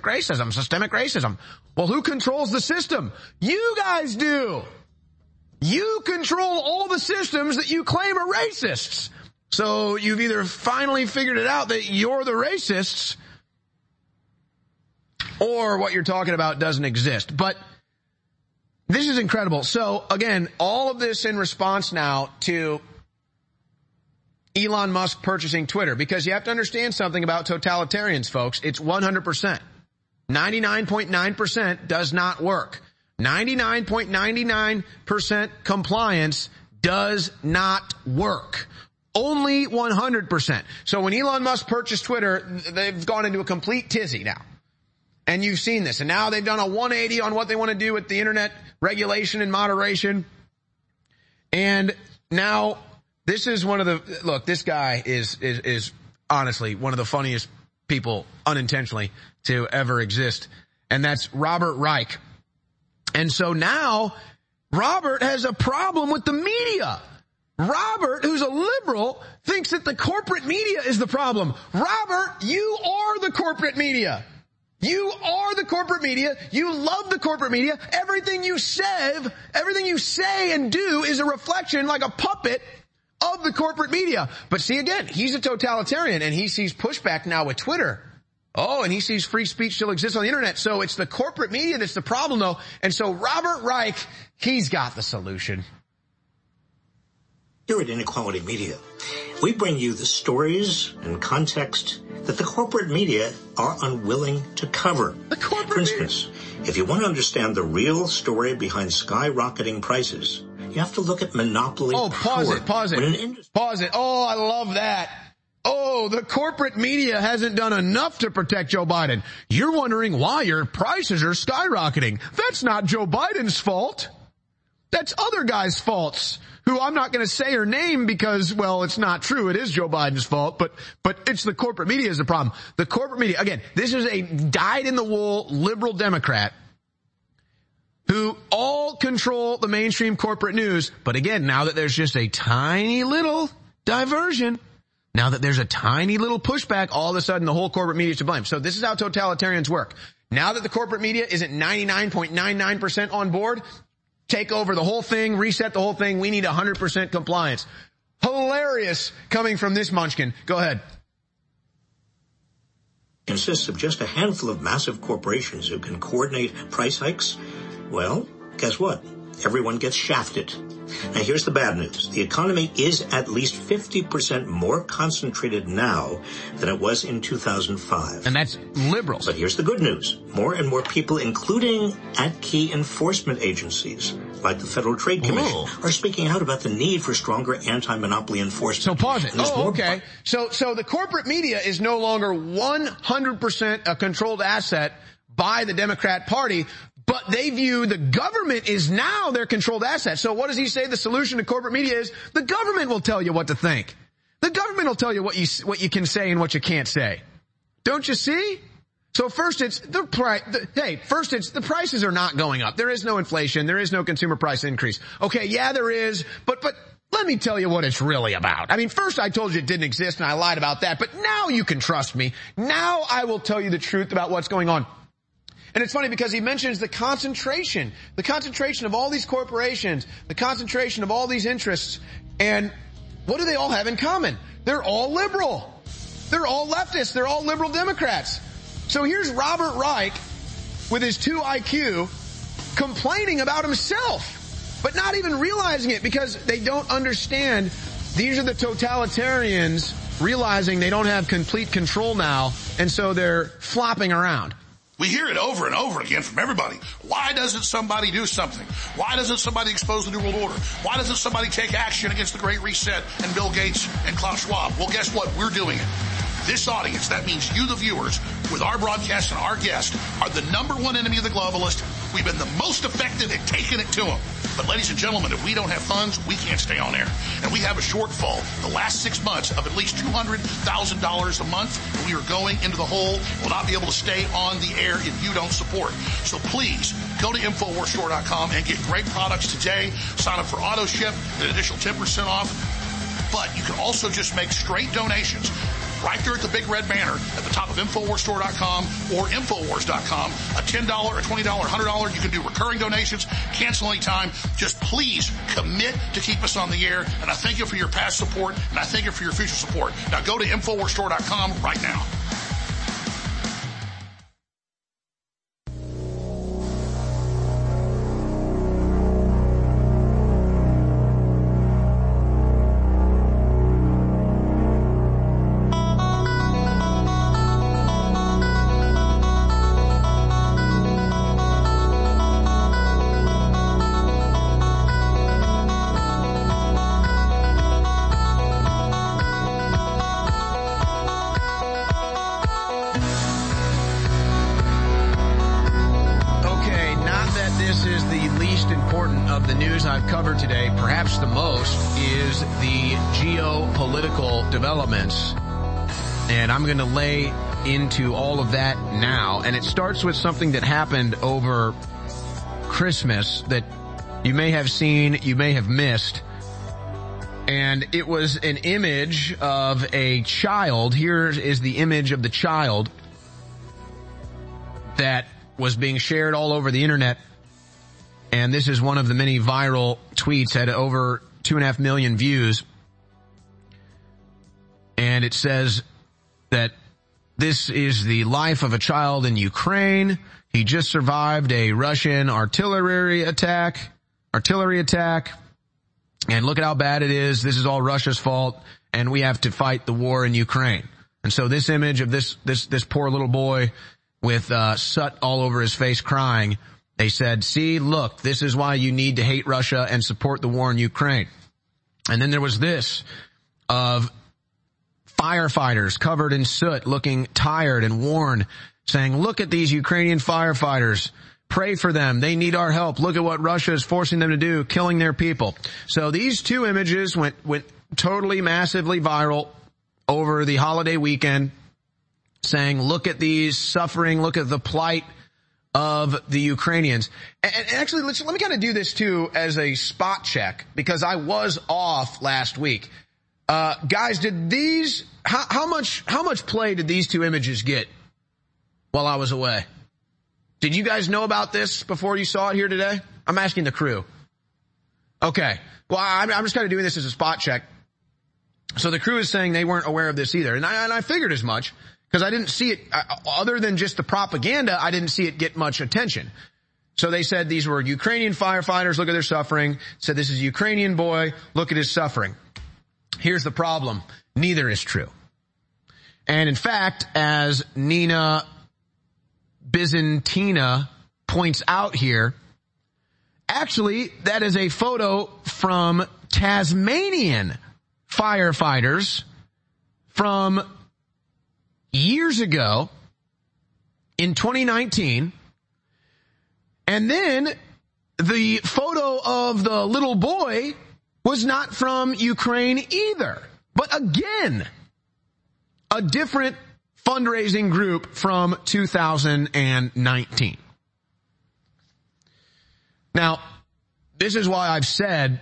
Well, who controls the system? You guys do. You control all the systems that you claim are racists. So you've either finally figured it out that you're the racists, or what you're talking about doesn't exist. But this is incredible. So again, all of this in response now to Elon Musk purchasing Twitter, because you have to understand something about totalitarians, folks. It's 100%. 99.9% does not work. 99.99% compliance does not work. Only 100%. So when Elon Musk purchased Twitter, they've gone into a complete tizzy now. And you've seen this. And now they've done a 180 on what they want to do with the internet regulation and moderation. And now this is one of the, look, this guy is honestly one of the funniest people unintentionally to ever exist. And that's Robert Reich. And so now Robert has a problem with the media. Robert, who's a liberal, thinks that the corporate media is the problem. Robert, you are the corporate media. You are the corporate media. You love the corporate media. Everything you say and do is a reflection, like a puppet, of the corporate media. But see, again, he's a totalitarian, and he sees pushback now with Twitter. Oh, and he sees free speech still exists on the internet. So it's the corporate media that's the problem, though. And so Robert Reich, he's got the solution. Here at Inequality Media, we bring you the stories and context that the corporate media are unwilling to cover. For instance, if you want to understand the real story behind skyrocketing prices, you have to look at monopoly power. Pause it. Oh, I love that. Oh, the corporate media hasn't done enough to protect Joe Biden. You're wondering why your prices are skyrocketing. That's not Joe Biden's fault. That's other guys' faults, who I'm not going to say her name because, well, it's not true. It is Joe Biden's fault, but it's the corporate media is the problem. The corporate media, again, this is a dyed-in-the-wool liberal Democrat who all control the mainstream corporate news. But again, now that there's just a tiny little diversion, now that there's a tiny little pushback, all of a sudden the whole corporate media is to blame. So this is how totalitarians work. Now that the corporate media isn't 99.99% on board, take over the whole thing, reset the whole thing. We need 100% compliance. Hilarious coming from this munchkin. Go ahead. Consists of just a handful of massive corporations who can coordinate price hikes. Well, guess what? Everyone gets shafted. Now, here's the bad news. The economy is at least 50% more concentrated now than it was in 2005. And that's liberals. But here's the good news. More and more people, including at key enforcement agencies, like the Federal Trade Commission, are speaking out about the need for stronger anti-monopoly enforcement. So pause it. Okay. So the corporate media is no longer 100% a controlled asset by the Democrat Party, but they view the government is now their controlled asset. So what does he say the solution to corporate media is? The government will tell you what to think. The government will tell you what you can say and what you can't say. Don't you see? So first it's the prices are not going up. There is no inflation. There is no consumer price increase. Okay, yeah, there is, but let me tell you what it's really about. I mean, first I told you it didn't exist and I lied about that, but now you can trust me. Now I will tell you the truth about what's going on. And it's funny because he mentions the concentration of all these corporations, the concentration of all these interests. And what do they all have in common? They're all liberal. They're all leftists. They're all liberal Democrats. So here's Robert Reich with his 2 IQ complaining about himself, but not even realizing it because they don't understand. These are the totalitarians realizing they don't have complete control now, and so they're flopping around. We hear it over and over again from everybody. Why doesn't somebody do something? Why doesn't somebody expose the New World Order? Why doesn't somebody take action against the Great Reset and Bill Gates and Klaus Schwab? Well, guess what? We're doing it. This audience, that means you, the viewers, with our broadcast and our guests, are the number one enemy of the globalist. We've been the most effective at taking it to them. But ladies and gentlemen, if we don't have funds, we can't stay on air. And we have a shortfall the last 6 months of at least $200,000 a month. And we are going into the hole. We'll not be able to stay on the air if you don't support. So please go to InfoWarsStore.com and get great products today. Sign up for auto ship, an additional 10% off. But you can also just make straight donations right there at the big red banner at the top of InfoWarsStore.com or Infowars.com. A $10, a $20, $100. You can do recurring donations, cancel anytime. Just please commit to keep us on the air. And I thank you for your past support, and I thank you for your future support. Now go to InfoWarsStore.com right now. Today, perhaps the most, is the geopolitical developments. And I'm going to lay into all of that now. And it starts with something that happened over Christmas that you may have seen, you may have missed. And it was an image of a child. Here is the image of the child that was being shared all over the internet. And this is one of the many viral tweets, had over 2.5 million views. And it says that this is the life of a child in Ukraine. He just survived a Russian artillery attack. And look at how bad it is. This is all Russia's fault. And we have to fight the war in Ukraine. And so this image of this poor little boy with soot all over his face crying, they said, see, look, this is why you need to hate Russia and support the war in Ukraine. And then there was this of firefighters covered in soot, looking tired and worn, saying, look at these Ukrainian firefighters. Pray for them. They need our help. Look at what Russia is forcing them to do, killing their people. So these two images went totally massively viral over the holiday weekend, saying, look at these suffering, look at the plight of the Ukrainians. And actually, let me kind of do this too as a spot check, because I was off last week. Guys, did these, how much play did these two images get while I was away? Did you guys know about this before you saw it here today? I'm asking the crew. Okay. Well, I'm just kind of doing this as a spot check. So the crew is saying they weren't aware of this either. And I figured as much because I didn't see it, other than just the propaganda, I didn't see it get much attention. So they said these were Ukrainian firefighters, look at their suffering. Said this is a Ukrainian boy, look at his suffering. Here's the problem. Neither is true. And in fact, as Nina Byzantina points out here, actually, that is a photo from Tasmanian firefighters from years ago in 2019. And then the photo of the little boy was not from Ukraine either. But again, a different fundraising group from 2019. Now, this is why I've said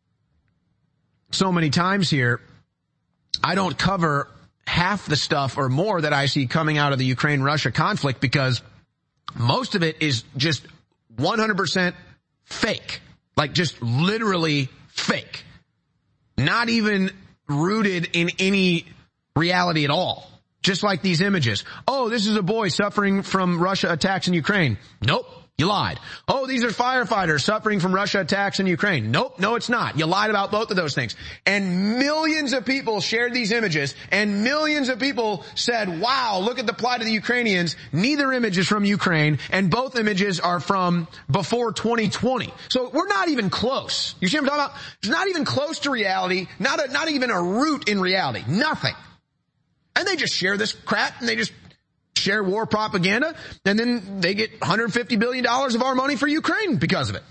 so many times here, I don't cover half the stuff or more that I see coming out of the Ukraine-Russia conflict because most of it is just 100% fake. Like just literally fake. Not even rooted in any reality at all. Just like these images. Oh, this is a boy suffering from Russia attacks in Ukraine. Nope. You lied. Oh, these are firefighters suffering from Russia attacks in Ukraine. Nope, no it's not. You lied about both of those things. And millions of people shared these images, and millions of people said, wow, look at the plight of the Ukrainians. Neither image is from Ukraine, and both images are from before 2020. So we're not even close. You see what I'm talking about? It's not even close to reality, not even a root in reality. Nothing. And they just share this crap, and they just share war propaganda, and then they get $150 billion of our money for Ukraine because of it.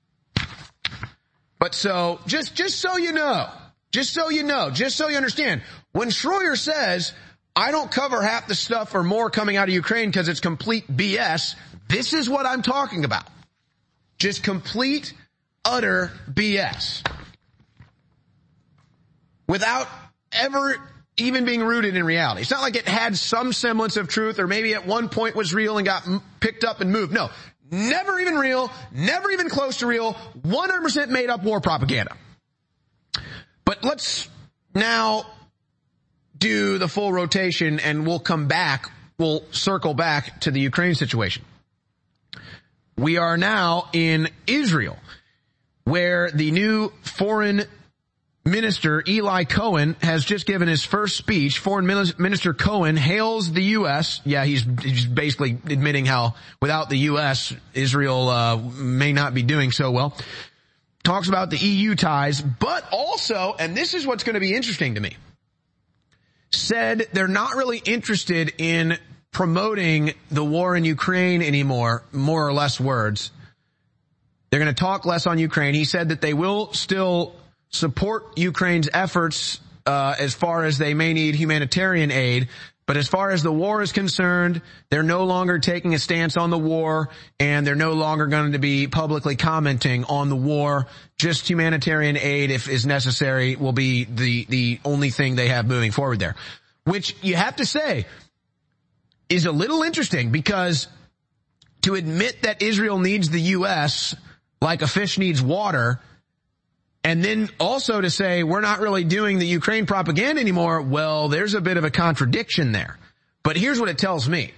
But so, just so you know, just so you understand, when Schroyer says, I don't cover half the stuff or more coming out of Ukraine because it's complete BS, this is what I'm talking about. Just complete, utter BS. Without ever even being rooted in reality. It's not like it had some semblance of truth or maybe at one point was real and got picked up and moved. No, never even real, never even close to real, 100% made up war propaganda. But let's now do the full rotation and we'll circle back to the Ukraine situation. We are now in Israel, where the new foreign Minister Eli Cohen has just given his first speech. Foreign Minister Cohen hails the U.S. Yeah, he's basically admitting how without the U.S., Israel may not be doing so well. Talks about the EU ties, but also, and this is what's going to be interesting to me, said they're not really interested in promoting the war in Ukraine anymore, more or less words. They're going to talk less on Ukraine. He said that they will still support Ukraine's efforts as far as they may need humanitarian aid. But as far as the war is concerned, they're no longer taking a stance on the war, and they're no longer going to be publicly commenting on the war. Just humanitarian aid, if is necessary, will be the only thing they have moving forward there. Which you have to say is a little interesting, because to admit that Israel needs the U.S. like a fish needs water, and then also to say we're not really doing the Ukraine propaganda anymore, well, there's a bit of a contradiction there. But here's what it tells me.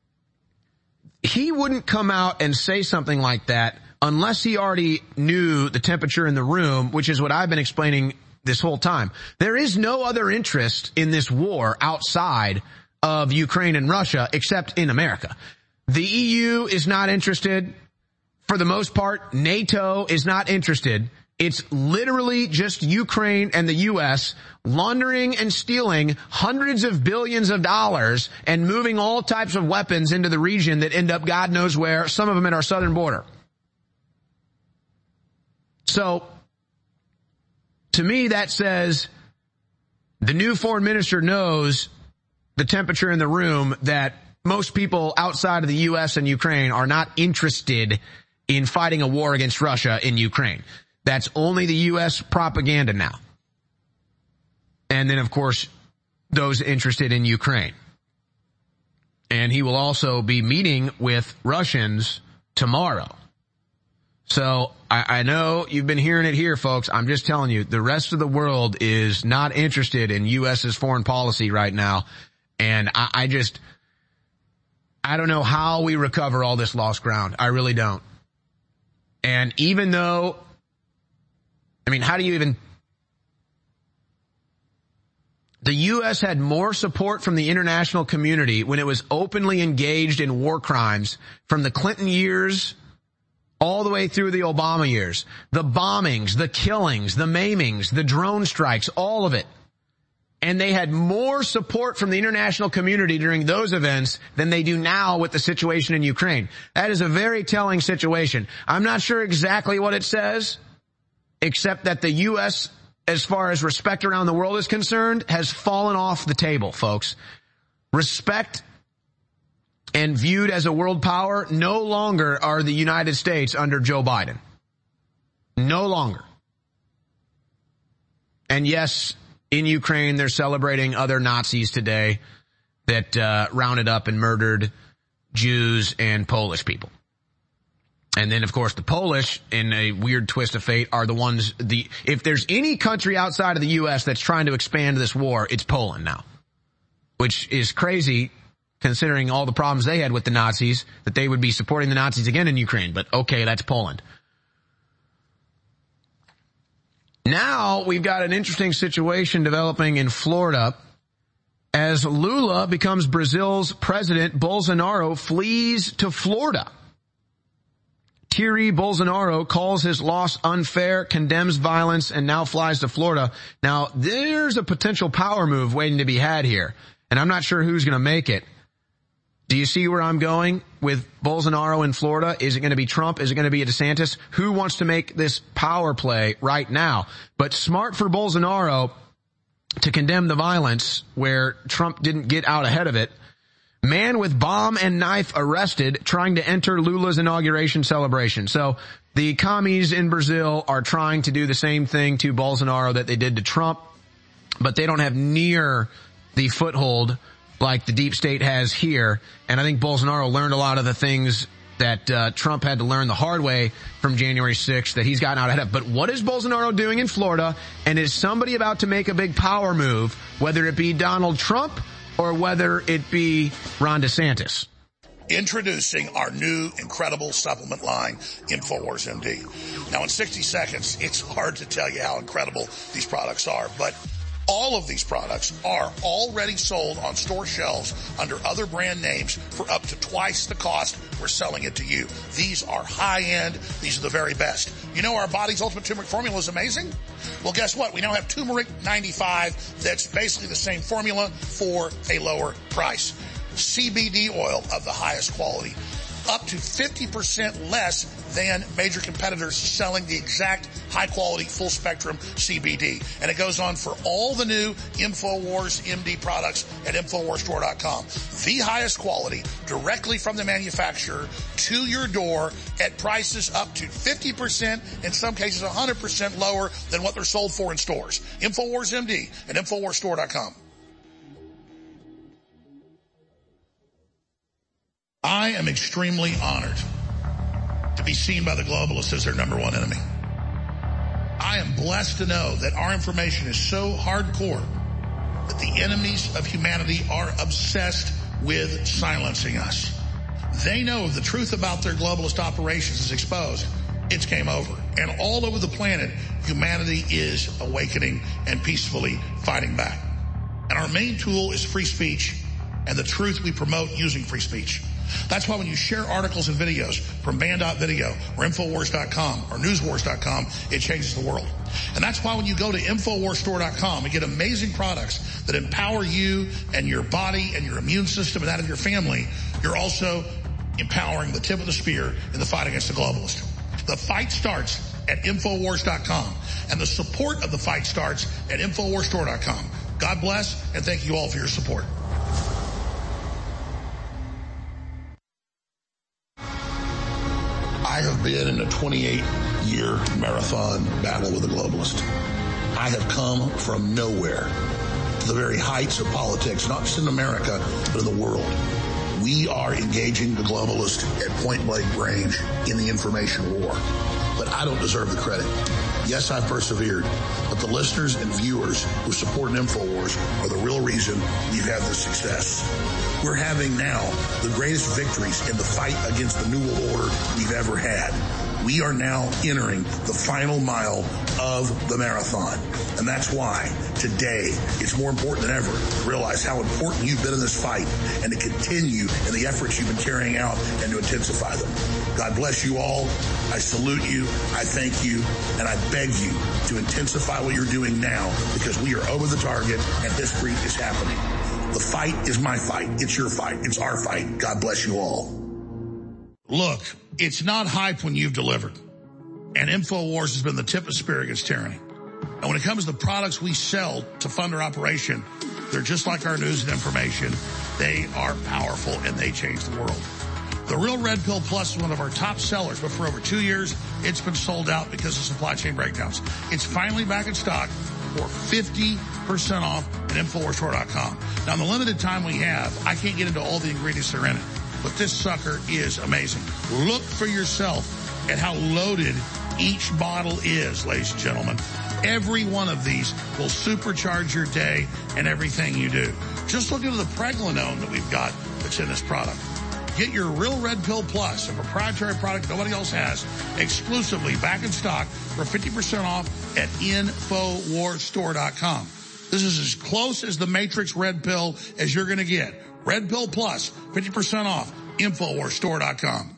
He wouldn't come out and say something like that unless he already knew the temperature in the room, which is what I've been explaining this whole time. There is no other interest in this war outside of Ukraine and Russia except in America. The EU is not interested. For the most part, NATO is not interested. It's literally just Ukraine and the U.S. laundering and stealing hundreds of billions of dollars and moving all types of weapons into the region that end up God knows where, some of them at our southern border. So, to me, that says the new foreign minister knows the temperature in the room, that most people outside of the U.S. and Ukraine are not interested in fighting a war against Russia in Ukraine. That's only the U.S. propaganda now. And then, of course, those interested in Ukraine. And he will also be meeting with Russians tomorrow. So I know you've been hearing it here, folks. I'm just telling you, the rest of the world is not interested in U.S.'s foreign policy right now. And I don't know how we recover all this lost ground. I really don't. And even though, how do you even... The U.S. had more support from the international community when it was openly engaged in war crimes from the Clinton years all the way through the Obama years. The bombings, the killings, the maimings, the drone strikes, all of it. And they had more support from the international community during those events than they do now with the situation in Ukraine. That is a very telling situation. I'm not sure exactly what it says, except that the U.S., as far as respect around the world is concerned, has fallen off the table, folks. Respect and viewed as a world power, no longer are the United States under Joe Biden. No longer. And yes, in Ukraine, they're celebrating other Nazis today that rounded up and murdered Jews and Polish people. And then, of course, the Polish, in a weird twist of fate, are the ones, if there's any country outside of the U.S. that's trying to expand this war, it's Poland now. Which is crazy, considering all the problems they had with the Nazis, that they would be supporting the Nazis again in Ukraine. But okay, that's Poland. Now, we've got an interesting situation developing in Florida. As Lula becomes Brazil's president, Bolsonaro flees to Florida. Thierry Bolsonaro calls his loss unfair, condemns violence, and now flies to Florida. Now, there's a potential power move waiting to be had here, and I'm not sure who's going to make it. Do you see where I'm going with Bolsonaro in Florida? Is it going to be Trump? Is it going to be a DeSantis? Who wants to make this power play right now? But smart for Bolsonaro to condemn the violence where Trump didn't get out ahead of it. Man with bomb and knife arrested trying to enter Lula's inauguration celebration. So the commies in Brazil are trying to do the same thing to Bolsonaro that they did to Trump, but they don't have near the foothold like the deep state has here. And I think Bolsonaro learned a lot of the things that Trump had to learn the hard way from January 6th that he's gotten out ahead of. But what is Bolsonaro doing in Florida? And is somebody about to make a big power move, whether it be Donald Trump or whether it be Ron DeSantis? Introducing our new incredible supplement line, InfoWars MD. Now, in 60 seconds, it's hard to tell you how incredible these products are, but all of these products are already sold on store shelves under other brand names for up to twice the cost we're selling it to you. These are high-end. These are the very best. You know our Body's Ultimate Turmeric Formula is amazing? Well, guess what? We now have Turmeric 95 that's basically the same formula for a lower price. CBD oil of the highest quality, up to 50% less than major competitors selling the exact high-quality, full-spectrum CBD. And it goes on for all the new InfoWars MD products at InfoWarsStore.com. The highest quality, directly from the manufacturer to your door at prices up to 50%, in some cases 100% lower than what they're sold for in stores. InfoWars MD at InfoWarsStore.com. I am extremely honored to be seen by the globalists as their number one enemy. I am blessed to know that our information is so hardcore that the enemies of humanity are obsessed with silencing us. They know if the truth about their globalist operations is exposed, it's game over. And all over the planet, humanity is awakening and peacefully fighting back. And our main tool is free speech and the truth we promote using free speech. That's why when you share articles and videos from Band.video or Infowars.com or Newswars.com, it changes the world. And that's why when you go to InfoWarsStore.com and get amazing products that empower you and your body and your immune system and that of your family, you're also empowering the tip of the spear in the fight against the globalist. The fight starts at Infowars.com, and the support of the fight starts at InfoWarsStore.com. God bless, and thank you all for your support. I have been in a 28-year marathon battle with a globalist. I have come from nowhere to the very heights of politics, not just in America, but in the world. We are engaging the globalists at point-blank range in the information war. But I don't deserve the credit. Yes, I've persevered, but the listeners and viewers who support InfoWars are the real reason we've had this success. We're having now the greatest victories in the fight against the New World Order we've ever had. We are now entering the final mile of the marathon. And that's why today it's more important than ever to realize how important you've been in this fight and to continue in the efforts you've been carrying out and to intensify them. God bless you all. I salute you. I thank you. And I beg you to intensify what you're doing now because we are over the target and history is happening. The fight is my fight. It's your fight. It's our fight. God bless you all. Look, it's not hype when you've delivered. And InfoWars has been the tip of the spear against tyranny. And when it comes to the products we sell to fund our operation, they're just like our news and information. They are powerful and they change the world. The Real Red Pill Plus is one of our top sellers, but for over 2 years, it's been sold out because of supply chain breakdowns. It's finally back in stock for 50% off at InfoWarsStore.com. Now, in the limited time we have, I can't get into all the ingredients that are in it. But this sucker is amazing. Look for yourself at how loaded each bottle is, ladies and gentlemen. Every one of these will supercharge your day and everything you do. Just look into the pregnenolone that we've got that's in this product. Get your Real Red Pill Plus, a proprietary product nobody else has, exclusively back in stock for 50% off at InfoWarsStore.com. This is as close as the Matrix Red Pill as you're going to get. Red Pill Plus, 50% off, InfoWarsStore.com.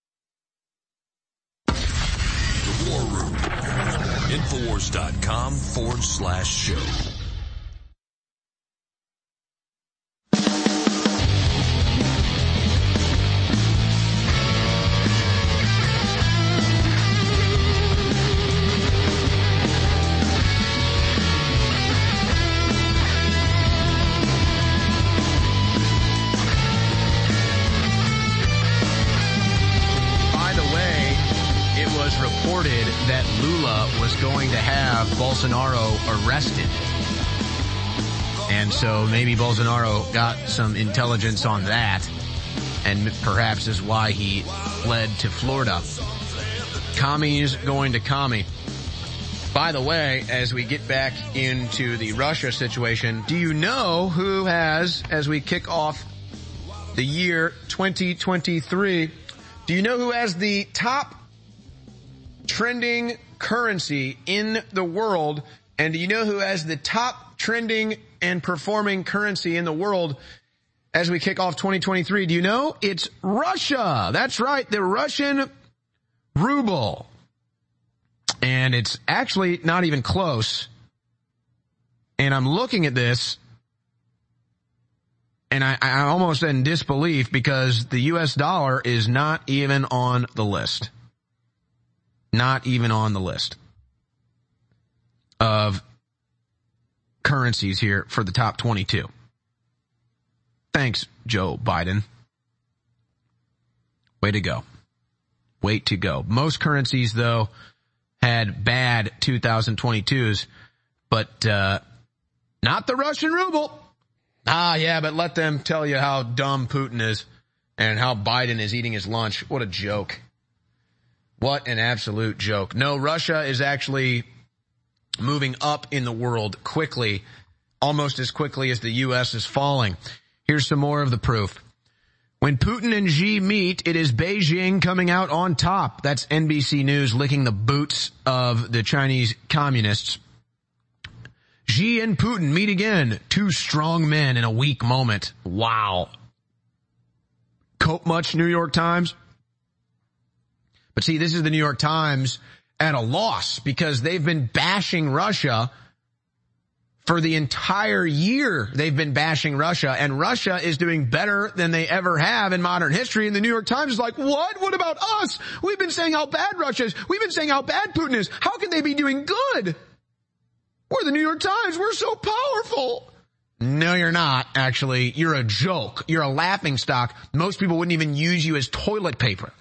The War Room, InfoWars.com/show. Reported that Lula was going to have Bolsonaro arrested. And so maybe Bolsonaro got some intelligence on that, and perhaps is why he fled to Florida. Commies going to commie. By the way, as we get back into the Russia situation, do you know who has, as we kick off the year 2023, do you know who has the top trending currency in the world? And do you know who has the top trending and performing currency in the world as we kick off 2023? Do you know? It's Russia. That's right, the Russian ruble. And it's actually not even close. And I'm looking at this, and I almost in disbelief because the U.S. dollar is not even on the list. Not even on the list of currencies here for the top 22. Thanks, Joe Biden. Way to go. Way to go. Most currencies, though, had bad 2022s, but not the Russian ruble. Yeah, but let them tell you how dumb Putin is and how Biden is eating his lunch. What a joke. What an absolute joke. No, Russia is actually moving up in the world quickly, almost as quickly as the U.S. is falling. Here's some more of the proof. When Putin and Xi meet, it is Beijing coming out on top. That's NBC News licking the boots of the Chinese communists. Xi and Putin meet again. Two strong men in a weak moment. Wow. Cope much, New York Times? But see, this is the New York Times at a loss because they've been bashing Russia for the entire year. They've been bashing Russia, and Russia is doing better than they ever have in modern history. And the New York Times is like, what? What about us? We've been saying how bad Russia is. We've been saying how bad Putin is. How can they be doing good? We're the New York Times. We're so powerful. No, you're not, actually. You're a joke. You're a laughingstock. Most people wouldn't even use you as toilet paper.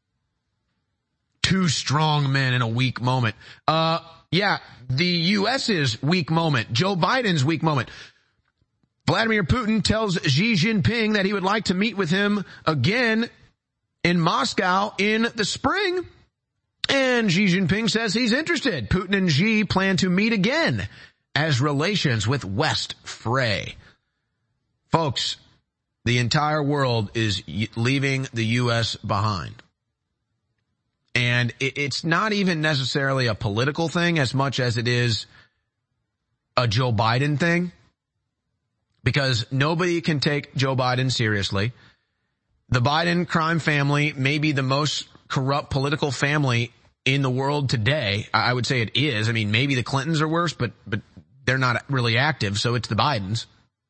Two strong men in a weak moment. Yeah, the U.S.'s weak moment. Joe Biden's weak moment. Vladimir Putin tells Xi Jinping that he would like to meet with him again in Moscow in the spring. And Xi Jinping says he's interested. Putin and Xi plan to meet again as relations with West fray. Folks, the entire world is leaving the U.S. behind. And it's not even necessarily a political thing as much as it is a Joe Biden thing. Because nobody can take Joe Biden seriously. The Biden crime family may be the most corrupt political family in the world today. I would say it is. I mean, maybe the Clintons are worse, but they're not really active, so it's the Bidens.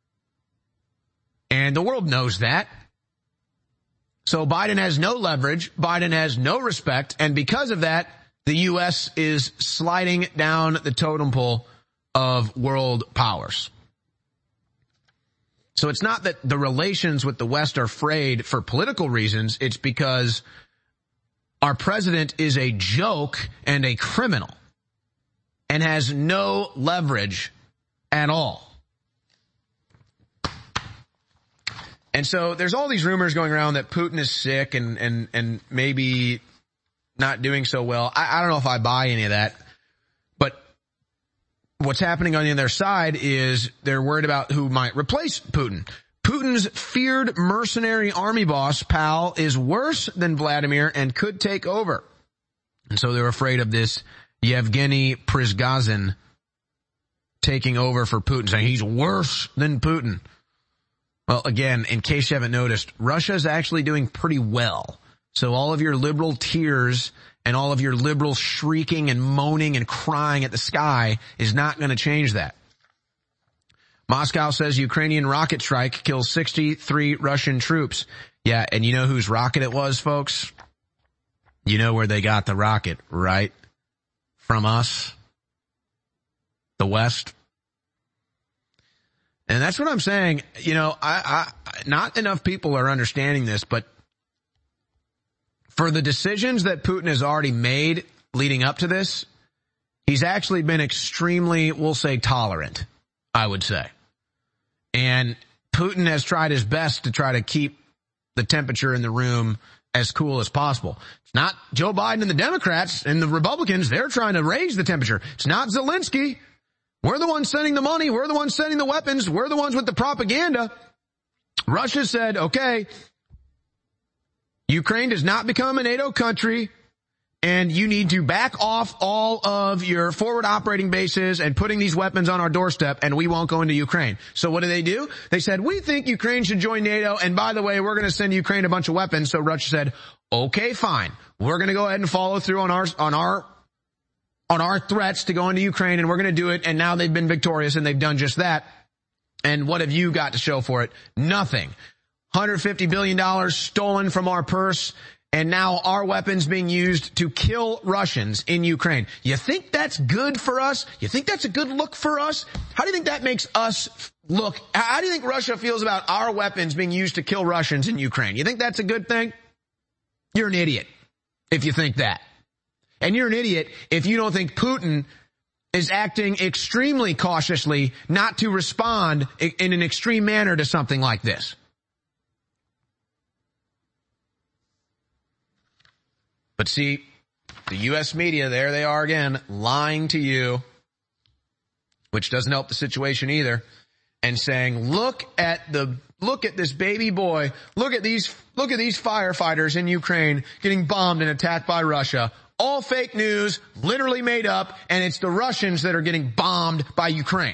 And the world knows that. So Biden has no leverage. Biden has no respect. And because of that, the U.S. is sliding down the totem pole of world powers. So it's not that the relations with the West are frayed for political reasons. It's because our president is a joke and a criminal and has no leverage at all. And so there's all these rumors going around that Putin is sick and maybe not doing so well. I don't know if I buy any of that. But what's happening on the other side is they're worried about who might replace Putin. Putin's feared mercenary army boss, pal, is worse than Vladimir and could take over. And so they're afraid of this Yevgeny Prigozhin taking over for Putin, saying he's worse than Putin. Well, again, in case you haven't noticed, Russia is actually doing pretty well. So all of your liberal tears and all of your liberal shrieking and moaning and crying at the sky is not going to change that. Moscow says Ukrainian rocket strike kills 63 Russian troops. Yeah, and you know whose rocket it was, folks? You know where they got the rocket, right? From us. The West. And that's what I'm saying. You know, I not enough people are understanding this, but for the decisions that Putin has already made leading up to this, he's actually been extremely, we'll say, tolerant, I would say. And Putin has tried his best to try to keep the temperature in the room as cool as possible. It's not Joe Biden and the Democrats and the Republicans. They're trying to raise the temperature. It's not Zelensky. We're the ones sending the money. We're the ones sending the weapons. We're the ones with the propaganda. Russia said, okay, Ukraine does not become a NATO country, and you need to back off all of your forward operating bases and putting these weapons on our doorstep, and we won't go into Ukraine. So what do? They said, we think Ukraine should join NATO, and by the way, we're going to send Ukraine a bunch of weapons. So Russia said, okay, fine. We're going to go ahead and follow through on our threats to go into Ukraine, and we're going to do it. And now they've been victorious, and they've done just that. And what have you got to show for it? Nothing. $150 billion stolen from our purse, and now our weapons being used to kill Russians in Ukraine. You think that's good for us? You think that's a good look for us? How do you think that makes us look? How do you think Russia feels about our weapons being used to kill Russians in Ukraine? You think that's a good thing? You're an idiot if you think that. And you're an idiot if you don't think Putin is acting extremely cautiously not to respond in an extreme manner to something like this. But see, the U.S. media, there they are again, lying to you, which doesn't help the situation either, and saying, look at this baby boy, look at these firefighters in Ukraine getting bombed and attacked by Russia. All fake news, literally made up, and it's the Russians that are getting bombed by Ukraine.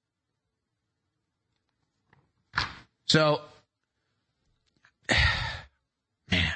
So, man,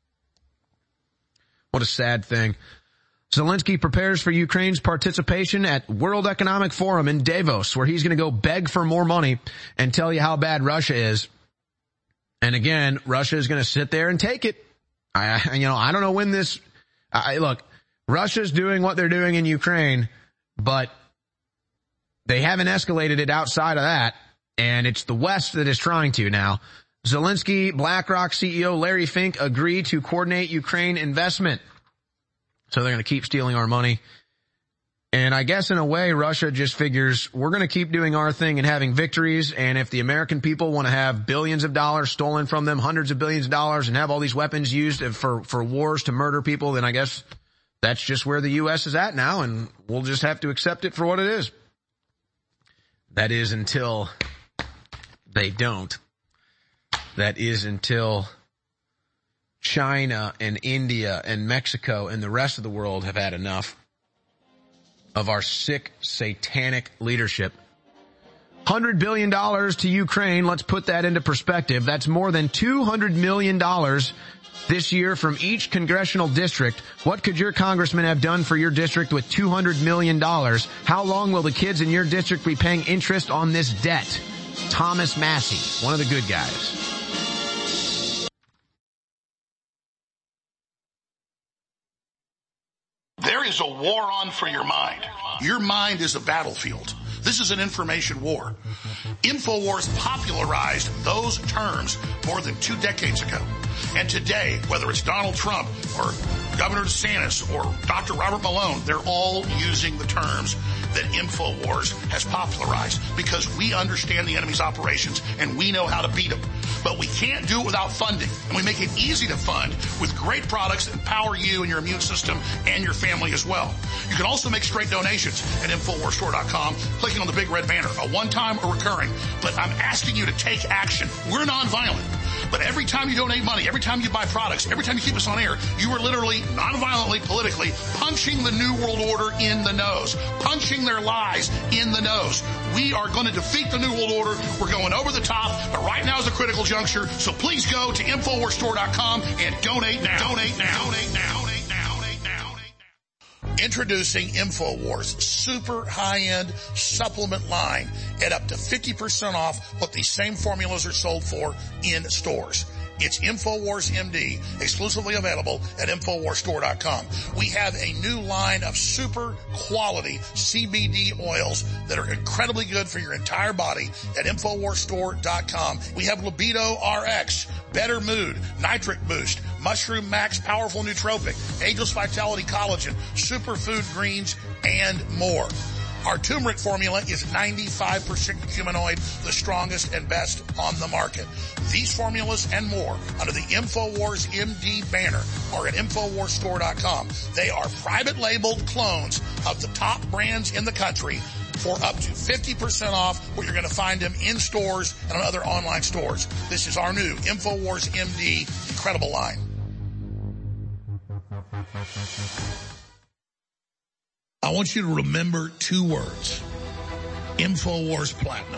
what a sad thing. Zelensky prepares for Ukraine's participation at World Economic Forum in Davos, where he's going to go beg for more money and tell you how bad Russia is. And again, Russia is going to sit there and take it. I don't know when this... Look, Russia's doing what they're doing in Ukraine, but they haven't escalated it outside of that, and it's the West that is trying to now. Zelensky, BlackRock CEO Larry Fink agreed to coordinate Ukraine investment. So they're going to keep stealing our money And I guess in a way, Russia just figures we're going to keep doing our thing and having victories. And if the American people want to have billions of dollars stolen from them, hundreds of billions of dollars, and have all these weapons used for wars to murder people, then I guess that's just where the U.S. is at now, and we'll just have to accept it for what it is. That is until they don't. That is until China and India and Mexico and the rest of the world have had enough of our sick, satanic leadership. $100 billion to Ukraine. Let's put that into perspective. That's more than $200 million this year from each congressional district. What could your congressman have done for your district with $200 million? How long will the kids in your district be paying interest on this debt? Thomas Massie, one of the good guys. There is a war on for your mind. Your mind is a battlefield. This is an information war. InfoWars popularized those terms more than 2 decades ago. And today, whether it's Donald Trump or Governor DeSantis or Dr. Robert Malone, they're all using the terms that InfoWars has popularized because we understand the enemy's operations and we know how to beat them. But we can't do it without funding. And we make it easy to fund with great products that empower you and your immune system and your family as well. You can also make straight donations at InfoWarsStore.com, clicking on the big red banner, a one-time or recurring. But I'm asking you to take action. We're nonviolent. But every time you donate money, every time you buy products, every time you keep us on air, you are literally, nonviolently, politically, punching the New World Order in the nose, punching their lies in the nose. We are going to defeat the New World Order. We're going over the top, but right now is a critical juncture. So please go to InfoWarsStore.com and donate now. Donate now. Donate now. Donate now. Donate now. Introducing InfoWars super high-end supplement line at up to 50% off what these same formulas are sold for in stores. It's InfoWars MD, exclusively available at InfoWarsStore.com. We have a new line of super quality CBD oils that are incredibly good for your entire body at InfoWarsStore.com. We have Libido RX, Better Mood, Nitric Boost, Mushroom Max Powerful Nootropic, Ageless Vitality Collagen, Superfood Greens, and more. Our turmeric formula is 95% curcuminoid, the strongest and best on the market. These formulas and more under the InfoWars MD banner are at InfoWarsStore.com. They are private labeled clones of the top brands in the country for up to 50% off, where you're going to find them in stores and on other online stores. This is our new InfoWars MD incredible line. I want you to remember 2 words, InfoWars Platinum.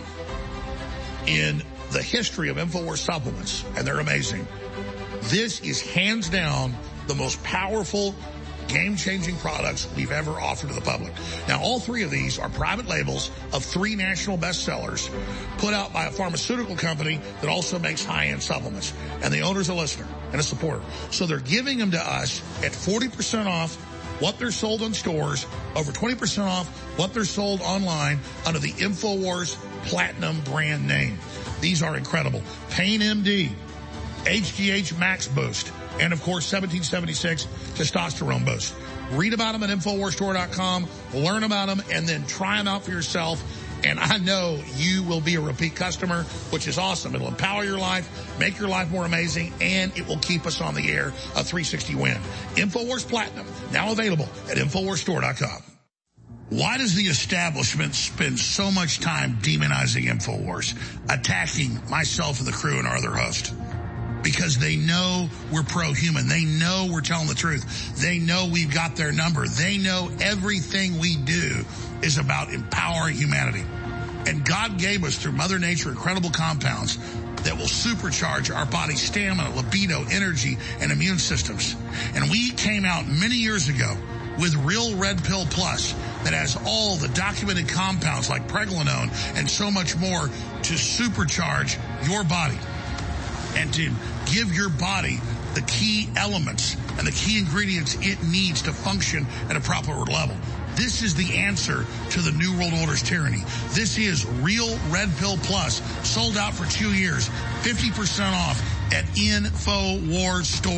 In the history of InfoWars supplements, and they're amazing, this is hands down the most powerful, game-changing products we've ever offered to the public. Now, all 3 of these are private labels of 3 national bestsellers put out by a pharmaceutical company that also makes high-end supplements. And the owner's a listener and a supporter. So they're giving them to us at 40% off what they're sold in stores, over 20% off what they're sold online under the InfoWars Platinum brand name. These are incredible. Pain MD, HGH Max Boost, and of course 1776 Testosterone Boost. Read about them at InfoWarsStore.com, learn about them, and then try them out for yourself. And I know you will be a repeat customer, which is awesome. It'll empower your life, make your life more amazing, and it will keep us on the air, a 360 win. InfoWars Platinum, now available at InfoWarsStore.com. Why does the establishment spend so much time demonizing InfoWars, attacking myself and the crew and our other host? Because they know we're pro-human. They know we're telling the truth. They know we've got their number. They know everything we do is about empowering humanity. And God gave us, through Mother Nature, incredible compounds that will supercharge our body's stamina, libido, energy, and immune systems. And we came out many years ago with Real Red Pill Plus that has all the documented compounds like pregnenolone and so much more to supercharge your body and to give your body the key elements and the key ingredients it needs to function at a proper level. This is the answer to the New World Order's tyranny. This is Real Red Pill Plus, sold out for 2 years, 50% off at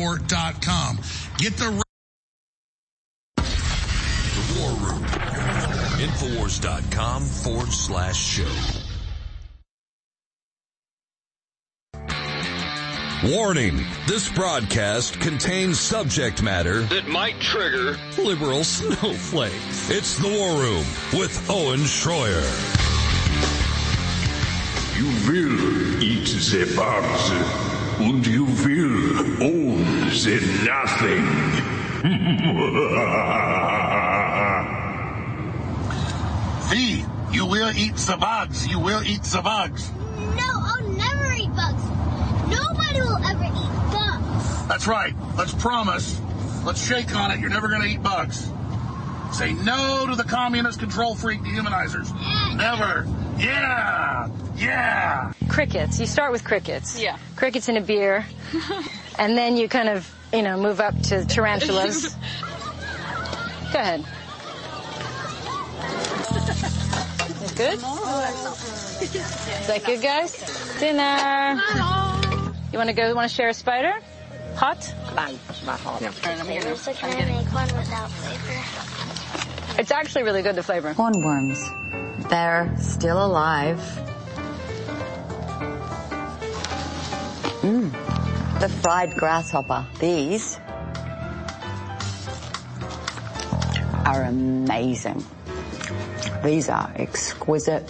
InfoWarsStore.com. Get the War Room. Infowars.com/show. Warning, this broadcast contains subject matter that might trigger liberal snowflakes. It's The War Room with Owen Schroyer. You will eat the bugs, and you will own the nothing. V, you will eat the bugs. You will eat the bugs. No, I'll never eat bugs. Nobody will ever eat bugs. That's right. Let's promise. Let's shake on it. You're never going to eat bugs. Say no to the communist control freak dehumanizers. Yeah. Never. Yeah. Yeah. Crickets. You start with crickets. Yeah. Crickets in a beer. And then you kind of, move up to tarantulas. Go ahead. Is good? Is that good, guys? Dinner. You want to share a spider? Hot? Not hot. So can I make one without flavor? It's actually really good, the flavor. Hornworms. They're still alive. The fried grasshopper. These are amazing. These are exquisite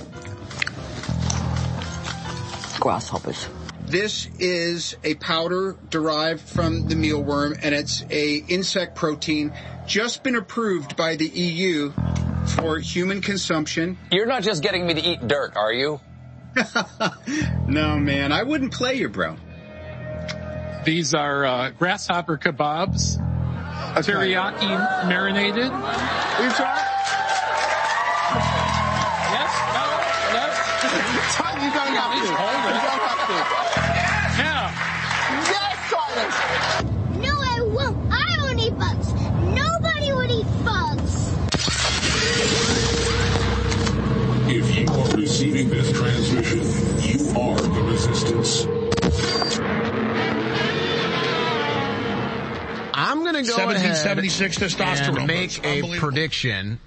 grasshoppers. This is a powder derived from the mealworm, and it's a insect protein just been approved by the EU for human consumption. You're not just getting me to eat dirt, are you? No, man, I wouldn't play you, bro. These are grasshopper kebabs, teriyaki marinated. These are? Yes? No? You don't have to. You don't have to. Yeah. Yes, Silas. No, I won't. I won't eat bugs. Nobody would eat bugs. If you are receiving this transmission, you are the resistance. I'm going to go 1776 testosterone and make a prediction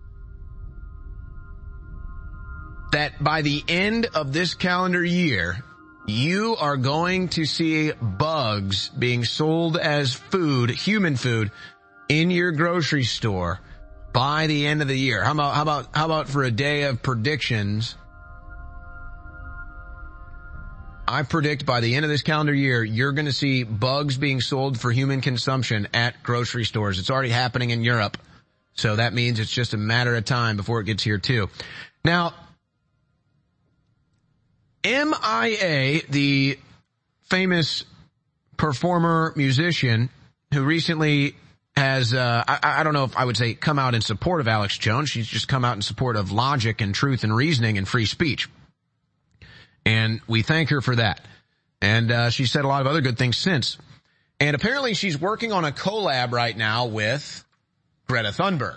that by the end of this calendar year, you are going to see bugs being sold as food, human food, in your grocery store by the end of the year. How about for a day of predictions? I predict by the end of this calendar year, you're going to see bugs being sold for human consumption at grocery stores. It's already happening in Europe, so that means it's just a matter of time before it gets here too. Now, MIA, the famous performer musician who recently has, I don't know if I would say come out in support of Alex Jones. She's just come out in support of logic and truth and reasoning and free speech. And we thank her for that. And she said a lot of other good things since. And apparently she's working on a collab right now with Greta Thunberg.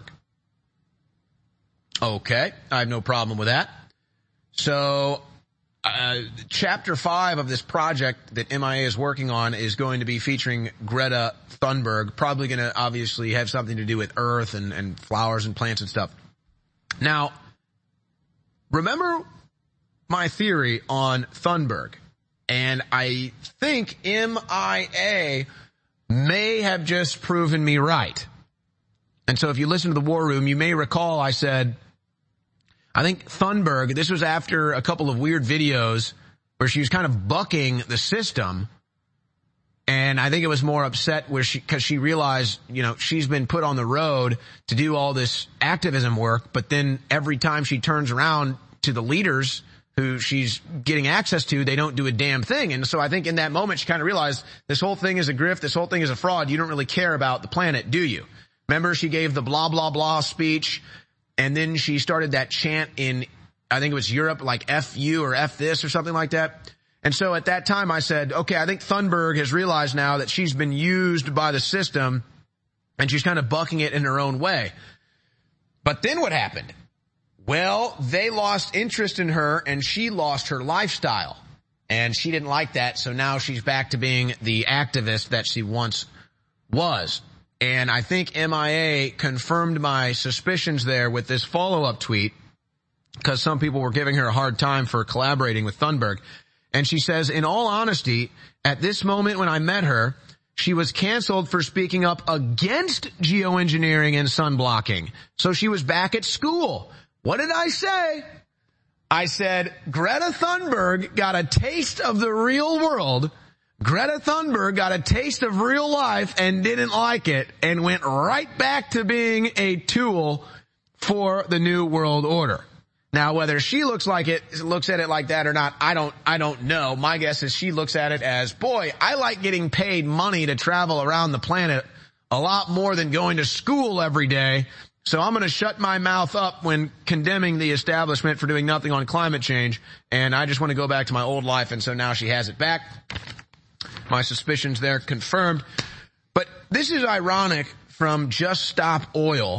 Okay, I have no problem with that. So Chapter 5 of this project that MIA is working on is going to be featuring Greta Thunberg, probably going to obviously have something to do with Earth and flowers and plants and stuff. Now, remember my theory on Thunberg, and I think MIA may have just proven me right. And so if you listen to the War Room, you may recall I said, I think Thunberg, this was after a couple of weird videos where she was kind of bucking the system. And I think it was more upset because she realized, she's been put on the road to do all this activism work. But then every time she turns around to the leaders who she's getting access to, they don't do a damn thing. And so I think in that moment, she kind of realized this whole thing is a grift. This whole thing is a fraud. You don't really care about the planet, do you? Remember, she gave the blah, blah, blah speech. And then she started that chant in, I think it was Europe, like F you or F this or something like that. And so at that time I said, okay, I think Thunberg has realized now that she's been used by the system and she's kind of bucking it in her own way. But then what happened? Well, they lost interest in her and she lost her lifestyle. And she didn't like that, so now she's back to being the activist that she once was. And I think MIA confirmed my suspicions there with this follow-up tweet, because some people were giving her a hard time for collaborating with Thunberg. And she says, in all honesty, at this moment when I met her, she was canceled for speaking up against geoengineering and sunblocking. So she was back at school. What did I say? I said, Greta Thunberg got a taste of the real world. Greta Thunberg got a taste of real life and didn't like it and went right back to being a tool for the New World Order. Now, whether she looks at it like that or not, I don't know. My guess is she looks at it as, boy, I like getting paid money to travel around the planet a lot more than going to school every day. So I'm going to shut my mouth up when condemning the establishment for doing nothing on climate change. And I just want to go back to my old life. And so now she has it back. My suspicions there confirmed. But this is ironic from Just Stop Oil.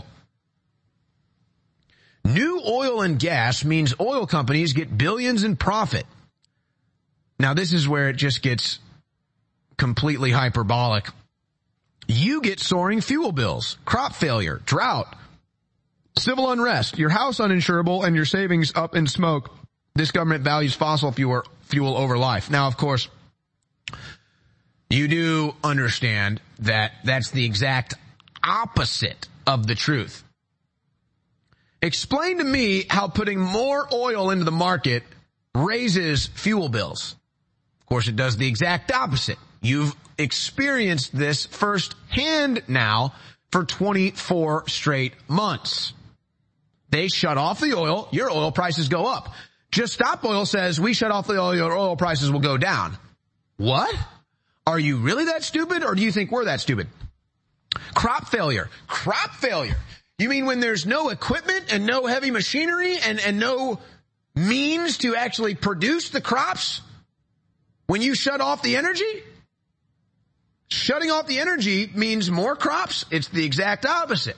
New oil and gas means oil companies get billions in profit. Now, this is where it just gets completely hyperbolic. You get soaring fuel bills, crop failure, drought, civil unrest, your house uninsurable, and your savings up in smoke. This government values fossil fuel over life. Now, of course, you do understand that that's the exact opposite of the truth. Explain to me how putting more oil into the market raises fuel bills. Of course, it does the exact opposite. You've experienced this firsthand now for 24 straight months. They shut off the oil, your oil prices go up. Just Stop Oil says, we shut off the oil, your oil prices will go down. What? Are you really that stupid, or do you think we're that stupid? Crop failure. Crop failure. You mean when there's no equipment and no heavy machinery and no means to actually produce the crops? When you shut off the energy? Shutting off the energy means more crops? It's the exact opposite.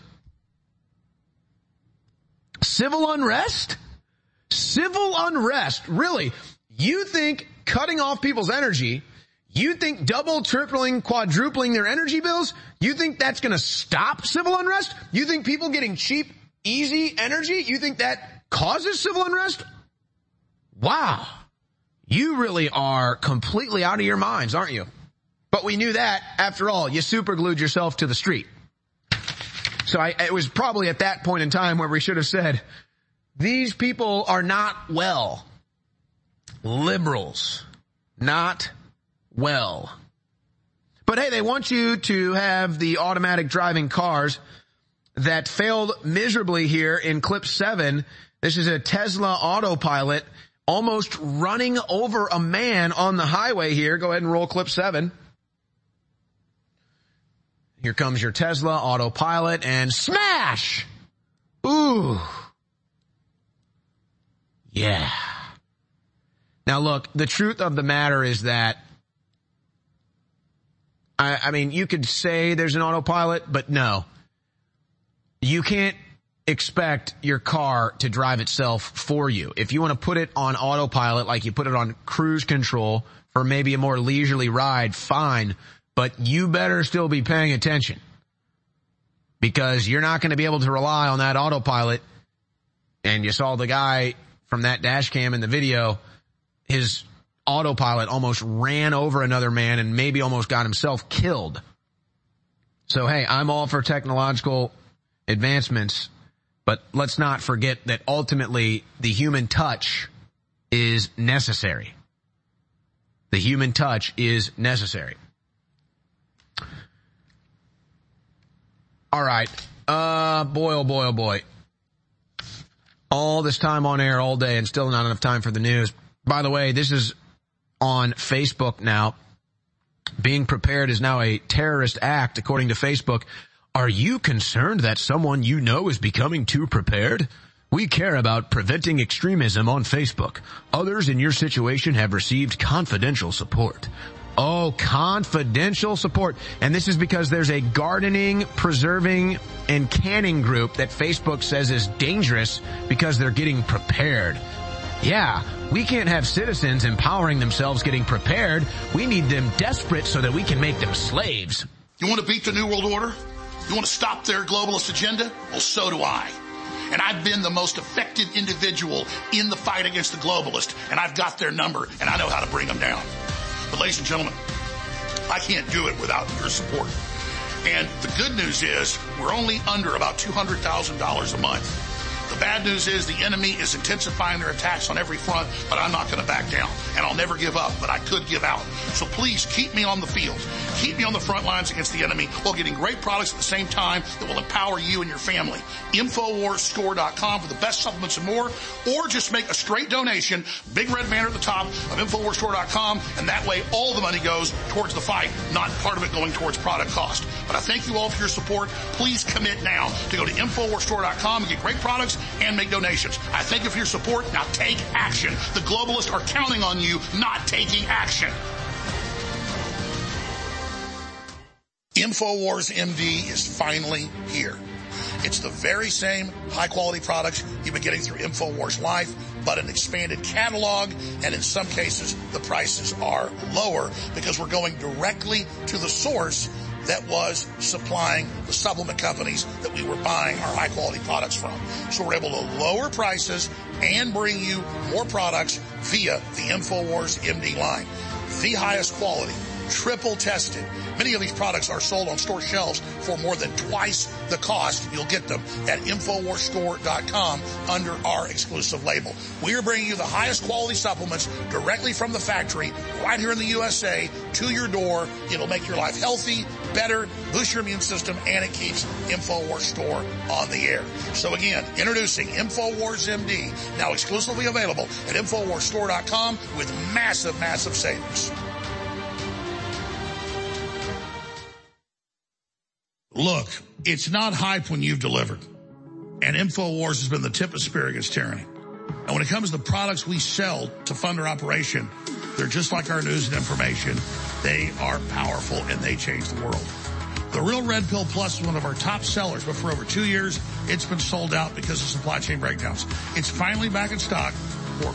Civil unrest? Civil unrest. Really? You think cutting off people's energy, you think double, tripling, quadrupling their energy bills, you think that's going to stop civil unrest? You think people getting cheap, easy energy, you think that causes civil unrest? Wow. You really are completely out of your minds, aren't you? But we knew that. After all, you superglued yourself to the street. So it was probably at that point in time where we should have said, these people are not well. Liberals. Not well. But hey, they want you to have the automatic driving cars that failed miserably here in clip 7. This is a Tesla autopilot almost running over a man on the highway here. Go ahead and roll clip 7. Here comes your Tesla autopilot and smash! Ooh. Yeah. Now look, the truth of the matter is that I mean, you could say there's an autopilot, but no. You can't expect your car to drive itself for you. If you want to put it on autopilot, like you put it on cruise control for maybe a more leisurely ride, fine. But you better still be paying attention, because you're not going to be able to rely on that autopilot. And you saw the guy from that dash cam in the video, his autopilot almost ran over another man and maybe almost got himself killed. So, hey, I'm all for technological advancements, but let's not forget that ultimately the human touch is necessary. The human touch is necessary. All right. Boy, oh boy, oh boy. All this time on air all day and still not enough time for the news. By the way, this is on Facebook now. Being prepared is now a terrorist act, according to Facebook. Are you concerned that someone you know is becoming too prepared? We care about preventing extremism on Facebook. Others in your situation have received confidential support. Oh, confidential support. And this is because there's a gardening, preserving, and canning group that Facebook says is dangerous because they're getting prepared. Yeah, we can't have citizens empowering themselves getting prepared. We need them desperate so that we can make them slaves. You want to beat the New World Order? You want to stop their globalist agenda? Well, so do I. And I've been the most effective individual in the fight against the globalists, and I've got their number, and I know how to bring them down. But ladies and gentlemen, I can't do it without your support. And the good news is we're only under about $200,000 a month. The bad news is the enemy is intensifying their attacks on every front, but I'm not going to back down. And I'll never give up, but I could give out. So please keep me on the field. Keep me on the front lines against the enemy while getting great products at the same time that will empower you and your family. InfoWarsStore.com for the best supplements and more. Or just make a straight donation, big red banner at the top of InfoWarsStore.com, and that way all the money goes towards the fight, not part of it going towards product cost. But I thank you all for your support. Please commit now to go to InfoWarsStore.com and get great products and make donations. I thank you for your support. Now take action. The globalists are counting on you not taking action. InfoWars MD is finally here. It's the very same high-quality products you've been getting through InfoWars Life, but an expanded catalog, and in some cases, the prices are lower because we're going directly to the source that was supplying the supplement companies that we were buying our high-quality products from. So we're able to lower prices and bring you more products via the InfoWars MD line. The highest quality, triple tested. Many of these products are sold on store shelves for more than twice the cost. You'll get them at InfoWarsStore.com under our exclusive label. We are bringing you the highest quality supplements directly from the factory right here in the USA to your door. It'll make your life healthy, better, boost your immune system, and it keeps InfoWars Store on the air. So again, introducing InfoWars MD, now exclusively available at InfoWarsStore.com with massive, massive savings. Look, it's not hype when you've delivered. And InfoWars has been the tip of spear against tyranny. And when it comes to the products we sell to fund our operation, they're just like our news and information. They are powerful and they change the world. The Real Red Pill Plus is one of our top sellers, but for over 2 years, it's been sold out because of supply chain breakdowns. It's finally back in stock for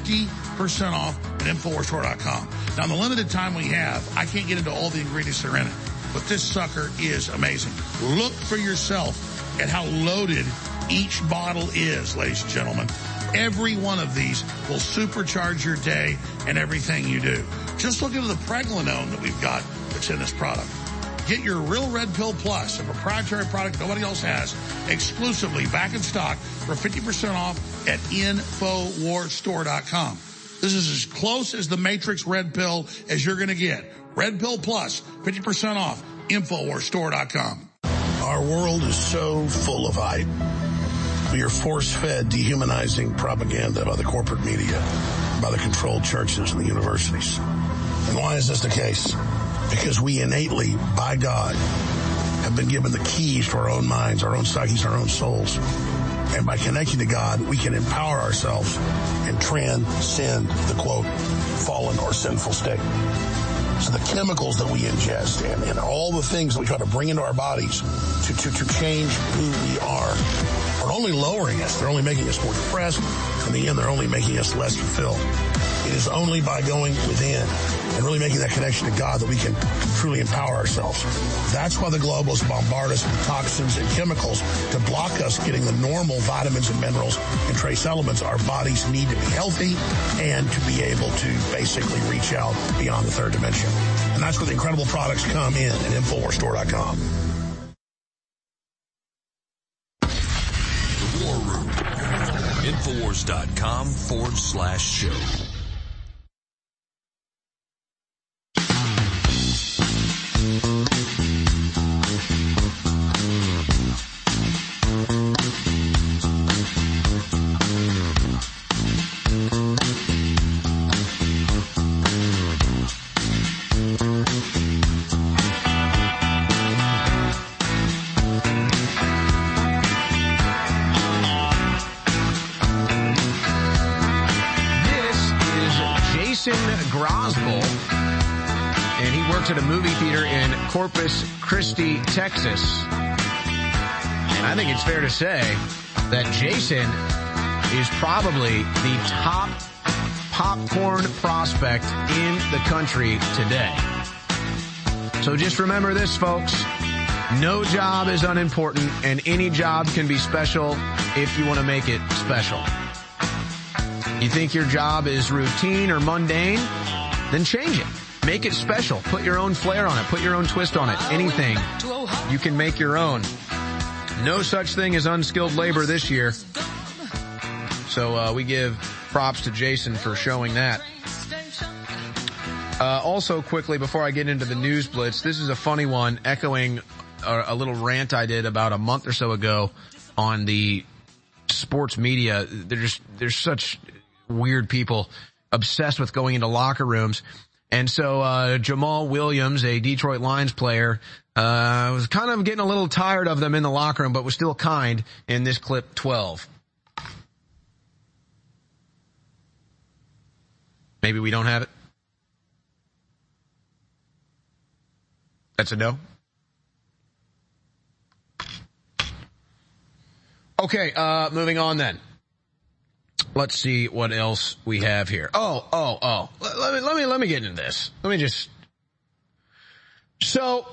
50% off at InfoWarsStore.com. Now, in the limited time we have, I can't get into all the ingredients that are in it. But this sucker is amazing. Look for yourself at how loaded each bottle is, ladies and gentlemen. Every one of these will supercharge your day and everything you do. Just look into the pregnenolone that we've got that's in this product. Get your Real Red Pill Plus, a proprietary product nobody else has, exclusively back in stock for 50% off at InfoWarsStore.com. This is as close as the Matrix Red Pill as you're going to get. Red Pill Plus, 50% off, InfoWarsStore.com. Our world is so full of hype. We are force-fed, dehumanizing propaganda by the corporate media, by the controlled churches and the universities. And why is this the case? Because we innately, by God, have been given the keys to our own minds, our own psyches, our own souls. And by connecting to God, we can empower ourselves and transcend the, quote, fallen or sinful state. So the chemicals that we ingest and all the things that we try to bring into our bodies to change who we are only lowering us. They're only making us more depressed. In the end, they're only making us less fulfilled. It is only by going within and really making that connection to God that we can truly empower ourselves. That's why the globalists bombard us with toxins and chemicals to block us getting the normal vitamins and minerals and trace elements our bodies need to be healthy and to be able to basically reach out beyond the third dimension. And that's where the incredible products come in at InfoWarsStore.com. The War Room. InfoWars.com/show. Grosboll, and he works at a movie theater in Corpus Christi, Texas. And I think it's fair to say that Jason is probably the top popcorn prospect in the country today. So just remember this, folks. No job is unimportant, and any job can be special if you want to make it special. You think your job is routine or mundane? Then change it. Make it special. Put your own flair on it. Put your own twist on it. Anything you can make your own. No such thing as unskilled labor this year. So we give props to Jason for showing that. Also, quickly, before I get into the news blitz, this is a funny one, echoing a little rant I did about a month or so ago on the sports media. There's such weird people obsessed with going into locker rooms. And so Jamal Williams, a Detroit Lions player, was kind of getting a little tired of them in the locker room, but was still kind in this clip 12. Maybe we don't have it? That's a no? Okay, moving on then. Let's see what else we have here. Let me get into this. So,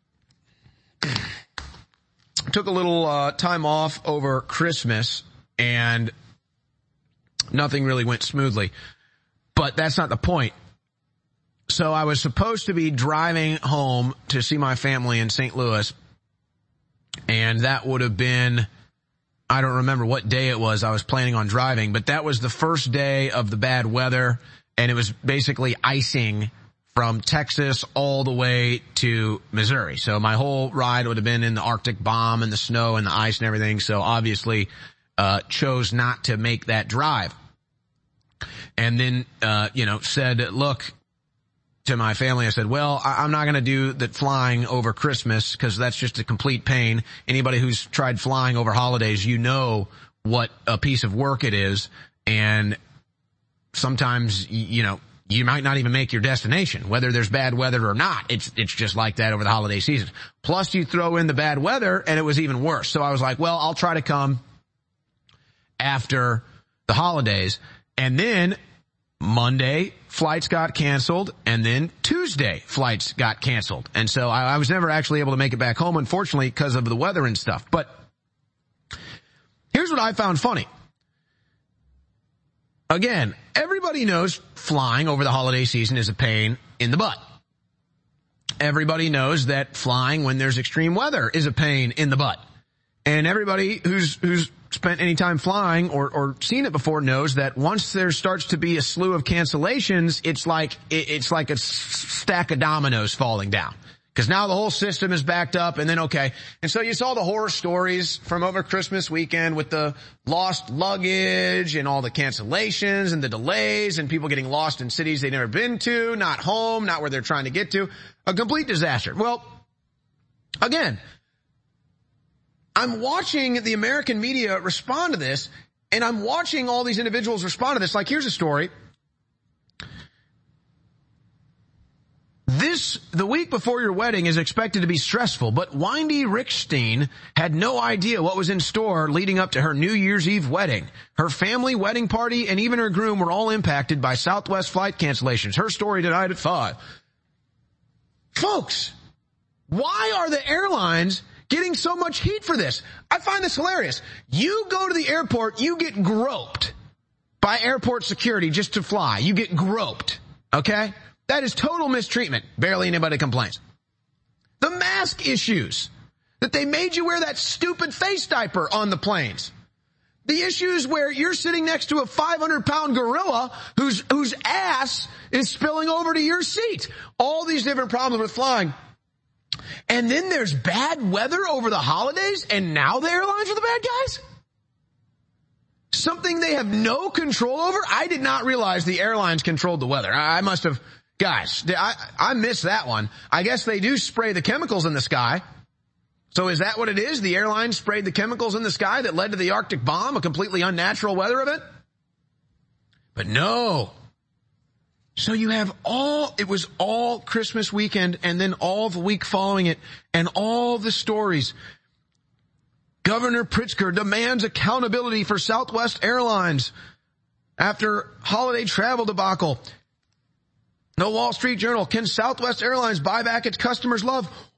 took a little time off over Christmas, and nothing really went smoothly. But that's not the point. So I was supposed to be driving home to see my family in St. Louis, and that would have been, I don't remember what day it was I was planning on driving, but that was the first day of the bad weather, and it was basically icing from Texas all the way to Missouri. So my whole ride would have been in the Arctic bomb and the snow and the ice and everything, so obviously chose not to make that drive. And then, said, look, to my family, I said, well, I'm not going to do that flying over Christmas because that's just a complete pain. Anybody who's tried flying over holidays, you know what a piece of work it is. And sometimes, you might not even make your destination, whether there's bad weather or not. It's just like that over the holiday season. Plus you throw in the bad weather and it was even worse. So I was like, well, I'll try to come after the holidays. And then Monday, flights got canceled, and then Tuesday, flights got canceled. And so I was never actually able to make it back home, unfortunately, because of the weather and stuff. But here's what I found funny. Again, everybody knows flying over the holiday season is a pain in the butt. Everybody knows that flying when there's extreme weather is a pain in the butt. And everybody who's spent any time flying or seen it before knows that once there starts to be a slew of cancellations, it's like a stack of dominoes falling down. Because now the whole system is backed up, and then okay. And so you saw the horror stories from over Christmas weekend with the lost luggage and all the cancellations and the delays and people getting lost in cities they've never been to, not home, not where they're trying to get to. A complete disaster. Well, again, I'm watching the American media respond to this, and I'm watching all these individuals respond to this. Like, here's a story. The week before your wedding is expected to be stressful, but Wendy Rickstein had no idea what was in store leading up to her New Year's Eve wedding. Her family, wedding party, and even her groom were all impacted by Southwest flight cancellations. Her story tonight at 5. Folks, why are the airlines getting so much heat for this? I find this hilarious. You go to the airport, you get groped by airport security just to fly. You get groped, okay? That is total mistreatment. Barely anybody complains. The mask issues, that they made you wear that stupid face diaper on the planes. The issues where you're sitting next to a 500-pound gorilla whose ass is spilling over to your seat. All these different problems with flying. And then there's bad weather over the holidays, and now the airlines are the bad guys? Something they have no control over? I did not realize the airlines controlled the weather. I must have, guys, I missed that one. I guess they do spray the chemicals in the sky. So is that what it is? The airlines sprayed the chemicals in the sky that led to the Arctic bomb, a completely unnatural weather event? But no. So you have it was all Christmas weekend and then all the week following it and all the stories. Governor Pritzker demands accountability for Southwest Airlines after holiday travel debacle. The Wall Street Journal, can Southwest Airlines buy back its customers' love?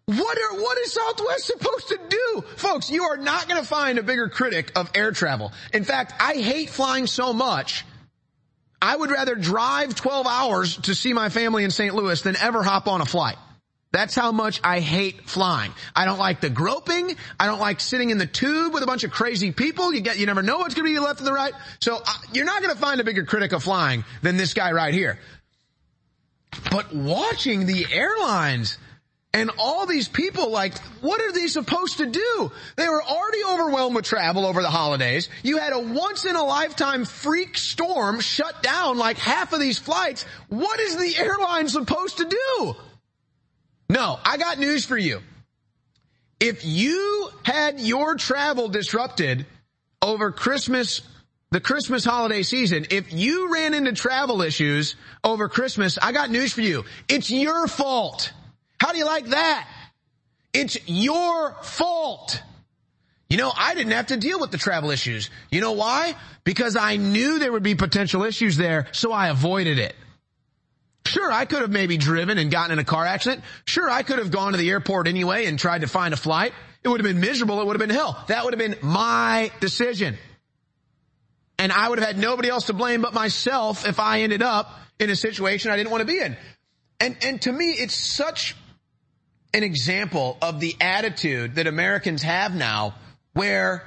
What is Southwest supposed to do? Folks, you are not going to find a bigger critic of air travel. In fact, I hate flying so much, I would rather drive 12 hours to see my family in St. Louis than ever hop on a flight. That's how much I hate flying. I don't like the groping. I don't like sitting in the tube with a bunch of crazy people. You never know what's going to be left and the right. So you're not going to find a bigger critic of flying than this guy right here. But watching the airlines and all these people, like, what are they supposed to do? They were already overwhelmed with travel over the holidays. You had a once-in-a-lifetime freak storm shut down like half of these flights. What is the airline supposed to do? No, I got news for you. If you had your travel disrupted over Christmas, the Christmas holiday season, if you ran into travel issues over Christmas, I got news for you. It's your fault. How do you like that? It's your fault. You know, I didn't have to deal with the travel issues. You know why? Because I knew there would be potential issues there, so I avoided it. Sure, I could have maybe driven and gotten in a car accident. Sure, I could have gone to the airport anyway and tried to find a flight. It would have been miserable. It would have been hell. That would have been my decision. And I would have had nobody else to blame but myself if I ended up in a situation I didn't want to be in. And to me, it's such an example of the attitude that Americans have now, where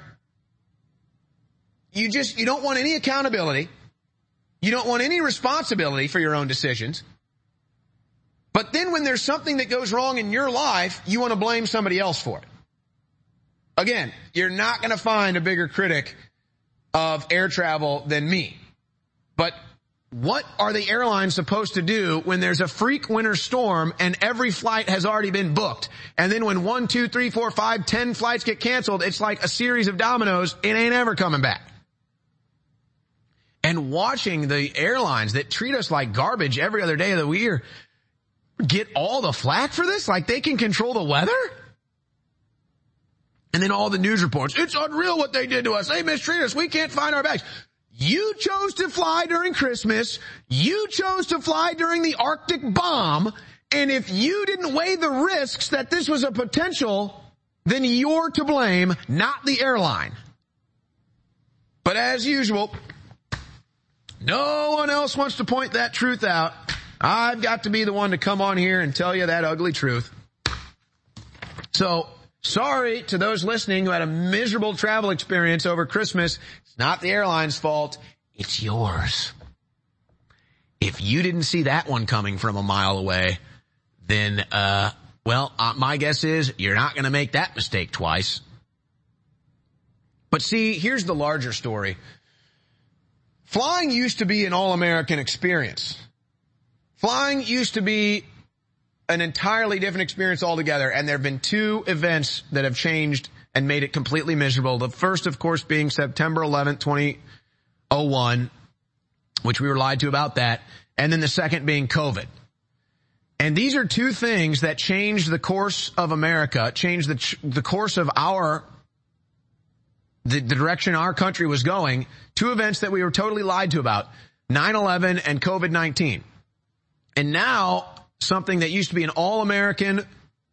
you don't want any accountability. You don't want any responsibility for your own decisions. But then when there's something that goes wrong in your life, you want to blame somebody else for it. Again, you're not going to find a bigger critic of air travel than me. But what are the airlines supposed to do when there's a freak winter storm and every flight has already been booked? And then when 1, 2, 3, 4, 5, 10 flights get canceled, it's like a series of dominoes. It ain't ever coming back. And watching the airlines that treat us like garbage every other day of the year get all the flack for this, like they can control the weather? And then all the news reports, it's unreal what they did to us. They mistreated us. We can't find our bags. You chose to fly during Christmas. You chose to fly during the Arctic bomb. And if you didn't weigh the risks that this was a potential, then you're to blame, not the airline. But as usual, no one else wants to point that truth out. I've got to be the one to come on here and tell you that ugly truth. So, sorry to those listening who had a miserable travel experience over Christmas. It's not the airline's fault. It's yours. If you didn't see that one coming from a mile away, then, my guess is you're not going to make that mistake twice. But see, here's the larger story. Flying used to be an all-American experience. Flying used to be an entirely different experience altogether, and there have been two events that have changed and made it completely miserable. The first, of course, being September 11th, 2001, which we were lied to about that, and then the second being COVID. And these are two things that changed the course of America, changed the course of the direction our country was going. Two events that we were totally lied to about, 9/11 and COVID-19. And now, something that used to be an all-American,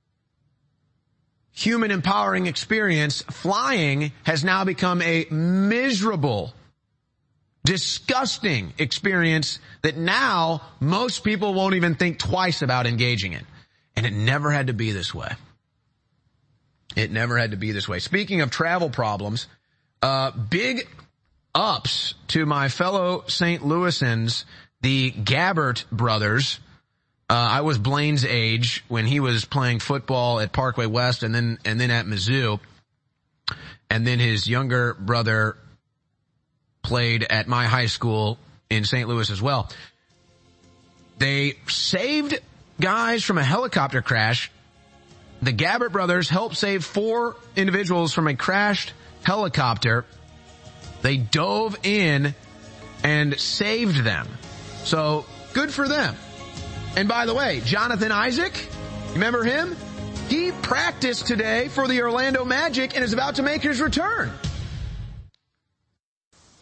human empowering experience, flying has now become a miserable, disgusting experience that now most people won't even think twice about engaging in. And it never had to be this way. It never had to be this way. Speaking of travel problems, big ups to my fellow St. Louisans, the Gabbert brothers. I was Blaine's age when he was playing football at Parkway West and then at Mizzou. And then his younger brother played at my high school in St. Louis as well. They saved guys from a helicopter crash. The Gabbert brothers helped save 4 individuals from a crashed helicopter. They dove in and saved them. So good for them. And by the way, Jonathan Isaac, remember him? He practiced today for the Orlando Magic and is about to make his return.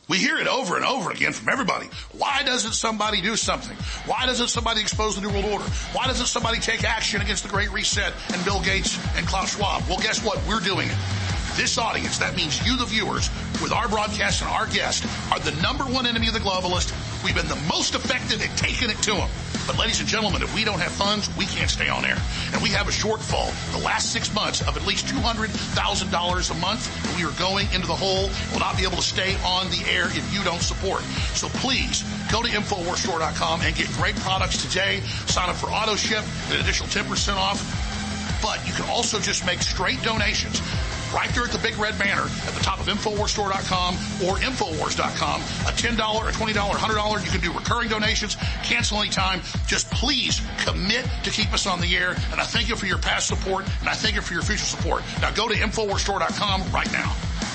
We hear it over and over again from everybody. Why doesn't somebody do something? Why doesn't somebody expose the New World Order? Why doesn't somebody take action against the Great Reset and Bill Gates and Klaus Schwab? Well, guess what? We're doing it. This audience, that means you, the viewers, with our broadcast and our guest, are the number one enemy of the globalist. We've been the most effective at taking it to them. But ladies and gentlemen, if we don't have funds, we can't stay on air. And we have a shortfall the last 6 months of at least $200,000 a month. And we are going into the hole. We'll not be able to stay on the air if you don't support. So please go to InfoWarsStore.com and get great products today. Sign up for auto ship, an additional 10% off. But you can also just make straight donations right there at the big red banner at the top of InfoWarsStore.com or Infowars.com. A $10, or $20, $100. You can do recurring donations, cancel anytime. Just please commit to keep us on the air. And I thank you for your past support, and I thank you for your future support. Now go to InfoWarsStore.com right now.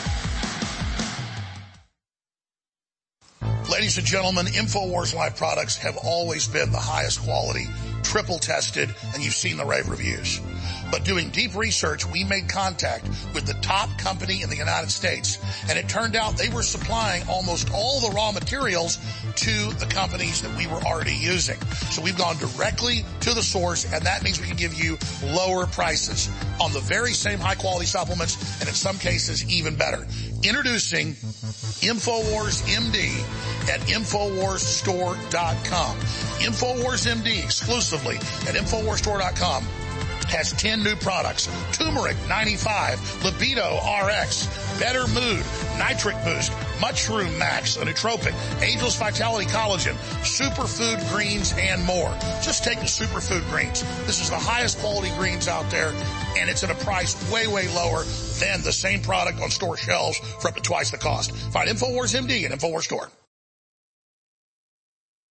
Ladies and gentlemen, InfoWars Live products have always been the highest quality, triple tested, and you've seen the rave reviews. But doing deep research, we made contact with the top company in the United States, and it turned out they were supplying almost all the raw materials to the companies that we were already using. So we've gone directly to the source, and that means we can give you lower prices on the very same high quality supplements, and in some cases even better. Introducing InfoWars MD at InfoWarsStore.com. InfoWars MD exclusively at InfoWarsStore.com has 10 new products. Turmeric 95, Libido RX, Better Mood, Nitric Boost, Mushroom Max, a nootropic, Angel's Vitality Collagen, Superfood Greens, and more. Just take the Superfood Greens. This is the highest quality greens out there, and it's at a price way, way lower than the same product on store shelves for up to twice the cost. Find InfoWars MD at InfoWars Store.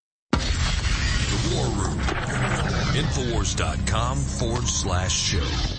The War Room. Infowars.com/show.